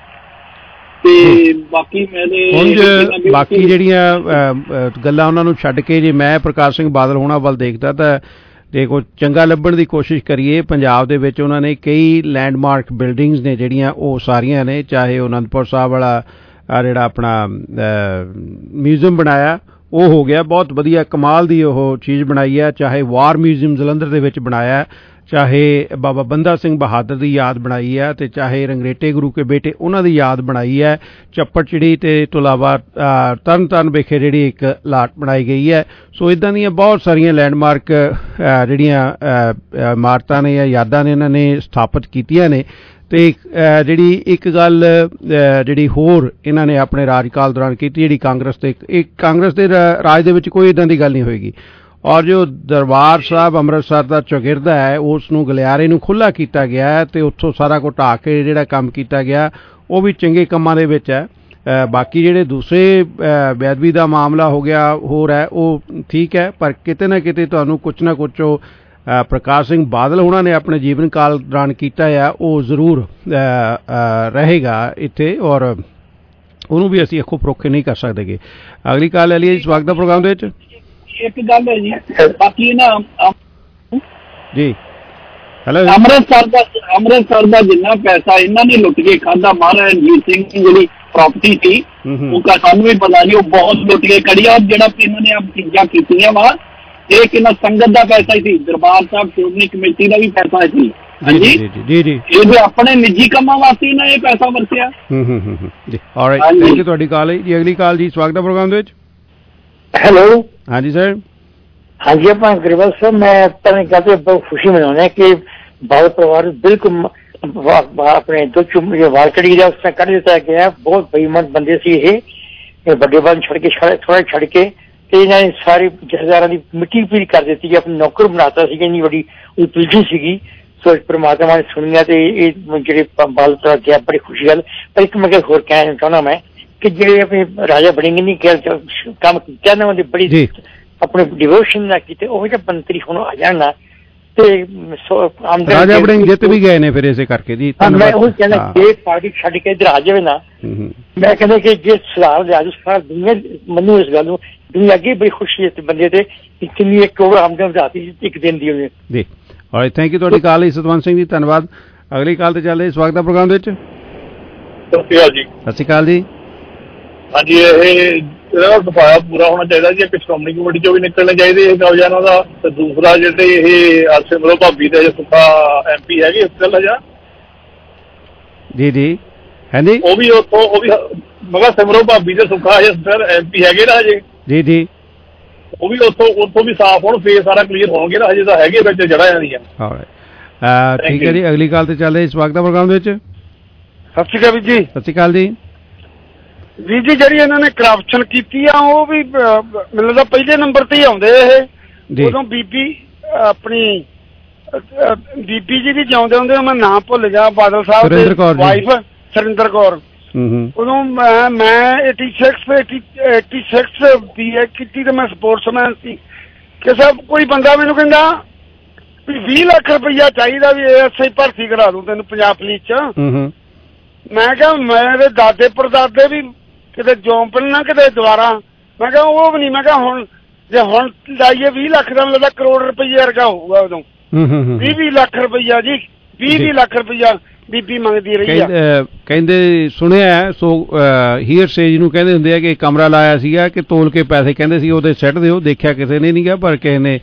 ਤੇ ਬਾਕੀ ਮੇਰੇ ਬਾਕੀ ਜਿਹੜੀਆਂ ਗੱਲਾਂ ਉਹਨਾਂ ਨੂੰ ਛੱਡ ਕੇ ਜੇ ਮੈਂ ਪ੍ਰਕਾਸ਼ ਸਿੰਘ ਬਾਦਲ ਹੋਣਾ ਵੱਲ ਦੇਖਦਾ ਤਾਂ ਜੇ ਕੋਈ ਚੰਗਾ ਲੱਭਣ ਦੀ ਕੋਸ਼ਿਸ਼ ਕਰੀਏ, ਪੰਜਾਬ ਦੇ ਵਿੱਚ ਉਹਨਾਂ ਨੇ ਕਈ ਲੈਂਡਮਾਰਕ ਬਿਲਡਿੰਗਸ ਨੇ ਜਿਹੜੀਆਂ ਉਹ ਸਾਰੀਆਂ ਨੇ, ਚਾਹੇ ਉਹ ਅਨੰਦਪੁਰ ਸਾਹਿਬ ਵਾਲਾ ਜਿਹੜਾ ਆਪਣਾ ਮਿਊਜ਼ੀਅਮ ਬਣਾਇਆ ਉਹ ਹੋ ਗਿਆ, ਬਹੁਤ ਵਧੀਆ ਕਮਾਲ ਦੀ ਉਹ ਚੀਜ਼ ਬਣਾਈ ਹੈ, ਚਾਹੇ ਵਾਰ ਮਿਊਜ਼ੀਅਮ ਜਲੰਧਰ ਦੇ ਵਿੱਚ ਬਣਾਇਆ, ਚਾਹੇ ਬਾਬਾ ਬੰਦਾ ਸਿੰਘ ਬਹਾਦਰ ਦੀ ਯਾਦ ਬਣਾਈ ਹੈ, ਤੇ ਚਾਹੇ ਰੰਗਰੇਟੇ ਗੁਰੂ ਕੇ ਬੇਟੇ ਉਹਨਾਂ ਦੀ ਯਾਦ ਬਣਾਈ ਹੈ, ਚੱਪੜਚਿੜੀ ਤੇ ਤੋਂ ਇਲਾਵਾ ਤਰਨ ਤਾਰਨ ਵਿਖੇ ਜਿਹੜੀ ਇੱਕ ਲਾਟ ਬਣਾਈ ਗਈ ਹੈ। ਸੋ ਇੱਦਾਂ ਦੀਆਂ ਬਹੁਤ ਸਾਰੀਆਂ ਲੈਂਡਮਾਰਕ ਜਿਹੜੀਆਂ ਇਮਾਰਤਾਂ ਨੇ ਜਾਂ ਯਾਦਾਂ ਨੇ ਇਹਨਾਂ ਨੇ ਸਥਾਪਿਤ ਕੀਤੀਆਂ ਨੇ। ਤੇ ਜਿਹੜੀ ਇੱਕ ਗੱਲ ਜਿਹੜੀ ਹੋਰ ਇਹਨਾਂ ਨੇ ਆਪਣੇ ਰਾਜਕਾਲ ਦੌਰਾਨ ਕੀਤੀ, ਜਿਹੜੀ ਕਾਂਗਰਸ ਤੇ ਇੱਕ ਕਾਂਗਰਸ ਦੇ ਰਾਜ ਦੇ ਵਿੱਚ ਕੋਈ ਇੱਦਾਂ ਦੀ ਗੱਲ ਨਹੀਂ ਹੋਏਗੀ, ਔਰ ਜੋ ਦਰਬਾਰ ਸਾਹਿਬ ਅੰਮ੍ਰਿਤਸਰ ਦਾ ਚੌਗਿਰਦਾ ਹੈ ਉਸ ਨੂੰ ਗਲਿਆਰੇ ਨੂੰ ਖੁੱਲ੍ਹਾ ਕੀਤਾ ਗਿਆ ਹੈ ਤੇ ਉੱਥੋਂ ਸਾਰਾ ਕੁਝ ਢਾਹ ਕੇ ਜਿਹੜਾ ਕੰਮ ਕੀਤਾ ਗਿਆ ਉਹ ਵੀ ਚੰਗੇ ਕੰਮਾਂ ਦੇ ਵਿੱਚ ਹੈ। ਬਾਕੀ ਜਿਹੜੇ ਦੂਸਰੇ ਬੇਅਦਬੀ ਦਾ ਮਾਮਲਾ ਹੋ ਗਿਆ ਹੋਰ ਹੈ ਉਹ ਠੀਕ ਹੈ, ਪਰ ਕਿਤੇ ਨਾ ਕਿਤੇ ਤੁਹਾਨੂੰ ਕੁਛ ਨਾ ਕੁਛ ਉਹ ਪ੍ਰਕਾਸ਼ ਸਿੰਘ ਬਾਦਲ ਹੋਣਾ ਨੇ ਆਪਣੇ ਜੀਵਨ ਕਾਲ ਦੌਰਾਨ ਕੀਤਾ ਆ ਉਹ ਜ਼ਰੂਰ ਰਹੇਗਾ ਇੱਥੇ, ਔਰ ਉਹਨੂੰ ਵੀ ਅਸੀਂ ਅੱਖੋਂ ਪਰੋਖੇ ਨਹੀਂ ਕਰ ਸਕਦੇਗੇ। ਅਗਲੀ ਕਾਲ ਲੈ ਲਈਏ ਜੀ, ਸਵਾਗਤ ਦਾ ਪ੍ਰੋਗਰਾਮ ਦੇ ਵਿੱਚ। ਇੱਕ ਗੱਲ ਹੈ ਜੀ, ਬਾਕੀ ਨਾ ਜੀ ਹੈਲੋ, ਅੰਮ੍ਰਿਤਸਰ ਦਾ ਅੰਮ੍ਰਿਤਸਰ ਦਾ ਜਿੰਨਾ ਪੈਸਾ ਇਹਨਾਂ ਨੇ ਲੁੱਟ ਕੇ ਖਾਧਾ, ਮਹਾਰਾਜਾ ਰਣਜੀਤ ਸਿੰਘ ਦੀ ਜਿਹੜੀ ਪ੍ਰਾਪਰਟੀ ਸੀ ਉਹ ਸਾਨੂੰ ਵੀ ਪਤਾ ਨਹੀਂ, ਉਹ ਬਹੁਤ ਲੁੱਟ ਕੇ ਕੜੀ। ਔਰ ਜਿਹੜਾ ਇਹਨਾਂ ਨੇ ਆਪ ਚੀਜ਼ਾਂ ਕੀਤੀਆਂ ਵਾ ਇਹ ਕਿੰਨਾ ਸੰਗਤ ਦਾ ਪੈਸਾ ਹੀ ਸੀ, ਦਰਬਾਰ ਸਾਹਿਬ ਸ਼੍ਰੋਮਣੀ ਕਮੇਟੀ ਦਾ ਵੀ ਪੈਸਾ ਸੀ। ਹਾਂਜੀ ਜੀ ਜੀ, ਇਹ ਆਪਣੇ ਨਿੱਜੀ ਕੰਮਾਂ ਵਾਸਤੇ ਨਾ ਇਹ ਪੈਸਾ ਵਰਤਿਆ। ਹੂੰ ਹੂੰ ਹੂੰ ਜੀ, ਆਲਰਾਈਟ, ਥੈਂਕ ਯੂ ਤੁਹਾਡੀ ਕਾਲ ਹੈ ਜੀ। ਅਗਲੀ ਕਾਲ ਜੀ, ਸਵਾਗਤ ਹੈ ਪ੍ਰੋਗਰਾਮ ਦੇ ਵਿੱਚ। ਹੈਲੋ, ਹਾਂਜੀ ਸਰ। ਹਾਂਜੀ ਆਪਾਂ ਗਰੇਵਾਲ ਸਾਹਿਬ, ਮੈਂ ਆਪਣੇ कहते बहुत खुशी मनाने कि बादल परिवार बिल्कुल अपने दो चुम वाल कड़ी गया उसने कट दिता गया। बहुत बेईमान बंदे सी ये बड़े बंद छड़ के थोड़ा छड़ के ਤੇ ਇਹਨਾਂ ਨੇ ਸਾਰੇ ਜਥੇਦਾਰਾਂ ਦੀ ਮਿੱਟੀ ਪੀਲ ਕਰ ਦਿੱਤੀ, ਆਪਣੀ ਨੌਕਰ ਬਣਾਤਾ ਸੀ, ਇੰਨੀ ਵੱਡੀ ਉਲਝੀ ਸੀਗੀ। ਸੋ ਪਰਮਾਤਮਾ ਨੇ ਸੁਣੀਆਂ ਤੇ ਇਹ ਜਿਹੜੇ ਬਾਲ ਤੋਂ ਗਿਆ ਬੜੀ ਖੁਸ਼ੀ ਗੱਲ। ਪਰ ਇੱਕ ਮੈਂ ਹੋਰ ਕਹਿਣਾ ਚਾਹੁੰਦਾ ਮੈਂ ਕਿ ਜਿਹੜੇ ਆਪਣੇ ਰਾਜਾ ਬੜਿੰਗ ਨਹੀਂ ਕੰਮ ਕੀਤਾ ਨਾ ਉਹਦੀ ਬੜੀ ਆਪਣੇ ਡਿਵੋਸ਼ਨ ਨਾਲ ਕੀਤੇ, ਉਹ ਜਿਹਾ ਮੰਤਰੀ ਹੁਣ ਆ ਜਾਣਾ ਤੇ ਰਾਜਾ ਬੜਿੰਗ ਜਿੱਤ ਵੀ ਗਏ ਨੇ ਫਿਰ ਇਸੇ ਕਰਕੇ ਜੀ। ਮੈਂ ਉਹ ਕਹਿੰਦਾ ਜੇ ਪਾਰਟੀ ਛੱਡ ਕੇ ਇੱਧਰ ਆ ਜਾਵੇ ਨਾ, ਮੈਂ ਕਹਿੰਦਾ ਕਿ ਜੇ ਸੁਧਾਰ ਲਿਆ ਜਾਊ ਸਾਰਾ ਦੁਨੀਆ ਮੰਨੂ ਇਸ ਗੱਲ ਨੂੰ, ਦੁਨੀਆ ਅੱਗੇ ਬੜੀ ਖੁਸ਼ੀ ਹੈ ਬੰਦੇ ਤੇ ਕਿੰਨੀ ਇੱਕ ਕਰੋੜ ਆਮਦਨ ਵਧਾਤੀ ਸੀ ਇੱਕ ਦਿਨ ਦੀ ਉਹਨੇ ਜੀ। ਔਰ ਥੈਂਕ ਯੂ ਤੁਹਾਡੀ ਕਾਲ ਲਈ ਸਤਵੰਤ ਸਿੰਘ ਜੀ, ਧੰਨਵਾਦ। ਅਗਲੀ ਕਾਲ ਤੇ ਚੱਲ ਰਹੀ, ਸਵਾਗਤ ਹੈ ਪ੍ਰੋਗਰਾਮ ਦੇ ਵਿੱਚ। ਸਤਿ ਸ਼੍ਰੀ ਅਕਾਲ ਜੀ। ਸਤਿ ਸ਼੍ਰੀ ਅਕਾਲ ਜੀ। ਹਾਂਜੀ, ਇਹ ਇਹਦਾ ਸਫਾਇਆ ਪੂਰਾ ਹੋਣਾ ਚਾਹੀਦਾ ਜੀ, ਇੱਕ ਸ਼੍ਰੋਮਣੀ ਕਮੇਟੀ ਚੋਂ ਵੀ ਨਿਕਲਣੇ ਚਾਹੀਦੇ ਇਹ ਕਾਗਜ਼ਾਂ ਇਹਨਾਂ ਦਾ। ਤੇ ਦੂਸਰਾ ਜਿਹੜੇ ਇਹ ਸਿਮਰੋ ਭਾਬੀ ਦੇ ਸੁੱਖਾ ਐਮ ਪੀ ਹੈਗੇ ਇਸ ਗੱਲ ਹਜਾ ਜੀ ਜੀ ਹਾਂਜੀ ਉਹ ਵੀ ਉੱਥੋਂ ਉਹ ਵੀ ਮਗਰ ਸਿਮਰੋ ਭਾਬੀ ਦੇ ਸੁੱਖਾ ਹਜੇ ਸਰ ਐਮ ਪੀ ਹੈਗੇ ਨਾ ਹਜੇ ਜੀ ਜੀ ਉਹ ਵੀ ਉੱਥੋਂ ਉੱਥੋਂ ਵੀ ਸਾਫ਼ ਹੋਣ, ਫੇਰ ਸਾਰਾ ਕਲੀਅਰ ਹੋਣਗੇ ਨਾ, ਹਜੇ ਤਾਂ ਹੈਗੇ ਵਿੱਚ ਜੜ੍ਹਾਂ ਜਾਂਦੀਆਂ। ਠੀਕ ਹੈ ਜੀ, ਅਗਲੀ ਕਾਲ ਤੇ ਚੱਲ ਰਹੀ, ਸਵਾਗਤ ਹੈ ਪ੍ਰੋਗਰਾਮ ਦੇ ਵਿੱਚ। ਸਤਿ ਸ਼੍ਰੀ ਅਕਾਲ ਵੀਰ ਜੀ। ਸਤਿ ਸ਼੍ਰੀ ਅਕਾਲ ਜੀ। ਵੀਰ ਜੀ ਜਿਹੜੀ ਇਹਨਾਂ ਨੇ ਕਰਪਸ਼ਨ ਕੀਤੀ ਆ ਉਹ ਵੀ ਮੈਨੂੰ ਲੱਗਦਾ ਪਹਿਲੇ ਨੰਬਰ ਤੇ ਹੀ ਆਉਂਦੇ ਇਹ। ਉਦੋਂ ਬੀਬੀ ਆਪਣੀ ਬੀਬੀ ਜੀ ਵੀ ਜਿਉਂਦੇ ਹੁੰਦੇ, ਮੈਂ ਨਾਂ ਭੁੱਲ ਗਿਆ, ਬਾਦਲ ਸਾਹਿਬ ਦੇ ਵਾਈਫ ਸੁਰਿੰਦਰ ਕੌਰ। ਉਦੋਂ ਮੈਂ ਮੈਂ eighty six eighty six B A ਕੀਤੀ ਤੇ ਮੈਂ ਸਪੋਰਟਸਮੈਨ ਸੀ ਕਿ ਸਭ ਕੋਈ ਬੰਦਾ ਮੈਨੂੰ ਕਹਿੰਦਾ ਵੀ ਵੀਹ ਲੱਖ ਰੁਪਈਆ ਚਾਹੀਦਾ ਵੀ ਏ ਐਸ ਆਈ ਭਰਤੀ ਕਰਾ ਦੂੰ ਤੈਨੂੰ ਪੰਜਾਬ ਪੁਲਿਸ ਚ। ਮੈਂ ਕਿਹਾ ਮੇਰੇ ਦਾਦੇ ਪੜਦਾਦੇ ਵੀ ਕਿਤੇ ਜੌਂਪਲ ਨਾ ਕਿਤੇ ਦੁਬਾਰਾ, ਮੈਂ ਕਿਹਾ ਉਹ ਵੀ ਨਹੀਂ। ਮੈਂ ਕਿਹਾ ਹੁਣ ਜੇ ਹੁਣ ਲਾਈਏ ਵੀਹ ਲੱਖ ਦਾ ਲੱਗਦਾ ਕਰੋੜ ਰੁਪਈਏ ਵਰਗਾ ਹੋਊਗਾ ਉਦੋਂ। ਵੀਹ ਵੀਹ ਲੱਖ ਰੁਪਈਆ ਜੀ, ਵੀਹ ਵੀਹ ਲੱਖ ਰੁਪਈਆ ਬੀਬੀ ਮੰਗਦੀ ਰਹੀ ਆ। ਕਹਿੰਦੇ ਸੁਣਿਆ ਸੋ ਹੀਅਰ ਸੇਜ ਨੂੰ ਕਹਿੰਦੇ ਹੁੰਦੇ ਆ ਕਿ ਕਮਰਾ ਲਾਇਆ ਸੀਗਾ ਕਿ ਤੋਲ ਕੇ ਪੈਸੇ ਕਹਿੰਦੇ ਸੀ ਉਹਦੇ ਸੈੱਟ ਦਿਓ, ਦੇਖਿਆ ਕਿਸੇ ਨੇ ਨਹੀਂ ਗਾ, ਪਰ ਕਿਸੇ ਨੇ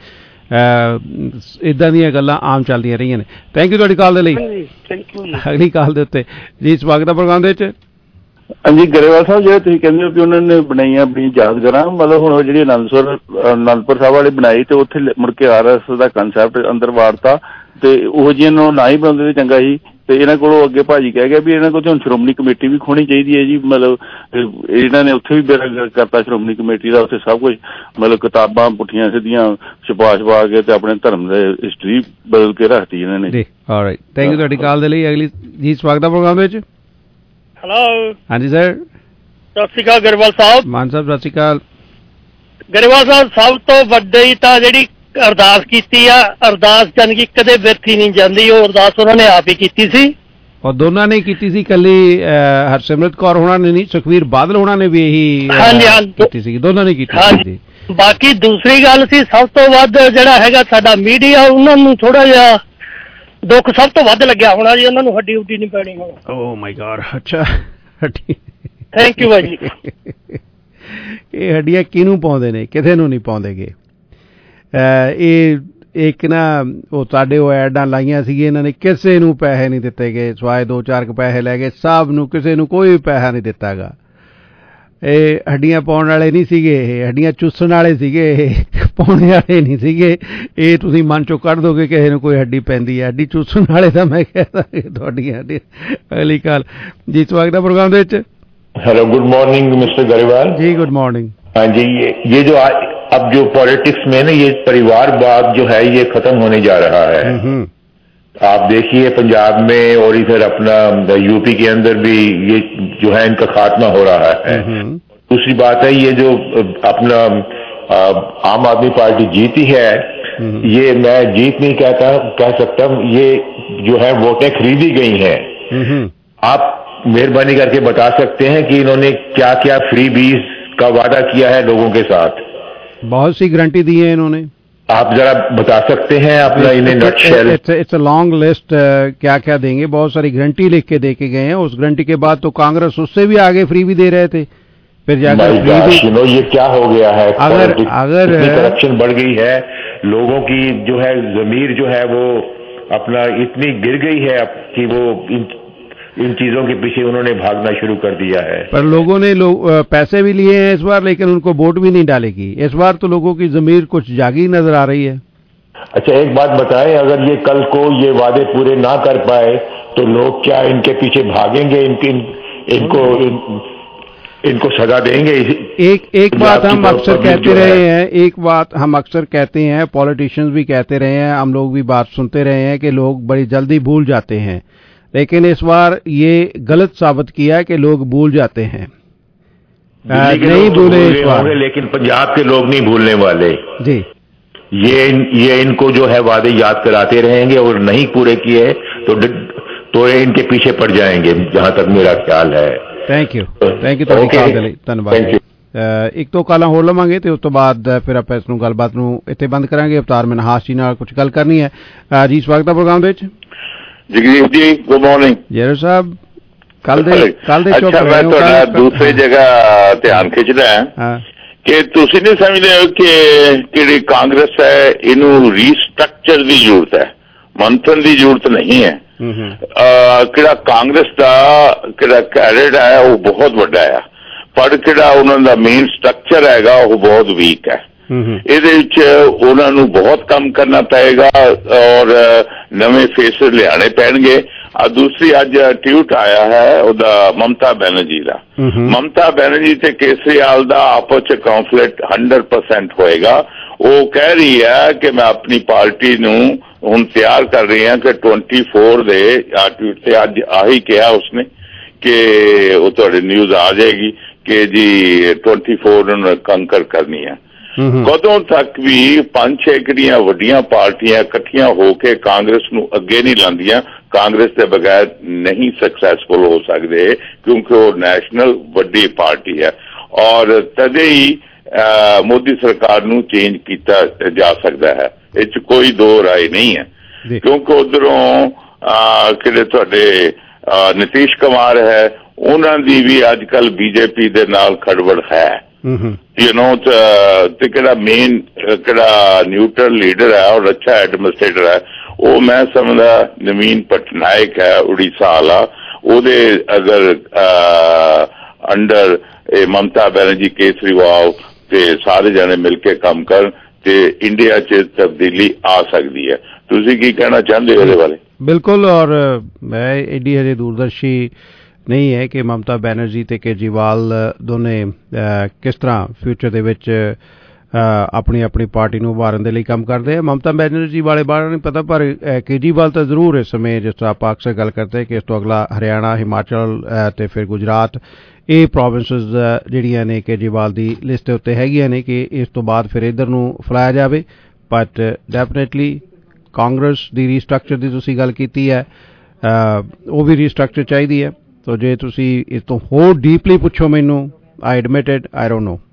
ਇਦਾਂ ਦੀਆਂ ਗੱਲਾਂ ਆਮ ਚੱਲਦੀਆਂ ਰਹੀਆਂ ਨੇ। ਥੈਂਕ ਯੂ ਤੁਹਾਡੀ ਕਾਲ ਦੇ ਲਈ। ਅਗਲੀ ਕਾਲ ਦੇ ਉੱਤੇ ਜੀ, ਸਵਾਗਤ ਹੈ ਪ੍ਰੋਗਰਾਮ ਦੇ ਵਿੱਚ। ਹਾਂਜੀ ਗਰੇਵਾਲ ਸਾਹਿਬ, ਜਿਹੜੇ ਤੁਸੀਂ ਕਹਿੰਦੇ ਹੋ ਕਿ ਉਹਨਾਂ ਨੇ ਬਣਾਈਆਂ ਆਪਣੀ ਯਾਦਗਾਰਾਂ, ਮਤਲਬ ਹੁਣ ਉਹ ਜਿਹੜੀ ਅਨੰਦਪੁਰ ਅਨੰਦਪੁਰ ਸਾਹਿਬ ਵਾਲੇ ਬਣਾਈ ਤੇ ਉੱਥੇ ਮੁੜ ਕੇ ਆਰ ਐਸ ਦਾ ਕੰਸੈਪਟ ਅੰਦਰ ਵਾੜਤਾ ਤੇ ਉਹ ਜਿਹੇ ਨੂੰ ਨਾ ਹੀ ਬਣਾਉਂਦੇ ਤੇ ਚੰਗਾ ਸੀ। ਤੇ ਇਹਨਾਂ ਕੋਲੋਂ ਅੱਗੇ ਭਾਜੀ ਕਹਿ ਗਿਆ ਵੀ ਇਹਨਾਂ ਕੋਲ ਹੁਣ ਸ਼੍ਰੋਮਣੀ ਕਮੇਟੀ ਵੀ ਖੋਣੀ ਚਾਹੀਦੀ ਹੈ ਜੀ। ਮਤਲਬ ਇਹਨਾਂ ਨੇ ਉੱਥੇ ਵੀ ਬੇੜਾ ਕਰਤਾ ਸ਼੍ਰੋਮਣੀ ਕਮੇਟੀ ਦਾ, ਉੱਥੇ ਸਭ ਕੁਝ ਮਤਲਬ ਕਿਤਾਬਾਂ ਪੁੱਠੀਆਂ ਸਿੱਧੀਆਂ ਛਪਾ ਛਪਾ ਕੇ ਤੇ ਆਪਣੇ ਧਰਮ ਦੇ ਹਿਸਟਰੀ ਬਦਲ ਕੇ ਰੱਖਤੀ ਇਹਨਾਂ ਨੇ ਜੀ। ਆਲਰਾਈਟ, ਥੈਂਕ ਯੂ ਤੁਹਾਡੀ ਕਾਲ ਦੇ ਲਈ। ਅਗਲੀ ਜੀ ਸਵਾਗਤ ਹੈ ਪ੍ਰੋਗਰਾਮ ਵਿੱਚ। ਹੈਲੋ, ਹਾਂਜੀ ਸਰ, ਸਤਿ ਸ਼੍ਰੀ ਅਕਾਲ ਗਰੇਵਾਲ ਸਾਹਿਬ। ਮਾਨ ਸਾਹਿਬ ਸਤਿ ਸ਼੍ਰੀ ਅਕਾਲ। ਗਰੇਵਾਲ ਸਾਹਿਬ, ਸਭ ਤੋਂ ਵੱਡੀ ਤਾਂ ਜਿਹੜੀ ਅਰਦਾਸ ਕੀਤੀ ਆ, ਅਰਦਾਸ ਜਾਣੀ ਕਿ ਕਦੇ ਵਿਰਥੀ ਨਹੀਂ ਜਾਂਦੀ, ਉਹ ਅਰਦਾਸ ਉਹਨਾਂ ਨੇ ਆਪ ਹੀ ਕੀਤੀ ਸੀ ਔਰ ਦੋਨਾਂ ਨੇ ਕੀਤੀ ਸੀ, ਇਕੱਲੀ ਹਰਸਿਮਰਤ ਕੌਰ ਹੋਣਾ ਨੇ ਨਹੀਂ, ਸੁਖਬੀਰ ਬਾਦਲ ਹੋਣਾ ਨੇ ਵੀ ਇਹੀ ਹਾਂਜੀ ਹਾਂਜੀ ਕੀਤੀ ਸੀ, ਦੋਨਾਂ ਨੇ ਕੀਤੀ ਸੀ। ਬਾਕੀ ਦੂਸਰੀ ਗੱਲ ਸੀ, ਸਭ ਤੋਂ ਵੱਧ ਜਿਹੜਾ ਹੈਗਾ ਸਾਡਾ ਮੀਡੀਆ, ਉਹਨਾਂ ਨੂੰ ਥੋੜਾ ਜਿਹਾ ਦੁੱਖ ਸਭ ਤੋਂ ਵੱਧ ਲੱਗਿਆ ਹੋਣਾ ਜੀ, ਉਹਨਾਂ ਨੂੰ ਹੱਡੀ ਹੁੱਡੀ ਨਹੀਂ ਪੈਣੀ ਹੁਣ। ਓ ਮਾਈ ਗॉड, ਅੱਛਾ ਹੱਡੀ, ਥੈਂਕ ਯੂ ਭਾਜੀ। ਇਹ ਹੱਡੀਆਂ ਕਿਹਨੂੰ ਪਾਉਂਦੇ ਨੇ, ਕਿਸੇ ਨੂੰ ਨਹੀਂ ਪਾਉਂਦੇਗੇ। ਇਹ ਇੱਕ ਨਾ ਉਹ ਸਾਡੇ ਉਹ ਐਡਾਂ ਲਾਈਆਂ ਸੀ, ਇਹਨਾਂ ਨੇ ਕਿਸੇ ਨੂੰ ਪੈਸੇ ਨਹੀਂ ਦਿੱਤੇ ਗਏ, ਸਵਾਏ ਦੋ ਚਾਰ ਕੁ ਪੈਸੇ ਲੈ ਗਏ, ਸਭ ਨੂੰ, ਕਿਸੇ ਨੂੰ ਕੋਈ ਪੈਸਾ ਨਹੀਂ ਦਿੱਤਾ ਗਾ। ਇਹ ਹੱਡੀਆਂ ਪਾਉਣ ਵਾਲੇ ਨਹੀਂ ਸੀਗੇ, ਇਹ ਹੱਡੀਆਂ ਚੂਸਣ ਵਾਲੇ ਸੀਗੇ, ਇਹ ਪਾਉਣ ਵਾਲੇ ਨਹੀਂ ਸੀਗੇ। ਇਹ ਤੁਸੀਂ ਮਨ ਚੋਂ ਕੱਢ ਦੋਗੇ ਕਿਸੇ ਨੂੰ ਕੋਈ ਹੱਡੀ ਪੈਂਦੀ ਹੈ, ਹੱਡੀ ਚੂਸਣ ਵਾਲੇ ਤਾਂ ਮੈਂ ਕਹਿੰਦਾ ਤੁਹਾਡੀਆਂ ਹੱਡੀਆਂ। ਅਗਲੀ ਕਾਲ ਜੀ, ਸਵਾਗਤ ਹੈ ਪ੍ਰੋਗਰਾਮ ਦੇ ਵਿੱਚ। Hello, good morning mister Grewal ji. Good morning. हाँ जी, ये ये जो आ, अब जो पॉलिटिक्स में ना ये परिवारवाद जो है ये खत्म होने जा रहा है। आप देखिए पंजाब में और इधर अपना यूपी के अंदर भी ये जो है इनका खात्मा हो रहा है। दूसरी बात है, ये जो अपना आम आदमी पार्टी जीती है, ये मैं जीत नहीं कहता कह सकता, ये जो है वोटें खरीदी गई हैं। आप मेहरबानी करके बता सकते हैं कि इन्होंने क्या क्या फ्री बीज का वादा किया है लोगों के साथ? बहुत सी गारंटी दी है इन्होंने, आप जरा बता सकते हैं अपना इन्हें nutshell. It's a long list, क्या क्या देंगे, बहुत सारी गारंटी लिख के दे के गए हैं। उस गारंटी के बाद तो कांग्रेस उससे भी आगे फ्री भी दे रहे थे, फिर जाकर फ्री भी। यू नो, ये क्या हो गया है? अगर अगर करप्शन बढ़ गई है, लोगों की जो है जमीर जो है वो अपना इतनी गिर गई है कि वो इन, इन चीजों के पीछे उन्होंने भागना शुरू कर दिया है। पर लोगों ने लो, पैसे भी लिए हैं इस बार, लेकिन उनको वोट भी नहीं डालेगी इस बार, तो लोगों की जमीर कुछ जागी नजर आ रही है। अच्छा, एक बात बताएं, अगर ये कल को ये वादे पूरे ना कर पाए तो लोग क्या इनके पीछे भागेंगे, इनकी इन, इनको इन, इनको सजा देंगे? एक एक बात हम अक्सर कहते रहे हैं, एक बात हम अक्सर कहते हैं, पॉलिटिशियंस भी कहते रहे हैं, हम लोग भी बात सुनते रहे हैं कि लोग बड़ी जल्दी भूल जाते हैं, लेकिन इस बार ये गलत साबित किया कि लोग भूल जाते हैं। नहीं भूले इस बार, लेकिन पंजाब के लोग नहीं भूलने वाले जी। ये ये इनको जो है वादे याद कराते रहेंगे और नहीं पूरे किए तो तो इनके पीछे पड़ जाएंगे, जहां तक मेरा ख्याल है। थैंक यू, थैंक यू ਤੁਹਾਡੀ ਕਾਲ ਦੇ ਲਈ, ਧੰਨਵਾਦ। ਇੱਕ ਦੋ ਕਾਲਾਂ ਹੋਰ ਲਵਾਂਗੇ ਤੇ ਉਸ ਤੋਂ ਬਾਅਦ ਫਿਰ ਆਪਾਂ ਇਸ ਨੂੰ ਗੱਲਬਾਤ ਨੂੰ ਇੱਥੇ ਬੰਦ ਕਰਾਂਗੇ। ਅਵਤਾਰ ਮਨਹਾਸ ਜੀ ਨਾਲ ਕੁਝ ਗੱਲ ਕਰਨੀ ਹੈ ਜੀ। ਸਵਾਗਤ ਹੈ ਪ੍ਰੋਗਰਾਮ ਦੇ ਵਿੱਚ। ਜਗਦੀਪ ਜੀ, ਗੁੱਡ ਮਾਰਨਿੰਗ। ਜੈਰ ਸਾਹਿਬ, ਕੱਲ ਦੇ ਕੱਲ ਦੇ ਅੱਛਾ, ਮੈਂ ਤੁਹਾਡਾ ਦੂਸਰੀ ਜਗ੍ਹਾ ਧਿਆਨ ਖਿੱਚਦਾ ਹਾਂ ਕਿ ਤੁਸੀਂ ਨਹੀਂ ਸਮਝਦੇ ਹੋ ਕਿ ਜਿਹੜੀ ਕਾਂਗਰਸ ਹੈ ਇਹਨੂੰ ਰੀਸਟਰਕਚਰ ਦੀ ਜ਼ਰੂਰਤ ਹੈ, ਮੰਥਨ ਦੀ ਜ਼ਰੂਰਤ ਨਹੀਂ ਹੈ। ਕਿਹੜਾ ਕਾਂਗਰਸ ਦਾ ਕਿਹੜਾ ਕੈਡਰ ਹੈ ਉਹ ਬਹੁਤ ਵੱਡਾ ਆ, ਪਰ ਕਿਹੜਾ ਉਹਨਾਂ ਦਾ ਮੇਨ ਸਟਰਕਚਰ ਹੈਗਾ ਉਹ ਬਹੁਤ ਵੀਕ ਹੈ। ਇਹਦੇ ਵਿੱਚ ਉਹਨਾਂ ਨੂੰ ਬਹੁਤ ਕੰਮ ਕਰਨਾ ਪਏਗਾ ਔਰ ਨਵੇਂ ਫੇਸਿਸ ਲਿਆਣੇ ਪੈਣਗੇ। ਆ ਦੂਸਰੀ ਅੱਜ ਟਵੀਟ ਆਇਆ ਹੈ ਉਹਦਾ ਮਮਤਾ ਬੈਨਰਜੀ ਦਾ, ਮਮਤਾ ਬੈਨਰਜੀ ਤੇ ਕੇਸਰੀਵਾਲ ਦਾ ਆਪਸ ਚ ਕੌਨਫਲਿਕਟ ਹੰਡਰਡ ਪਰਸੈਂਟ ਹੋਏਗਾ। ਉਹ ਕਹਿ ਰਹੀ ਹੈ ਕਿ ਮੈਂ ਆਪਣੀ ਪਾਰਟੀ ਨੂੰ ਹੁਣ ਤਿਆਰ ਕਰ ਰਹੀ ਹਾਂ ਕਿ ਟਵੈਂਟੀ ਫੋਰ ਦੇ ਆ ਟਵੀਟ ਤੇ ਅੱਜ ਆਹੀ ਕਿਹਾ ਉਸਨੇ ਕਿ ਉਹ ਤੁਹਾਡੇ ਨਿਊਜ਼ ਆ ਜਾਏਗੀ ਕਿ ਜੀ ਟਵੈਂਟੀ ਫੋਰ ਨੂੰ ਕੰਕਰ ਕਰਨੀ ਹੈ। ਕਦੋਂ ਤੱਕ ਵੀ ਪੰਜ ਛੇ ਕਿਹੜੀਆਂ ਵੱਡੀਆਂ ਪਾਰਟੀਆਂ ਇਕੱਠੀਆਂ ਹੋ ਕੇ ਕਾਂਗਰਸ ਨੂੰ ਅੱਗੇ ਨਹੀਂ ਲਾਉਂਦੀਆਂ, ਕਾਂਗਰਸ ਦੇ ਬਗੈਰ ਨਹੀਂ ਸਕਸੈਸਫੁਲ ਹੋ ਸਕਦੇ ਕਿਉਂਕਿ ਉਹ ਨੈਸ਼ਨਲ ਵੱਡੀ ਪਾਰਟੀ ਹੈ ਔਰ ਤਦੇ ਹੀ ਮੋਦੀ ਸਰਕਾਰ ਨੂੰ ਚੇਂਜ ਕੀਤਾ ਜਾ ਸਕਦਾ ਹੈ। ਇਹ 'ਚ ਕੋਈ ਦੋ ਰਾਏ ਨਹੀਂ ਹੈ ਕਿਉਂਕਿ ਉਧਰੋਂ ਕਿਹੜੇ ਤੁਹਾਡੇ ਨਿਤੀਸ਼ ਕੁਮਾਰ ਹੈ, ਉਹਨਾਂ ਦੀ ਵੀ ਅੱਜ ਕੱਲ ਬੀਜੇਪੀ ਦੇ ਨਾਲ ਖੜਬੜ ਹੈ। ਯੂ ਨੋ, ਤੇ ਕਿਹੜਾ ਮੇਨ ਕਿਹੜਾ ਨਿਊਟਰਲ ਲੀਡਰ ਹੈ ਔਰ ਅੱਛਾ ਐਡਮਿਨਿਸਟ੍ਰੇਟਰ ਹੈ ਉਹ ਮੈਂ ਸਮਝਦਾ ਨਵੀਨ ਪਟਨਾਇਕ ਹੈ ਉੜੀਸਾ ਵਾਲਾ। ਉਹਦੇ ਅਗਰ ਅੰਡਰ ਮਮਤਾ ਬੈਨਰਜੀ, ਕੇਜਰੀਵਾਲ ਤੇ ਸਾਰੇ ਜਣੇ ਮਿਲ ਕੇ ਕੰਮ ਕਰਨ ਤੇ ਇੰਡੀਆ 'ਚ ਤਬਦੀਲੀ ਆ ਸਕਦੀ ਹੈ। ਤੁਸੀਂ ਕੀ ਕਹਿਣਾ ਚਾਹੁੰਦੇ ਹੋ ਇਹਦੇ ਬਾਰੇ? ਬਿਲਕੁਲ, ਔਰ ਮੈਂ ਐਡੀ ਹਜੇ ਦੂਰਦਰਸ਼ੀ ਨਹੀਂ ਹੈ ਕਿ ਮਮਤਾ ਬੈਨਰਜੀ ਤੇ ਕੇਜਰੀਵਾਲ ਦੋਨੇ ਕਿਸ ਤਰ੍ਹਾਂ ਫਿਊਚਰ ਦੇ ਵਿੱਚ ਆਪਣੀ ਆਪਣੀ ਪਾਰਟੀ ਨੂੰ ਉਭਾਰਨ ਦੇ ਲਈ ਕੰਮ ਕਰਦੇ ਆ। ਮਮਤਾ ਬੈਨਰਜੀ ਵਾਲੇ ਬਾਰੇ ਨਹੀਂ ਪਤਾ, ਪਰ ਕੇਜਰੀਵਾਲ ਤਾਂ ਜ਼ਰੂਰ ਇਸ ਸਮੇਂ, ਜਿਸ ਤਰ੍ਹਾਂ ਆਪਾਂ ਅਕਸਰ ਗੱਲ ਕਰਦੇ ਕਿ ਇਸ ਤੋਂ ਅਗਲਾ ਹਰਿਆਣਾ, ਹਿਮਾਚਲ ਤੇ ਫਿਰ ਗੁਜਰਾਤ, ਇਹ ਪ੍ਰੋਵਿੰਸਿਸ ਜਿਹੜੀਆਂ ਨੇ ਕੇਜਰੀਵਾਲ ਦੀ ਲਿਸਟ ਦੇ ਉੱਤੇ ਹੈਗੀਆਂ ਨੇ ਕਿ ਇਸ ਤੋਂ ਬਾਅਦ ਫਿਰ ਇੱਧਰ ਨੂੰ ਫਲਾਇਆ ਜਾਵੇ। ਬਟ ਡੈਫੀਨੇਟਲੀ ਕਾਂਗਰਸ ਦੀ ਰੀਸਟਰਕਚਰ ਦੀ ਤੁਸੀਂ ਗੱਲ ਕੀਤੀ ਹੈ, ਉਹ ਵੀ ਰੀਸਟਰਕਚਰ ਚਾਹੀਦੀ ਹੈ। ਸੋ ਜੇ ਤੁਸੀਂ ਇਸ ਤੋਂ ਹੋਰ ਡੀਪਲੀ ਪੁੱਛੋ ਮੈਨੂੰ, I admitted I don't know.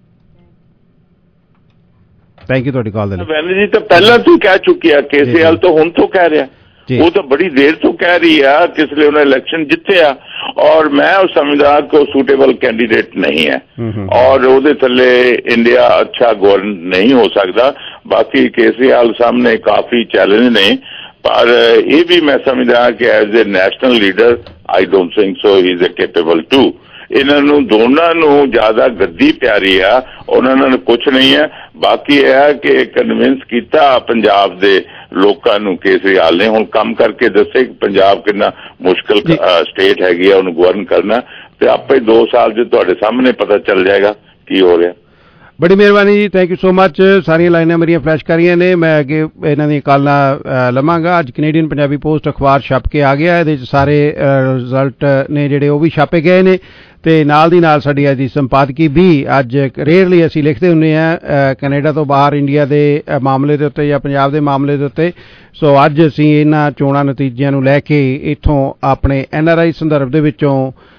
Thank you ਤੁਹਾਡੀ ਕਾਲ ਦੇ ਲਈ। ਬੈਨਰਜੀ ਤਾਂ ਪਹਿਲਾਂ ਤੋਂ ਕਹਿ ਚੁੱਕੀ ਆ, ਕੇਸੀਆਲ ਤੋਂ ਹੁਣ ਤੋਂ ਕਹਿ ਰਿਹਾ, ਉਹ ਤਾਂ ਬੜੀ ਦੇਰ ਤੋਂ ਕਹਿ ਰਹੀ ਆ ਕਿਸ ਲਈ ਉਹਨੇ ਇਲੈਕਸ਼ਨ ਜਿੱਤਿਆ, ਔਰ ਮੈਂ ਉਹ ਸਮਝਦਾ ਕਿ ਉਹ ਸੂਟੇਬਲ ਕੈਂਡੀਡੇਟ ਨਹੀਂ ਹੈ ਔਰ ਉਹਦੇ ਥੱਲੇ ਇੰਡੀਆ ਅੱਛਾ ਗਵਰਨ ਨਹੀਂ ਹੋ ਸਕਦਾ। ਬਾਕੀ ਕੇਸੀਆਲ ਸਾਹਮਣੇ ਕਾਫੀ ਚੈਲੰਜ ਨੇ, ਪਰ ਇਹ ਵੀ ਮੈਂ ਸਮਝਦਾ ਕਿ as a national leader I don't think so he is capable to. ਇਹਨਾਂ ਨੂੰ ਦੋਨਾਂ ਨੂੰ ਜ਼ਿਆਦਾ ਗੱਦੀ ਪਿਆਰੀ ਆ, ਉਹਨਾਂ ਨਾਲ ਕੁਛ ਨਹੀਂ ਹੈ। ਬਾਕੀ ਇਹ ਹੈ ਕਿ ਕਨਵਿੰਸ ਕੀਤਾ ਪੰਜਾਬ ਦੇ ਲੋਕਾਂ ਨੂੰ ਕੇਜਰੀਵਾਲ ਨੇ, ਹੁਣ ਕੰਮ ਕਰਕੇ ਦੱਸੇ ਕਿ ਪੰਜਾਬ ਕਿੰਨਾ ਮੁਸ਼ਕਿਲ ਸਟੇਟ ਹੈਗੀ ਆ ਉਹਨੂੰ ਗਵਰਨ ਕਰਨਾ, ਤੇ ਆਪੇ ਦੋ ਸਾਲ ਚ ਤੁਹਾਡੇ ਸਾਹਮਣੇ ਪਤਾ ਚੱਲ ਜਾਏਗਾ ਕੀ ਹੋ ਰਿਹਾ। ਬੜੀ ਮਿਹਰਬਾਨੀ ਜੀ, ਥੈਂਕ ਯੂ ਸੋ ਮਚ। ਸਾਰੀਆਂ ਲਾਈਨਾਂ ਮੇਰੀਆਂ ਫਲੈਸ਼ ਕਰੀਆਂ ਨੇ, ਮੈਂ ਅੱਗੇ ਇਹਨਾਂ ਦੀਆਂ ਕਾਲਾਂ ਲਵਾਂਗਾ। ਅੱਜ ਕੈਨੇਡੀਅਨ ਪੰਜਾਬੀ ਪੋਸਟ ਅਖਬਾਰ ਛਪ ਕੇ ਆ ਗਿਆ, ਇਹਦੇ 'ਚ ਸਾਰੇ ਰਿਜ਼ਲਟ ਨੇ ਜਿਹੜੇ ਉਹ ਵੀ ਛਾਪੇ ਗਏ ਨੇ, ਤੇ ਨਾਲ ਦੀ ਨਾਲ ਸਾਡੀ ਅੱਜ ਦੀ ਸੰਪਾਦਕੀ ਵੀ, ਅੱਜ ਰੇਅਰਲੀ ਅਸੀਂ ਲਿਖਦੇ ਹੁੰਦੇ ਹਾਂ ਕੈਨੇਡਾ ਤੋਂ ਬਾਹਰ ਇੰਡੀਆ ਦੇ ਮਾਮਲੇ ਦੇ ਉੱਤੇ ਜਾਂ ਪੰਜਾਬ ਦੇ ਮਾਮਲੇ ਦੇ ਉੱਤੇ। ਸੋ ਅੱਜ ਅਸੀਂ ਇਹਨਾਂ ਚੋਣਾਂ ਨਤੀਜਿਆਂ ਨੂੰ ਲੈ ਕੇ ਇੱਥੋਂ ਆਪਣੇ ਐਨ ਆਰ ਆਈ ਸੰਦਰਭ ਦੇ ਵਿੱਚੋਂ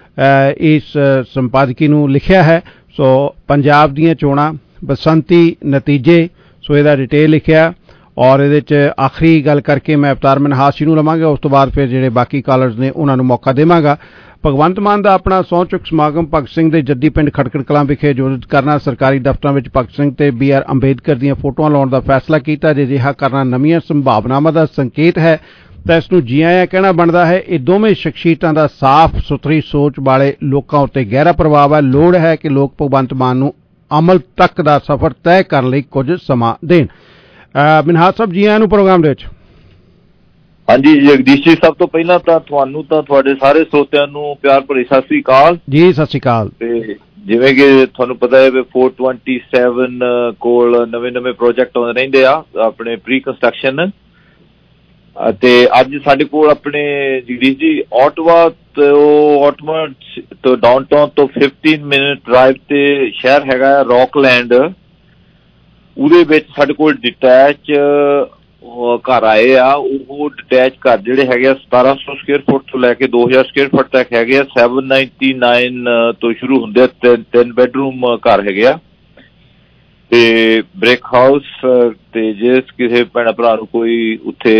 ਇਸ ਸੰਪਾਦਕੀ ਨੂੰ ਲਿਖਿਆ ਹੈ। ਸੋ ਪੰਜਾਬ ਦੀਆਂ ਚੋਣਾਂ, ਬਸੰਤੀ ਨਤੀਜੇ, ਸੋ ਇਹਦਾ ਡਿਟੇਲ ਲਿਖਿਆ, ਔਰ ਇਹਦੇ 'ਚ ਆਖਰੀ ਗੱਲ ਕਰਕੇ ਮੈਂ ਅਵਤਾਰ ਮਨਹਾਸ ਜੀ ਨੂੰ ਲਵਾਂਗਾ, ਉਸ ਤੋਂ ਬਾਅਦ ਫਿਰ ਜਿਹੜੇ ਬਾਕੀ ਕਾਲਰਸ ਨੇ ਉਹਨਾਂ ਨੂੰ ਮੌਕਾ ਦੇਵਾਂਗਾ। ਭਗਵੰਤ ਮਾਨ ਦਾ ਆਪਣਾ ਸਹੁੰ ਚੁੱਕ ਸਮਾਗਮ ਭਗਤ ਸਿੰਘ ਦੇ ਜੱਦੀ ਪਿੰਡ ਖਟਕੜ ਕਲਾਂ ਵਿਖੇ ਆਯੋਜਿਤ ਕਰਨਾ, ਸਰਕਾਰੀ ਦਫ਼ਤਰਾਂ ਵਿੱਚ ਭਗਤ ਸਿੰਘ ਤੇ ਬੀ ਆਰ ਅੰਬੇਦਕਰ ਦੀਆਂ ਫੋਟੋਆਂ ਲਾਉਣ ਦਾ ਫੈਸਲਾ ਕੀਤਾ। ਜੇ ਅਜਿਹਾ ਕਰਨਾ ਨਵੀਆਂ ਸੰਭਾਵਨਾਵਾਂ ਦਾ ਸੰਕੇਤ ਹੈ ਤਾਂ ਇਸ ਨੂੰ ਜੀ ਆਇਆਂ ਕਹਿਣਾ ਬਣਦਾ ਹੈ। ਇਹ ਦੋਵੇਂ ਸ਼ਖਸੀਅਤਾਂ ਦਾ ਸਾਫ਼ ਸੁਥਰੀ ਸੋਚ ਵਾਲੇ ਲੋਕਾਂ ਉੱਤੇ ਗਹਿਰਾ ਪ੍ਰਭਾਵ ਹੈ। ਲੋੜ ਹੈ ਕਿ ਲੋਕ ਭਗਵੰਤ ਮਾਨ ਨੂੰ ਅਮਲ ਤੱਕ ਦਾ ਸਫ਼ਰ ਤੈਅ ਕਰਨ ਲਈ ਕੁਝ ਸਮਾਂ ਦੇਣ। ਮਨਹਾਸ ਸਾਹਿਬ, ਜੀ ਆਇਆਂ ਨੂੰ ਪ੍ਰੋਗਰਾਮ ਦੇ ਵਿੱਚ। ਹਾਂਜੀ ਜਗਦੀਸ਼ ਜੀ, ਸਭ ਤੋਂ ਪਹਿਲਾਂ ਤਾਂ ਤੁਹਾਨੂੰ ਤਾਂ ਤੁਹਾਡੇ ਸਾਰੇ ਸਰੋਤਿਆਂ ਨੂੰ ਪਿਆਰ ਭਰੀ ਸਤਿ ਸ੍ਰੀ ਅਕਾਲ ਜੀ। ਸਤਿ ਸ੍ਰੀ ਅਕਾਲ। ਤੇ ਜਿਵੇਂ ਕਿ ਤੁਹਾਨੂੰ ਪਤਾ ਹੈ ਵੀ ਚਾਰ ਸੌ ਸੱਤਾਈ ਕੋਲ ਨਵੇਂ ਨਵੇਂ ਪ੍ਰੋਜੈਕਟ ਆਉਂਦੇ ਰਹਿੰਦੇ ਆ ਆਪਣੇ ਪ੍ਰੀ ਕੰਸਟਰਕਸ਼ਨ, ਅਤੇ ਅੱਜ ਸਾਡੇ ਕੋਲ ਆਪਣੇ ਜਗਦੀਸ਼ ਜੀ ਆਟਵਾ ਤੋਂ ਆਟਵਾ ਤੋਂ ਡਾਊਨਟਾਊਨ ਤੋਂ ਪੰਦਰਾਂ ਮਿੰਟ ਡਰਾਈਵ ਤੇ ਸ਼ਹਿਰ ਹੈਗਾ ਰੌਕਲੈਂਡ, ਉਹਦੇ ਵਿੱਚ ਸਾਡੇ ਕੋਲ ਡਿਟੈਚ ਘਰ ਆਏ ਆ। ਉਹ ਡਿਟੈਚ ਘਰ ਜਿਹੜੇ ਹੈਗੇ ਆ ਸਤਾਰਾਂ ਸੌ ਸਕੁਅਰ ਫੁੱਟ ਤੋਂ ਲੈ ਕੇ ਦੋ ਹਜ਼ਾਰ ਸਕੁਅਰ ਫੁੱਟ ਤੱਕ ਹੈਗੇ ਆ। ਸੈਵਨ ਨਾਈਨਟੀ ਨਾਈਨ ਤੋਂ ਸ਼ੁਰੂ ਹੁੰਦੇ ਆ, ਤਿੰਨ ਤਿੰਨ ਬੈਡਰੂਮ ਘਰ ਹੈਗੇ ਆ ਤੇ ਬ੍ਰਿਕ ਹਾਊਸ। ਤੇ ਜਿਸ ਕਿਸੇ ਭੈਣ ਭਰਾ ਨੂੰ ਕੋਈ ਉੱਥੇ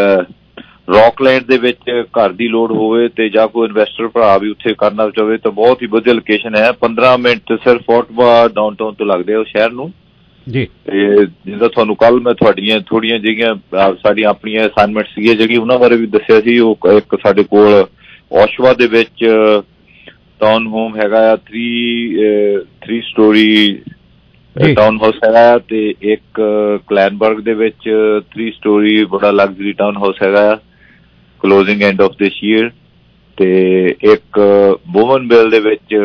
ਰੌਕਲੈਂਡ ਦੇ ਵਿੱਚ ਘਰ ਦੀ ਲੋੜ ਹੋਵੇ ਤੇ ਜਾਂ ਕੋਈ ਇਨਵੈਸਟਰ ਭਰਾ ਵੀ ਉੱਥੇ ਕਰਨਾ ਚਾਹਵੇ ਤਾਂ ਬਹੁਤ ਹੀ ਵਧੀਆ ਲੋਕੇਸ਼ਨ ਹੈ। ਪੰਦਰਾਂ ਮਿੰਟ ਸਿਰਫ ਆਟਵਾ ਡਾਊਨਟਾਊਨ ਤੋਂ ਲੱਗਦੇ ਆ ਸ਼ਹਿਰ ਨੂੰ ਜੀ। ਤੇ ਜਿੱਦਾਂ ਤੁਹਾਨੂੰ ਕੱਲ ਮੈਂ ਤੁਹਾਡੀਆਂ ਥੋੜੀਆਂ ਜਿਹੀਆਂ ਸਾਡੀਆਂ ਆਪਣੀਆਂ ਅਸਾਈਨਮੈਂਟ ਸੀਗੀਆਂ ਜਿਹੜੀ ਉਹਨਾਂ ਬਾਰੇ ਵੀ ਦੱਸਿਆ ਸੀ, ਉਹ ਇੱਕ ਸਾਡੇ ਕੋਲ ਆਸ਼ਵਾ ਦੇ ਵਿੱਚ ਟਾਊਨ ਹੋਮ ਹੈਗਾ ਆ, three three storey town house ਹੈਗਾ ਆ, ਤੇ ਇੱਕ ਕਲੈਨਬਰਗ ਦੇ ਵਿੱਚ ਥਰੀ ਸਟੋਰੀ ਬੜਾ ਲਗਜ਼ਰੀ ਟਾਊਨ ਹਾਊਸ ਹੈਗਾ ਆ closing end of this year, ਤੇ ਇੱਕ ਬੋਵਨਵਿਲ ਦੇ ਵਿੱਚ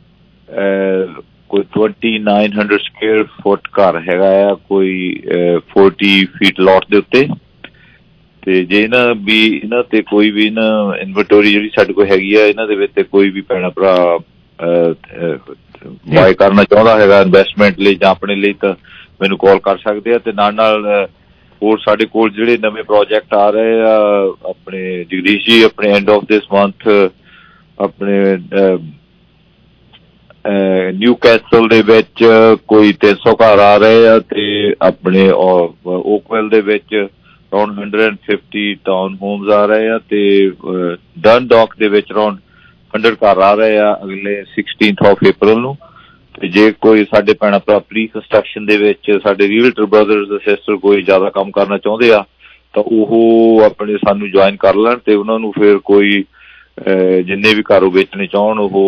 ਕੋਈ twenty nine hundred square foot ਘਰ ਹੈਗਾ ਆ ਕੋਈ ਫੋਰਟੀ ਫੀਟ ਲੋਟ ਦੇ ਉੱਤੇ। ਤੇ ਜੇ ਇਹਨਾਂ ਵੀ ਇਹਨਾਂ ਤੇ ਕੋਈ ਵੀ ਨਾ ਇਨਵੈਂਟਰੀ ਜਿਹੜੀ ਸਾਡੇ ਕੋਲ ਹੈਗੀ ਆ ਇਹਨਾਂ ਦੇ ਵਿੱਚ ਤੇ ਕੋਈ ਵੀ ਭੈਣਾ ਭਰਾ ਬਾਏ ਕਰਨਾ ਚਾਹੁੰਦਾ ਹੈਗਾ ਇਨਵੈਸਟਮੈਂਟ ਲਈ ਜਾਂ ਆਪਣੇ ਲਈ ਤਾਂ ਮੈਨੂੰ ਕਾਲ ਕਰ ਸਕਦੇ ਆ। ਤੇ ਨਾਲ ਨਾਲ ਹੋਰ ਸਾਡੇ ਕੋਲ ਜਿਹੜੇ ਨਵੇਂ ਪ੍ਰੋਜੈਕਟ ਆ ਰਹੇ ਆ ਆਪਣੇ ਜਗਦੀਸ਼ ਜੀ, ਆਪਣੇ ਐਂਡ ਆਫ ਦਿਸ ਮੰਥ ਆਪਣੇ ਨਿਊ ਕੈਸਲ ਦੇ ਵਿੱਚ ਕੋਈ ਤਿੰਨ ਸੌ ਘਰ ਆ ਰਹੇ ਆ, ਤੇ ਆਪਣੇ ਓਕਵੈਲ ਦੇ ਵਿੱਚ around hundred and fifty town homes ਆ ਰਹੇ ਆ, ਤੇ ਡਨਡੌਕ ਦੇ ਵਿੱਚ ਅਰਾਊਂਡ ਹੰਡਰਡ ਘਰ ਆ ਰਹੇ ਆ ਅਗਲੇ ਸਿਕਸਟੀਨਥ ਆਫ ਅਪ੍ਰੈਲ ਨੂੰ। ਤੇ ਜੇ ਕੋਈ ਸਾਡੇ ਭੈਣਾਂ ਭਰਾ ਪ੍ਰੀ ਕੰਸਟਰਕਸ਼ਨ ਦੇ ਵਿੱਚ ਸਾਡੇ ਰੀਅਲਟਰ ਬ੍ਰਦਰਸ ਸਿਸਟਰ ਕੋਈ ਜ਼ਿਆਦਾ ਕੰਮ ਕਰਨਾ ਚਾਹੁੰਦੇ ਆ ਤਾਂ ਉਹ ਆਪਣੇ ਸਾਨੂੰ ਜੁਆਇਨ ਕਰ ਲੈਣ, ਤੇ ਉਹਨਾਂ ਨੂੰ ਫਿਰ ਕੋਈ ਜਿੰਨੇ ਵੀ ਘਰ ਵੇਚਣੇ ਚਾਹੁਣ ਉਹ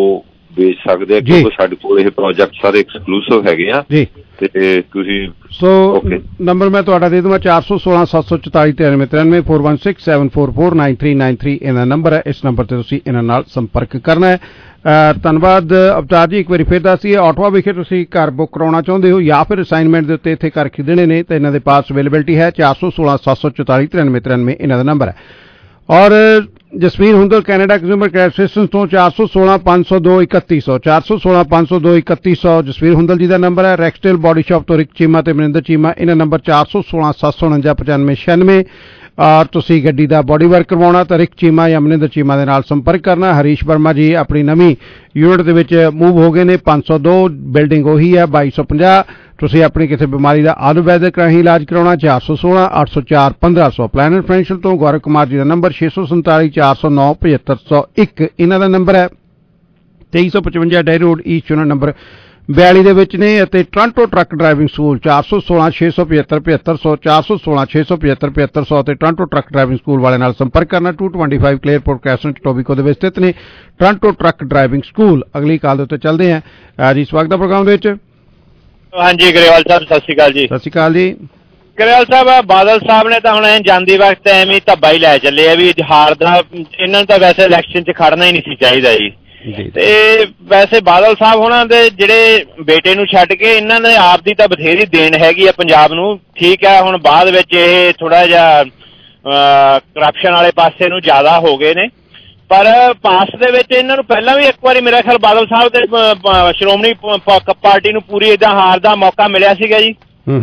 ਵੇਚ ਸਕਦੇ ਆ ਕਿਉਂਕਿ ਸਾਡੇ ਕੋਲ ਇਹ ਪ੍ਰੋਜੈਕਟ ਸਾਰੇ ਐਕਸਕਲੂਸਿਵ ਹੈਗੇ ਆ ਤੇ ਤੁਸੀਂ ਸੋ ਨੰਬਰ ਮੈਂ ਤੁਹਾਡਾ ਦੇ ਦੂੰਗਾ ਚਾਰ ਸੌ ਸੋਲਾਂ ਸੱਤ ਸੌ ਚੁਤਾਲੀ ਤਰਾਨਵੇਂ ਤਰਾਨਵੇਂ four one six seven four four nine three nine three ਇਹਨਾਂ ਨੰਬਰ ਹੈ। ਇਸ ਨੰਬਰ ਤੇ ਤੁਸੀਂ ਇਹਨਾਂ ਨਾਲ ਸੰਪਰਕ ਕਰਨਾ ਹੈ। ਧੰਨਵਾਦ ਅਵਤਾਰ ਜੀ। ਇੱਕ ਵਾਰੀ ਫਿਰ ਦੱਸੀਏ, ਆਟਵਾ ਵਿਖੇ ਤੁਸੀਂ ਘਰ ਬੁੱਕ ਕਰਾਉਣਾ ਚਾਹੁੰਦੇ ਹੋ ਜਾਂ ਫਿਰ ਅਸਾਈਨਮੈਂਟ ਦੇ ਉੱਤੇ ਇੱਥੇ ਘਰ ਖਰੀਦਣੇ ਨੇ ਤਾਂ ਇਹਨਾਂ ਦੇ ਪਾਸ ਅਵੇਲੇਬਿਲਿਟੀ ਹੈ। ਚਾਰ ਸੌ ਸੋਲਾਂ ਸੱਤ ਸੌ ਚੁਤਾਲੀ ਤਰਾਨਵੇਂ ਤਰਾਨਵੇਂ ਇਹਨਾਂ ਦਾ ਨੰਬਰ ਹੈ। ਔਰ Jasvir Hundal Canada consumer credit system ਤੋਂ ਚਾਰ ਸੌ ਸੋਲਾਂ ਪੰਜ ਸੌ ਦੋ ਇਕੱਤੀ ਸੌ ਚਾਰ ਸੌ ਸੋਲਾਂ ਪੰਜ ਸੌ ਦੋ ਇਕੱਤੀ ਸੌ ਜਸਵੀਰ ਹੁੰਦਲ ਜੀ ਦਾ ਨੰਬਰ ਹੈ। ਰੈਕਸਟੇਲ ਬੋਡੀ ਸ਼ਾਪ ਤੋਂ ਰਿਕ ਚੀਮਾ ਤੇ ਮਨਿੰਦਰ ਚੀਮਾ ਇਹਨਾਂ ਨੰਬਰ ਚਾਰ ਸੌ ਸੋਲਾਂ ਸੱਤ ਸੌ ਉਣੰਜਾ ਪਚਾਨਵੇਂ ਛਿਆਨਵੇਂ। ਔਰ ਤੁਸੀਂ ਗੱਡੀ ਦਾ ਬੋਡੀ ਵਰਕ ਕਰਵਾਉਣਾ ਤਾਂ ਰਿਕ ਚੀਮਾ ਜਾਂ ਮਨਿੰਦਰ ਚੀਮਾ ਦੇ ਨਾਲ ਸੰਪਰਕ ਕਰਨਾ। ਹਰੀਸ਼ ਵਰਮਾ ਜੀ ਆਪਣੀ ਨਵੀਂ ਯੂਨਿਟ ਦੇ ਵਿੱਚ ਮੂਵ ਹੋ ਗਏ ਨੇ। ਪੰਜ ਸੌ ਦੋ ਬਿਲਡਿੰਗ ਉਹੀ ਹੈ। ਬਾਈ ਸੌ ਪੰਜਾਹ ਤੁਸੀਂ ਆਪਣੀ ਕਿਸੇ ਬਿਮਾਰੀ ਦਾ ਆਯੁਰਵੈਦਿਕ ਰਾਹੀਂ ਇਲਾਜ ਕਰਾਉਣਾ। ਚਾਰ ਸੌ ਸੋਲਾਂ ਅੱਠ ਸੌ ਚਾਰ ਪੰਦਰਾਂ ਸੌ ਪਲੈਨਟ ਫਾਈਨੈਂਸ਼ੀਅਲ ਤੋਂ ਗੌਰਵ ਕੁਮਾਰ ਜੀ ਦਾ ਨੰਬਰ ਛੇ ਸੌ ਸੰਤਾਲੀ ਚਾਰ ਸੌ ਨੌ ਪਝੱਤਰ ਸੌ ਇੱਕ ਇਹਨਾਂ ਦਾ ਨੰਬਰ ਹੈ। ਤੇਈ ਸੌ ਪਚਵੰਜਾ Dye road east unit number ਬਿਆਲੀ ਦੇ ਵਿੱਚ ਨੇ। ਅਤੇ ਟੋਰਾਂਟੋ ਟਰੱਕ ਡਰਾਈਵਿੰਗ ਸਕੂਲ ਚਾਰ ਸੌ ਸੋਲਾਂ ਛੇ ਸੌ ਪਝੱਤਰ ਪਝੱਤਰ ਸੌ ਚਾਰ ਸੌ ਸੋਲਾਂ ਛੇ ਸੌ ਪਝੱਤਰ ਪਝੱਤਰ ਸੌ ਅਤੇ ਟੋਰਾਂਟੋ ਟਰੱਕ ਡਰਾਈਵਿੰਗ ਸਕੂਲ ਵਾਲੇ ਨਾਲ ਸੰਪਰਕ ਕਰਨਾ। Two twenty five Claireport Crescent Etobicoke ਦੇ ਵਿੱਚ ਸਥਿਤ ਨੇ ਟੋਰਾਂਟੋ ਟਰੱਕ ਡਰਾਈਵਿੰਗ ਸਕੂਲ। ਅਗਲੀ ਕਾਲ ਦੇ ਉੱਤੇ ਚੱਲਦੇ ਹਾਂ ਜੀ। ਸਵਾਗਤ ਹੈ ਪ੍ਰੋਗਰਾਮ ਦੇ ਵਿੱਚ। ਹਾਂਜੀ ਗਰੇਵਾਲ ਸਾਹਿਬ ਸਤਿ ਸ਼੍ਰੀ ਅਕਾਲ ਜੀ। ਸਤਿ ਸ਼੍ਰੀ ਅਕਾਲ ਜੀ। ਗਰੇਵਾਲ ਸਾਹਿਬ ਬਾਦਲ ਸਾਹਿਬ ਨੇ ਤਾਂ ਹੁਣ ਜਾਂਦੀ ਵਕਤ ਐਵੇਂ ਹੀ ਧੱਬਾ ਹੀ ਲੈ ਚੱਲੇ ਆ ਵੀ ਹਾਰ ਦਾ ਇਹਨਾਂ ਨੂੰ ਤਾਂ ਵੈਸੇ ਇਲੈਕਸ਼ਨ 'ਚ ਖੜਨਾ ਹੀ ਨਹੀਂ ਸੀ ਚਾਹੀਦਾ ਜੀ। ਤੇ ਵੈਸੇ ਬਾਦਲ ਸਾਹਿਬ ਉਹਨਾਂ ਦੇ ਜਿਹੜੇ ਬੇਟੇ ਨੂੰ ਛੱਡ ਕੇ ਇਹਨਾਂ ਨੇ ਆਪ ਦੀ ਤਾਂ ਬਥੇਰੀ ਦੇਣ ਹੈਗੀ ਆ ਪੰਜਾਬ ਨੂੰ। ਠੀਕ ਹੈ ਹੁਣ ਬਾਅਦ ਵਿੱਚ ਇਹ ਥੋੜਾ ਜਿਹਾ ਕਰਪਸ਼ਨ ਵਾਲੇ ਪਾਸੇ ਨੂੰ ਜ਼ਿਆਦਾ ਹੋ ਗਏ ਨੇ ਪਰ ਪਾਸ ਦੇ ਵਿੱਚ ਇਹਨਾਂ ਨੂੰ ਪਹਿਲਾਂ ਵੀ ਇੱਕ ਵਾਰੀ ਮੇਰਾ ਖਿਆਲ ਬਾਦਲ ਸਾਹਿਬ ਤੇ ਸ਼੍ਰੋਮਣੀ ਪਾਰਟੀ ਨੂੰ ਪੂਰੀ ਏਦਾਂ ਹਾਰ ਦਾ ਮੌਕਾ ਮਿਲਿਆ ਸੀਗਾ ਜੀ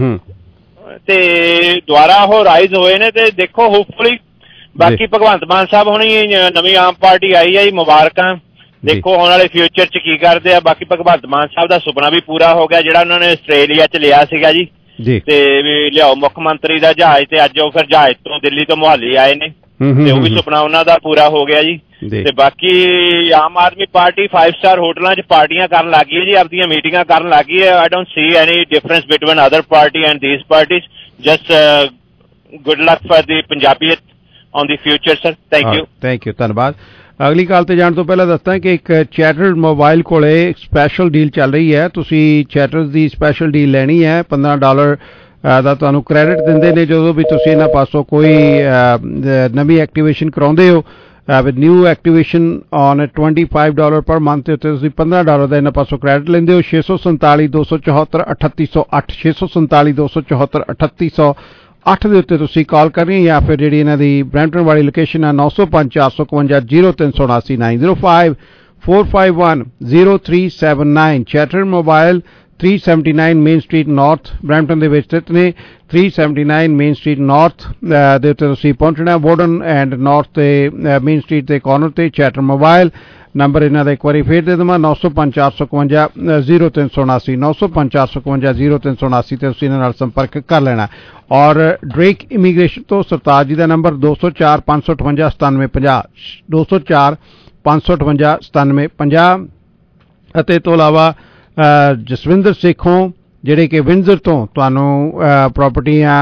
ਤੇ ਦੁਬਾਰਾ ਉਹ ਰਾਈਜ਼ ਹੋਏ ਨੇ ਤੇ ਦੇਖੋ ਹੋਪਫੁਲੀ ਬਾਕੀ ਭਗਵੰਤ ਮਾਨ ਸਾਹਿਬ ਹੁਣੀ ਨਵੀਂ ਆਮ ਪਾਰਟੀ ਆਈ ਹੈ ਜੀ ਮੁਬਾਰਕਾਂ। ਦੇਖੋ ਆਉਣ ਵਾਲੇ ਫਿਊਚਰ 'ਚ ਕੀ ਕਰਦੇ ਆ। ਬਾਕੀ ਭਗਵੰਤ ਮਾਨ ਸਾਹਿਬ ਦਾ ਸੁਪਨਾ ਵੀ ਪੂਰਾ ਹੋ ਗਿਆ ਜਿਹੜਾ ਉਹਨਾਂ ਨੇ ਆਸਟ੍ਰੇਲੀਆ 'ਚ ਲਿਆ ਸੀਗਾ ਜੀ ਤੇ ਵੀ ਲਿਆਓ ਮੁੱਖ ਮੰਤਰੀ ਦਾ ਜਹਾਜ਼ ਤੇ ਅੱਜ ਉਹ ਫਿਰ ਜਹਾਜ਼ ਤੋਂ ਦਿੱਲੀ ਤੋਂ ਮੁਹਾਲੀ ਆਏ ਨੇ ਤੇ ਉਹ ਵੀ ਸੁਪਨਾ ਉਹਨਾਂ ਦਾ ਪੂਰਾ ਹੋ ਗਿਆ ਜੀ। ਤੇ ਬਾਕੀ ਆਮ ਆਦਮੀ ਪਾਰਟੀ ਫਾਈਵ ਸਟਾਰ ਹੋਟਲਾਂ 'ਚ ਪਾਰਟੀਆਂ ਕਰਨ ਲੱਗ ਗਈ ਹੈ ਜੀ ਆਪਦੀਆਂ ਮੀਟਿੰਗਾਂ ਕਰਨ ਲੱਗ ਗਈ ਹੈ। I don't see any difference between other party and these parties. Just good luck for the ਪੰਜਾਬੀਅਤ on the future sir. Thank you. Thank you ਧੰਨਵਾਦ। ਅਗਲੀ ਕਾਲ ਤੇ ਜਾਣ ਤੋਂ ਪਹਿਲਾਂ ਦੱਸਦਾ ਕਿ ਇੱਕ ਚੈਟਰ ਮੋਬਾਈਲ ਕੋਲੇ ਸਪੈਸ਼ਲ ਡੀਲ ਚੱਲ ਰਹੀ ਹੈ। ਤੁਸੀਂ ਚੈਟਰ ਦੀ ਸਪੈਸ਼ਲ ਡੀਲ ਲੈਣੀ ਹੈ। ਪੰਦਰਾਂ ਡਾਲਰ ਦਾ ਤੁਹਾਨੂੰ ਕ੍ਰੈਡਿਟ ਦਿੰਦੇ ਨੇ ਜਦੋਂ ਵੀ ਤੁਸੀਂ ਇਹਨਾਂ ਪਾਸੋਂ ਕੋਈ ਨਵੀਂ ਐਕਟੀਵੇਸ਼ਨ ਕਰਾਉਂਦੇ ਹੋ। With new activation on twenty five dollar per month ਦੇ ਉੱਤੇ ਤੁਸੀਂ ਪੰਦਰਾਂ ਡਾਲਰ ਦਾ ਇਹਨਾਂ ਪਾਸੋਂ ਕ੍ਰੈਡਿਟ ਲੈਂਦੇ ਹੋ। ਛੇ ਸੌ ਸੰਤਾਲੀ ਦੋ ਸੌ ਚੌਹੱਤਰ ਅਠੱਤੀ ਸੌ ਅੱਠ ਛੇ ਸੌ ਸੰਤਾਲੀ ਦੋ ਸੌ ਚੌਹੱਤਰ ਅਠੱਤੀ ਸੌ ਅੱਠ ਦੇ ਉੱਤੇ ਤੁਸੀਂ ਕਾਲ ਕਰਨੀ ਜਾਂ ਫਿਰ ਜਿਹੜੀ ਇਹਨਾਂ ਦੀ ਬਰੈਂਪਟਨ ਵਾਲੀ ਲੋਕੇਸ਼ਨ ਹੈ ਨੌ ਸੌ ਪੰਜ ਚਾਰ ਸੌ ਇਕਵੰਜਾ ਜ਼ੀਰੋ ਤਿੰਨ ਸੌ ਉਨਾਸੀ nine zero five four five one zero three seven nine. Chatr mobile three seventy-nine main street north Brampton ਦੇ ਵਿੱਚ ਸਥਿਤ ਨੇ। three seventy-nine main street north ਦੇ ਉੱਤੇ ਤੁਸੀਂ ਪਹੁੰਚਣਾ। ਵਾਰਡਨ ਐਂਡ ਨਾਰਥ ਤੇ ਮੇਨ ਸਟਰੀਟ ਦੇ ਕਾਰਨਰ ਤੇ ਚੈਟਰ ਮੋਬਾਈਲ ਨੰਬਰ ਇਹਨਾਂ ਦਾ ਇੱਕ ਵਾਰੀ ਫੇਰ ਦੇ ਦੇਵਾਂ ਨੌ ਸੌ ਪੰਜ ਚਾਰ ਸੌ ਇਕਵੰਜਾ ਜ਼ੀਰੋ ਤਿੰਨ ਸੌ ਉਨਾਸੀ ਨੌ ਸੌ ਪੰਜ ਚਾਰ ਸੌ ਇਕਵੰਜਾ ਜ਼ੀਰੋ ਤਿੰਨ ਸੌ ਉਨਾਸੀ ਤੇ ਤੁਸੀਂ ਇਹਨਾਂ ਨਾਲ ਸੰਪਰਕ ਕਰ ਲੈਣਾ। ਔਰ ਡਰੇਕ ਇਮੀਗ੍ਰੇਸ਼ਨ ਤੋਂ ਸਰਤਾਜ ਜੀ ਦਾ ਨੰਬਰ ਦੋ ਸੌ ਚਾਰ ਪੰਜ ਸੌ ਅਠਵੰਜਾ ਸਤਾਨਵੇਂ ਪੰਜਾਹ ਦੋ ਸੌ ਚਾਰ ਪੰਜ ਸੌ ਅਠਵੰਜਾ ਸਤਾਨਵੇਂ ਪੰਜਾਹ। ਅਤੇ ਤੋਂ ਇਲਾਵਾ ਜਸਵਿੰਦਰ ਸੇਖੋਂ ਜਿਹੜੇ ਕਿ ਵਿੰਜ਼ਰ ਤੋਂ ਤੁਹਾਨੂੰ ਪ੍ਰਾਪਰਟੀਆਂ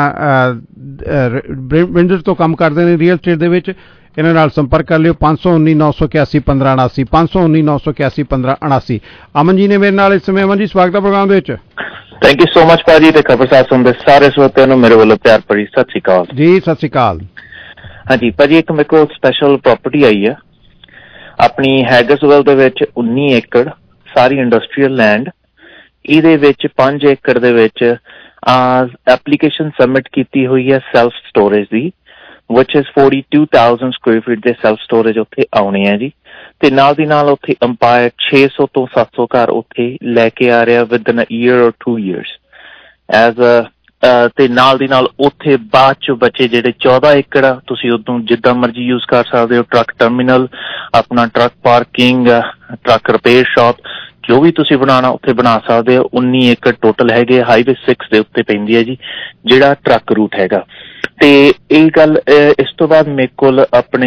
ਵਿੰਜ਼ਰ ਤੋਂ ਕੰਮ ਕਰਦੇ ਨੇ ਰੀਅਲ ਸਟੇਟ ਦੇ ਵਿੱਚ। ਇਹਨਾਂ ਨਾਲ ਸੰਪਰਕ ਕਰ ਲਿਓ ਪੰਜ ਸੌ ਉੱਨੀ ਨੌ ਸੌ ਇਕਿਆਸੀ ਪੰਦਰਾਂ ਉਨਾਸੀ ਪੰਜ ਸੌ ਉੱਨੀ ਨੌ ਸੌ ਇਕਿਆਸੀ ਪੰਦਰਾਂ ਉਨਾਸੀ। ਅਮਨ ਜੀ ਨੇ ਮੇਰੇ ਨਾਲ ਇਸ ਸਮੇਂ। ਅਮਨ ਜੀ ਸਵਾਗਤ ਹੈ ਪ੍ਰੋਗਰਾਮ ਦੇ ਵਿੱਚ। ਥੈਂਕ ਯੂ ਸੋ ਮਚ ਭਾਜੀ ਤੇ ਖਬਰ ਸਾਥ ਸੁਣਦੇ ਸਾਰੇ ਸਰੋਤਿਆਂ ਨੂੰ ਮੇਰੇ ਵੱਲੋਂ ਪਿਆਰ ਭਰੀ ਸਤਿ ਸ਼੍ਰੀ ਅਕਾਲ ਜੀ। ਸਤਿ ਸ਼੍ਰੀ ਅਕਾਲ। ਹਾਂਜੀ ਭਾਜੀ ਇੱਕ ਮੇਰੇ ਕੋਲ ਸਪੈਸ਼ਲ ਪ੍ਰਾਪਰਟੀ ਆਈ ਹੈ ਆਪਣੀ ਹੈਗਸਵੈਲ ਦੇ ਵਿੱਚ ਉੱਨੀ ਏਕੜ ਸਾਰੀ ਇੰਡਸਟਰੀਅਲ ਲੈਂਡ। ਇਹਦੇ ਵਿੱਚ ਪੰਜ ਏਕੜ ਦੇ ਵਿੱਚ ਐਪਲੀਕੇਸ਼ਨ ਸਬਮਿਟ ਕੀਤੀ ਹੋਈ ਹੈ ਸੈਲਫ ਸਟੋਰੇਜ ਦੀ ਵਿਚ is forty-two thousand square feet ਦੇ ਸੈਲਫ ਸਟੋਰੇਜ ਉੱਥੇ ਆਉਣੇ ਆ ਜੀ। ਤੇ ਨਾਲ ਦੀ ਨਾਲ ਉੱਥੇ ਅੰਪਾਇਰ ਛੇ ਸੌ ਤੋਂ ਸੱਤ ਸੌ ਘਰ ਉੱਥੇ ਲੈ ਕੇ ਆ ਰਿਹਾ within year or two years as a ਤੇ ਨਾਲ ਦੀ ਨਾਲ ਉੱਥੇ ਬਾਅਦ ਚ ਬਚੇ ਜਿਹੜੇ ਚੌਦਾਂ ਏਕੜ ਆ ਤੁਸੀਂ ਉਦੋਂ ਜਿੱਦਾਂ ਮਰਜ਼ੀ ਯੂਜ਼ ਕਰ ਸਕਦੇ ਹੋ। ਟਰੱਕ ਟਰਮੀਨਲ ਆਪਣਾ truck parking truck repair shop ਜੋ ਵੀ ਤੁਸੀਂ ਬਣਾਉਣਾ ਉੱਥੇ ਬਣਾ ਸਕਦੇ ਹੋ। ਉੱਨੀ ਏਕੜ ਟੋਟਲ ਹੈਗੇ ਹਾਈਵੇ ਸਿਕਸ ਦੇ ਉੱਤੇ ਪੈਂਦੀ ਹੈ ਜੀ ਜਿਹੜਾ ਟਰੱਕ ਰੂਟ ਹੈਗਾ। ਤੇ ਇਹ ਗੱਲ ਇਸ ਤੋਂ ਬਾਅਦ ਮੇਰੇ ਕੋਲ ਆਪਣੇ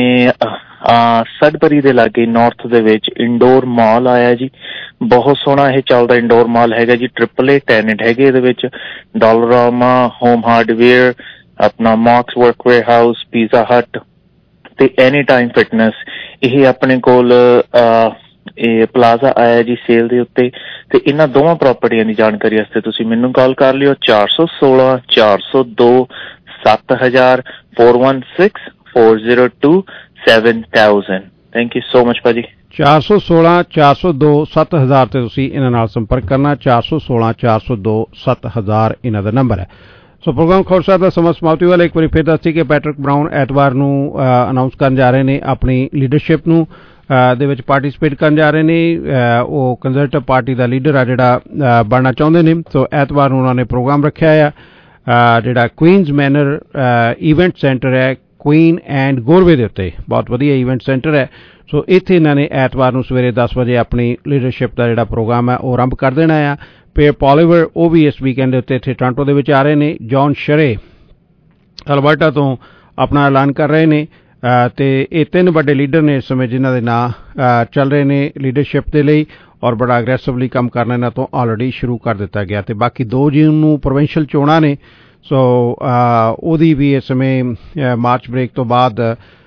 ਸਡਬਰੀ ਦੇ ਲਾਗੇ ਨਾਰਥ ਦੇ ਵਿੱਚ ਇੰਡੋਰ ਮਾਲ ਆਇਆ ਜੀ। ਬਹੁਤ ਸੋਹਣਾ ਇਹ ਚੱਲਦਾ ਇੰਡੋਰ ਮਾਲ ਹੈਗਾ ਜੀ। ਟ੍ਰਿਪਲ ਏ ਟੈਨੈਂਟ ਹੈਗੇ ਇਹਦੇ ਵਿੱਚ ਡਾਲਰਾਮਾ ਹੋਮ ਹਾਰਡਵੇਅਰ ਆਪਣਾ Mark's Workwear House pizza hut ਤੇ ਐਨੀ ਟਾਈਮ ਫਿਟਨੈਸ। ਇਹ ਆਪਣੇ ਕੋਲ ਇਹ ਪਲਾਜ਼ਾ ਆਇਆ ਜੀ ਸੇਲ ਦੇ ਉੱਤੇ, ਤੇ ਇਹਨਾਂ ਦੋਵਾਂ ਪ੍ਰਾਪਰਟੀਆਂ ਦੀ ਜਾਣਕਾਰੀ ਵਾਸਤੇ ਤੁਸੀਂ ਮੈਨੂੰ ਕਾਲ ਕਰ ਲਿਓ ਚਾਰ ਸੌ ਸੋਲਾਂ ਚਾਰ ਸੌ ਦੋ ਸੱਤ ਹਜ਼ਾਰ four one six four zero two seven thousand। Thank you so much ਭਾਜੀ। ਚਾਰ ਸੌ ਸੋਲਾਂ ਚਾਰ ਸੌ ਦੋ ਸੱਤ ਹਜ਼ਾਰ ਤੇ ਤੁਸੀਂ ਇਹਨਾਂ ਨਾਲ ਸੰਪਰਕ ਕਰਨਾ। ਚਾਰ ਸੌ ਸੋਲਾਂ ਚਾਰ ਸੌ ਦੋ ਸੱਤ ਹਜ਼ਾਰ ਇਹਨਾਂ ਦਾ ਨੰਬਰ ਹੈ। ਸੋ ਪ੍ਰੋਗਰਾਮ ਖੌਰ ਸਾਹਿਬ ਦਾ ਸਮਾਂ ਸਮਾਪਤੀ ਵਾਲਾ ਇੱਕ ਵਾਰੀ ਫਿਰ ਦੱਸੀ ਕਿ ਪੈਟਰਿਕ ਬਰਾਊਨ ਐਤਵਾਰ ਨੂੰ ਅਨਾਊਂਸ ਕਰਨ ਜਾ ਰਹੇ ਨੇ ਆਪਣੀ ਲੀਡਰਸ਼ਿਪ ਨੂੰ ਦੇ ਵਿੱਚ ਪਾਰਟੀਸਪੇਟ ਕਰਨ ਜਾ ਰਹੇ ਨੇ। ਉਹ ਕੰਜ਼ਰਵੇਟਿਵ ਪਾਰਟੀ ਦਾ ਲੀਡਰ ਆ ਜਿਹੜਾ ਬਣਨਾ ਚਾਹੁੰਦੇ ਨੇ। ਸੋ ਐਤਵਾਰ ਨੂੰ ਉਹਨਾਂ ਨੇ ਪ੍ਰੋਗਰਾਮ ਰੱਖਿਆ ਆ ਜਿਹੜਾ ਕੁਈਨਜ਼ ਮੈਨਰ ਈਵੈਂਟ ਸੈਂਟਰ ਹੈ ਕੁਈਨ ਐਂਡ ਗੋਰਵੇ ਦੇ ਉੱਤੇ, ਬਹੁਤ ਵਧੀਆ ਈਵੈਂਟ ਸੈਂਟਰ ਹੈ। ਸੋ ਇੱਥੇ ਇਹਨਾਂ ਨੇ ਐਤਵਾਰ ਨੂੰ ਸਵੇਰੇ ਦਸ ਵਜੇ ਆਪਣੀ ਲੀਡਰਸ਼ਿਪ ਦਾ ਜਿਹੜਾ ਪ੍ਰੋਗਰਾਮ ਹੈ ਉਹ ਆਰੰਭ ਕਰ ਦੇਣਾ ਆ। ਪੇਅਰ ਪੋਲੀਵਰ ਉਹ ਵੀ ਇਸ ਵੀਕਐਂਡ ਦੇ ਉੱਤੇ ਇੱਥੇ ਟੋਰਾਂਟੋ ਦੇ ਵਿੱਚ ਆ ਰਹੇ ਨੇ। ਜੌਨ ਸ਼ਰੇ ਅਲਬਰਟਾ ਤੋਂ ਆਪਣਾ ਐਲਾਨ ਕਰ ਰਹੇ ਨੇ ਤੇ ਇਹ ਤਿੰਨ ਵੱਡੇ ਲੀਡਰ ਨੇ ਇਸ ਸਮੇਂ ਜਿਨ੍ਹਾਂ ਦੇ ਨਾਂ ਚੱਲ ਰਹੇ ਨੇ ਲੀਡਰਸ਼ਿਪ ਦੇ ਲਈ ਔਰ ਬੜਾ ਅਗਰੈਸਿਵਲੀ ਕੰਮ ਕਰਨਾ ਇਹਨਾਂ ਤੋਂ ਆਲਰੇਡੀ ਸ਼ੁਰੂ ਕਰ ਦਿੱਤਾ ਗਿਆ। ਤੇ ਬਾਕੀ ਦੋ ਜੂਨ ਨੂੰ ਪ੍ਰੋਵਿੰਸ਼ੀਅਲ ਚੋਣਾਂ ਨੇ। ਸੋ ਉਹਦੀ ਵੀ ਇਸ ਸਮੇਂ ਮਾਰਚ ਬ੍ਰੇਕ ਤੋਂ ਬਾਅਦ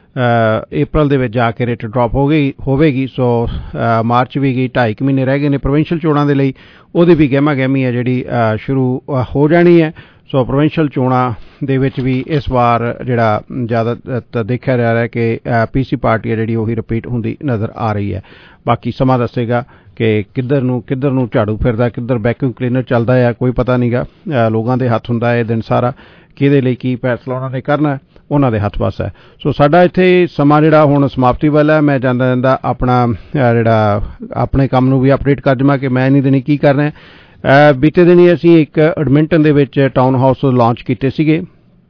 ਅਪ੍ਰੈਲ ਦੇ ਵਿੱਚ ਜਾ ਕੇ ਰੇਟ ਡ੍ਰੌਪ ਹੋ ਗਈ ਹੋਵੇਗੀ। ਸੋ ਮਾਰਚ ਵੀ ਗਈ, ਢਾਈ ਕੁ ਮਹੀਨੇ ਰਹਿ ਗਏ ਨੇ ਪ੍ਰੋਵਿੰਸ਼ੀਅਲ ਚੋਣਾਂ ਦੇ ਲਈ। ਉਹਦੀ ਵੀ ਗਹਿਮਾ ਗਹਿਮੀ ਹੈ ਜਿਹੜੀ ਸ਼ੁਰੂ ਹੋ ਜਾਣੀ ਹੈ। ਸੋ ਪ੍ਰੋਵਿੰਸ਼ੀਅਲ ਚੋਣਾਂ ਦੇ ਵਿੱਚ ਵੀ ਇਸ ਵਾਰ ਜਿਹੜਾ ਜ਼ਿਆਦਾ ਦੇਖਿਆ ਜਾ ਰਿਹਾ ਕਿ ਪੀ ਸੀ ਪਾਰਟੀ ਹੈ ਜਿਹੜੀ ਉਹੀ ਰਿਪੀਟ ਹੁੰਦੀ ਨਜ਼ਰ ਆ ਰਹੀ ਹੈ। ਬਾਕੀ ਸਮਾਂ ਦੱਸੇਗਾ ਕਿ ਕਿੱਧਰ ਨੂੰ ਕਿੱਧਰ ਨੂੰ ਝਾੜੂ ਫਿਰਦਾ, ਕਿੱਧਰ ਵੈਕਿਊਮ ਕਲੀਨਰ ਚੱਲਦਾ ਹੈ, ਕੋਈ ਪਤਾ ਨਹੀਂ ਗਾ। ਲੋਕਾਂ ਦੇ ਹੱਥ ਹੁੰਦਾ ਇਹ ਦਿਨ ਸਾਰਾ, ਕਿਹਦੇ ਲਈ ਕੀ ਫੈਸਲਾ ਉਹਨਾਂ ਨੇ ਕਰਨਾ ਉਹਨਾਂ ਦੇ ਹੱਥ ਪਾਸ ਹੈ। ਸੋ ਸਾਡਾ ਇੱਥੇ ਸਮਾਂ ਜਿਹੜਾ ਹੁਣ ਸਮਾਪਤੀ ਵਾਲਾ ਹੈ। ਮੈਂ ਜਾਂਦਾ ਜਾਂਦਾ ਆਪਣਾ ਜਿਹੜਾ ਆਪਣੇ ਕੰਮ ਨੂੰ ਵੀ ਅਪਡੇਟ ਕਰ ਜਾਵਾਂ ਕਿ ਮੈਂ ਨਹੀਂ ਦਿਨੀ ਕੀ ਕਰਨਾ। ਬੀਤੇ ਦਿਨੀ ਅਸੀਂ ਇੱਕ ਐਡਮਿੰਟਨ ਦੇ ਵਿੱਚ ਟਾਊਨ ਹਾਊਸ ਲਾਂਚ ਕੀਤੇ ਸੀਗੇ।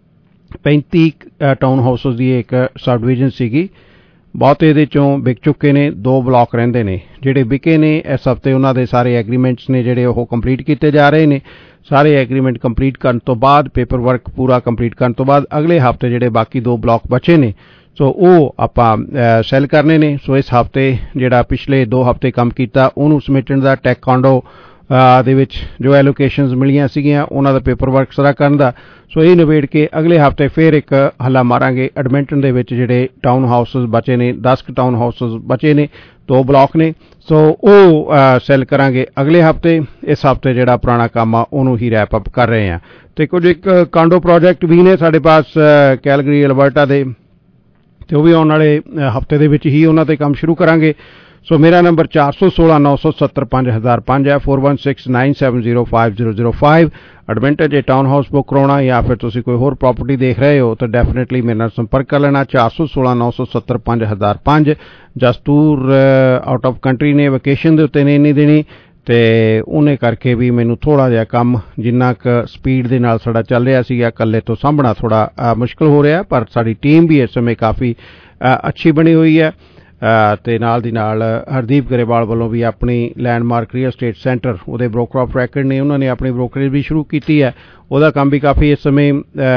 ਪੈਂਤੀ ਟਾਊਨ ਹਾਊਸਿਸ ਦੀ ਇੱਕ ਸਬ ਡਿਵੀਜ਼ਨ ਸੀਗੀ। ਬਹੁਤ ਇਹਦੇ ਚੋਂ ਵਿਕ ਚੁੱਕੇ ਨੇ, ਦੋ ਬਲਾਕ ਰਹਿੰਦੇ ਨੇ ਜਿਹੜੇ ਵਿਕੇ ਨੇ। ਇਸ ਹਫ਼ਤੇ ਉਹਨਾਂ ਦੇ ਸਾਰੇ ਐਗਰੀਮੈਂਟਸ ਨੇ ਜਿਹੜੇ ਉਹ ਕੰਪਲੀਟ ਕੀਤੇ ਜਾ ਰਹੇ ਨੇ। ਸਾਰੇ ਐਗਰੀਮੈਂਟ ਕੰਪਲੀਟ ਕਰਨ ਤੋਂ ਬਾਅਦ, ਪੇਪਰ ਵਰਕ ਪੂਰਾ ਕੰਪਲੀਟ ਕਰਨ ਤੋਂ ਬਾਅਦ ਅਗਲੇ ਹਫ਼ਤੇ ਜਿਹੜੇ ਬਾਕੀ ਦੋ ਬਲਾਕ ਬਚੇ ਨੇ ਸੋ ਉਹ ਆਪਾਂ ਸੈਲ ਕਰਨੇ ਨੇ। ਸੋ ਇਸ ਹਫ਼ਤੇ ਜਿਹੜਾ ਪਿਛਲੇ ਦੋ ਹਫ਼ਤੇ ਕੰਮ ਕੀਤਾ ਉਹਨੂੰ ਸਮੇਟਣ ਦਾ, ਟੈਕ ਕਾਂਡੋ ਦੇ ਵਿੱਚ ਜੋ ਐਲੋਕੇਸ਼ਨਸ ਮਿਲੀਆਂ ਸੀਗੀਆਂ ਉਹਨਾਂ ਦਾ ਪੇਪਰ ਵਰਕ ਸਾਰਾ ਕਰਨ ਦਾ। ਸੋ ਇਹ ਨਿਬੇੜ ਕੇ ਅਗਲੇ ਹਫ਼ਤੇ ਫਿਰ ਇੱਕ ਹੱਲਾ ਮਾਰਾਂਗੇ। ਐਡਮਿੰਟਨ ਦੇ ਵਿੱਚ ਜਿਹੜੇ ਟਾਊਨ ਹਾਊਸਿਸ ਬਚੇ ਨੇ, ਦਸ ਕੁ ਟਾਊਨ ਹਾਊਸਿਸ ਬਚੇ ਨੇ, ਦੋ ਬਲਾਕ ਨੇ। ਸੋ ਉਹ ਸੈਲ ਕਰਾਂਗੇ ਅਗਲੇ ਹਫ਼ਤੇ। ਇਸ ਹਫ਼ਤੇ ਜਿਹੜਾ ਪੁਰਾਣਾ ਕੰਮ ਆ ਉਹਨੂੰ ਹੀ ਰੈਪ ਅਪ ਕਰ ਰਹੇ ਹਾਂ। ਤੇ ਕੁਝ ਇੱਕ ਕਾਂਡੋ ਪ੍ਰੋਜੈਕਟ ਵੀ ਨੇ ਸਾਡੇ ਪਾਸ ਕੈਲਗਰੀ ਅਲਬਰਟਾ ਦੇ, ਤੇ ਉਹ ਵੀ ਆਉਣ ਵਾਲੇ ਹਫ਼ਤੇ ਦੇ ਵਿੱਚ ਹੀ ਉਹਨਾਂ ਤੇ ਕੰਮ ਸ਼ੁਰੂ ਕਰਾਂਗੇ। ਸੋ ਮੇਰਾ ਨੰਬਰ ਚਾਰ ਸੌ ਸੋਲਾਂ ਨੌ ਸੌ ਸੱਤਰ ਪੰਜ ਹਜ਼ਾਰ ਪੰਜ ਹੈ four one six nine seven zero five zero zero five। Edmonton ਜੇ ਟਾਊਨ ਹਾਊਸ ਬੁੱਕ ਕਰਾਉਣਾ ਜਾਂ ਫਿਰ ਤੁਸੀਂ ਕੋਈ ਹੋਰ ਪ੍ਰਾਪਰਟੀ ਦੇਖ ਰਹੇ ਹੋ ਤਾਂ ਡੈਫੀਨੇਟਲੀ ਮੇਰੇ ਨਾਲ ਸੰਪਰਕ ਕਰ ਲੈਣਾ। ਚਾਰ ਸੌ ਸੋਲਾਂ ਨੌ ਸੌ ਸੱਤਰ ਪੰਜ ਹਜ਼ਾਰ ਪੰਜ। Just tour out of country ਨੇ, ਵੈਕੇਸ਼ਨ ਦੇ ਉੱਤੇ ਨੇ ਇੰਨੀ ਦਿਨੀ, ਤੇ ਉਹਨੇ ਕਰਕੇ ਵੀ ਮੈਨੂੰ ਥੋੜ੍ਹਾ ਜਿਹਾ ਕੰਮ ਜਿੰਨਾ ਕੁ ਸਪੀਡ ਦੇ ਨਾਲ ਸਾਡਾ ਚੱਲ ਰਿਹਾ ਸੀਗਾ ਇਕੱਲੇ ਤੋਂ ਸਾਂਭਣਾ ਥੋੜ੍ਹਾ ਮੁਸ਼ਕਿਲ ਹੋ ਰਿਹਾ। ਪਰ ਸਾਡੀ ਟੀਮ ਵੀ ਇਸ ਸਮੇਂ ਕਾਫੀ ਅੱਛੀ ਬਣੀ ਹੋਈ ਹੈ। ਤੇ ਨਾਲ ਦੀ ਨਾਲ ਹਰਦੀਪ ਗਰੇਵਾਲ ਵੱਲੋਂ ਵੀ ਆਪਣੀ ਲੈਂਡਮਾਰਕ ਰੀਅਲ ਸਟੇਟ ਸੈਂਟਰ ਉਹਦੇ ਬ੍ਰੋਕਰ ਆਫ ਰੈਕਡ ਨੇ, ਉਹਨਾਂ ਨੇ ਆਪਣੀ ਬ੍ਰੋਕਰੇਜ ਵੀ ਸ਼ੁਰੂ ਕੀਤੀ ਹੈ। ਉਹਦਾ ਕੰਮ ਵੀ ਕਾਫੀ ਇਸ ਸਮੇਂ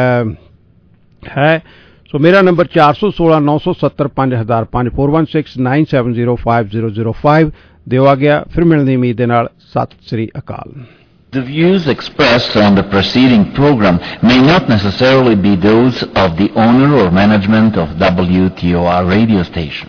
ਹੈ। ਸੋ ਮੇਰਾ ਨੰਬਰ ਚਾਰ ਸੌ ਸੋਲਾਂ ਨੌ ਸੌ ਸੱਤਰ ਪੰਜ ਹਜ਼ਾਰ ਪੰਜ four one six nine seven zero five zero zero five। ਦਿਓ ਆ ਗਿਆ ਫਿਰ ਮਿਲਣ ਦੀ ਉਮੀਦ ਦੇ ਨਾਲ। ਸਤਿ ਸ੍ਰੀ ਅਕਾਲ। The views expressed on the preceding program may not necessarily be those of the owner or management of W T O R radio station.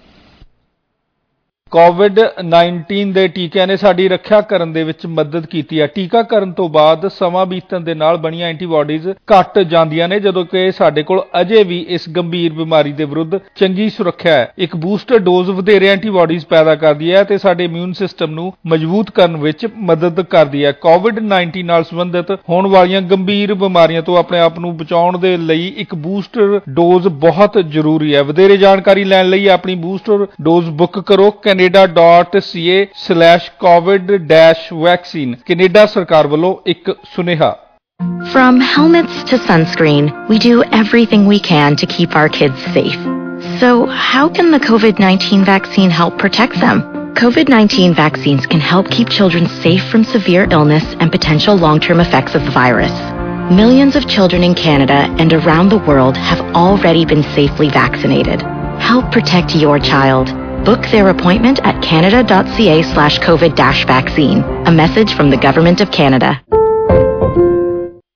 COVID nineteen ਦੇ ਟੀਕਿਆਂ ਨੇ ਸਾਡੀ ਰੱਖਿਆ ਕਰਨ ਦੇ ਵਿੱਚ ਮਦਦ ਕੀਤੀ ਹੈ। ਟੀਕਾਕਰਨ ਤੋਂ ਬਾਅਦ ਸਮਾਂ ਬੀਤਣ ਦੇ ਨਾਲ ਬਣੀਆਂ ਐਂਟੀਬਾਡੀਜ਼ ਘਟ ਜਾਂਦੀਆਂ ਨੇ, ਜਦੋਂ ਕਿ ਸਾਡੇ ਕੋਲ ਅਜੇ ਵੀ ਇਸ ਗੰਭੀਰ ਬਿਮਾਰੀ ਦੇ ਵਿਰੁੱਧ ਚੰਗੀ ਸੁਰੱਖਿਆ ਹੈ। ਇੱਕ ਬੂਸਟਰ ਡੋਜ਼ ਵਧੇਰੇ ਐਂਟੀਬਾਡੀਜ਼ ਪੈਦਾ ਕਰਦੀ ਹੈ ਤੇ ਸਾਡੇ ਇਮਿਊਨ ਸਿਸਟਮ ਨੂੰ ਮਜ਼ਬੂਤ ਕਰਨ ਵਿੱਚ ਮਦਦ ਕਰਦੀ ਹੈ। ਕੋਵਿਡ ਨਾਈਨਟੀਨ ਨਾਲ ਸੰਬੰਧਿਤ ਹੋਣ ਵਾਲੀਆਂ ਗੰਭੀਰ ਬਿਮਾਰੀਆਂ ਤੋਂ ਆਪਣੇ ਆਪ ਨੂੰ ਬਚਾਉਣ ਦੇ ਲਈ ਇੱਕ ਬੂਸਟਰ ਡੋਜ਼ ਬਹੁਤ ਜ਼ਰੂਰੀ ਹੈ। ਵਧੇਰੇ ਜਾਣਕਾਰੀ ਲੈਣ ਲਈ ਆਪਣੀ ਬੂਸਟਰ ਡੋਜ਼ ਬੁੱਕ ਕਰੋ canada dot c a slash covid dash vaccine। Canada ਸਰਕਾਰ ਵੱਲੋਂ ਇੱਕ ਸੁਨੇਹਾ। From helmets to sunscreen, we do everything we can to keep our kids safe. So how can the COVID nineteen vaccine help protect them? COVID nineteen vaccines can help keep children safe from severe illness and potential long-term effects of the virus. Millions of children in Canada and around the world have already been safely vaccinated. Help protect your child. Book their appointment at canada dot c a slash covid dash vaccine. A message from the Government of Canada.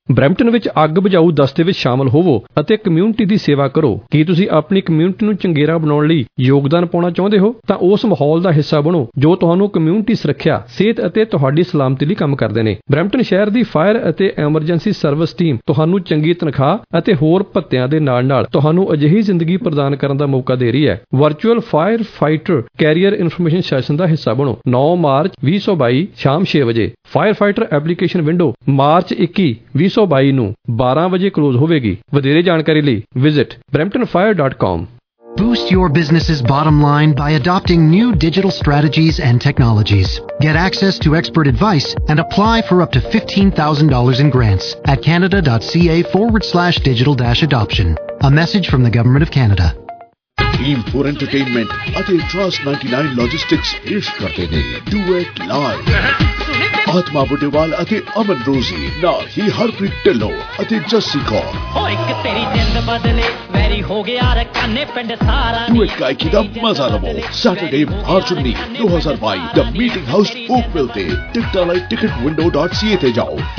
Brampton ਵਿੱਚ ਅੱਗ ਬੁਝਾਊ ਦਸਤੇ ਵਿੱਚ ਸ਼ਾਮਲ ਹੋਵੋ ਅਤੇ ਕਮਿਊਨਿਟੀ ਦੀ ਸੇਵਾ ਕਰੋ। ਕੀ ਤੁਸੀਂ ਆਪਣੀ ਕਮਿਊਨਿਟੀ ਨੂੰ ਚੰਗੇਰਾ ਬਣਾਉਣ ਲਈ ਯੋਗਦਾਨ ਪਾਉਣਾ ਚਾਹੁੰਦੇ ਹੋ? ਤਾਂ ਉਸ ਮਾਹੌਲ ਦਾ ਹਿੱਸਾ ਬਣੋ ਜੋ ਤੁਹਾਨੂੰ ਕਮਿਊਨਿਟੀ ਸੁਰੱਖਿਆ, ਸਿਹਤ ਅਤੇ ਤੁਹਾਡੀ ਸਲਾਮਤੀ ਲਈ ਕੰਮ ਕਰਦੇ ਨੇ। ਬਰੈਂਪਟਨ ਸ਼ਹਿਰ ਦੀ ਫਾਇਰ ਅਤੇ ਐਮਰਜੈਂਸੀ ਸਰਵਿਸ ਟੀਮ ਤੁਹਾਨੂੰ ਚੰਗੀ ਤਨਖਾਹ ਅਤੇ ਹੋਰ ਭੱਤਿਆਂ ਦੇ ਨਾਲ-ਨਾਲ ਤੁਹਾਨੂੰ ਅਜਿਹੀ ਜ਼ਿੰਦਗੀ ਪ੍ਰਦਾਨ ਕਰਨ ਦਾ ਮੌਕਾ ਦੇ ਰਹੀ ਹੈ। Virtual firefighter career information session ਦਾ ਹਿੱਸਾ ਬਣੋ। ਨੌਂ ਮਾਰਚ ਵੀਹ ਸੌ ਬਾਈ ਸ਼ਾਮ ਛੇ ਵਜੇ firefighter application window March ਇੱਕੀ ਵੀਹ ਸੌ ਬਾਈ ਨੂੰ ਬਾਰਾਂ ਵਜੇ ਕਲੋਜ਼ ਹੋਵੇਗੀ। ਵਧੇਰੇ ਜਾਣਕਾਰੀ ਲਈ visit brampton fire dot com। Boost your business's bottom line by adopting new digital strategies and technologies. Get access to expert advice and apply for up to fifteen thousand dollars in grants at canada.ca forward slash digital dash adoption. A message from the Government of Canada. Team four Entertainment ਅਤੇ Trust ninety-nine Logistics ਪੇਸ਼ ਕਰਦੇ ਨੇ Duet Live। ਆਤਮਾ ਬੁੱਢੇਵਾਲ ਅਤੇ ਅਮਨ ਰੋਜ਼ੀ ਨਾਲ ਹੀ ਹਰਪ੍ਰੀਤ ਢਿੱਲੋਂ ਅਤੇ ਜੱਸੀ ਕੌਰ। ਹੋ ਇੱਕ ਤੇਰੀ ਜਿੰਦ ਬਦਲੇ ਵੈਰੀ ਹੋ ਗਿਆ ਰਕਾਨੇ ਪਿੰਡ ਸਾਰਾ। Duet ਗਾਇਕੀ ਦਾ ਮਜ਼ਾ ਲਵੋ ਸੈਟਰਡੇ ਮਾਰਚ ਉੱਨੀ ਦੋ ਹਜ਼ਾਰ ਬਾਈ ਦ ਮੀਟਿੰਗ ਹਾਊਸ ਓਕਵਿਲ ਤੇ ਟਿਕਟਾਂ ਲਈ ticket window dot C A ਤੇ ਜਾਓ।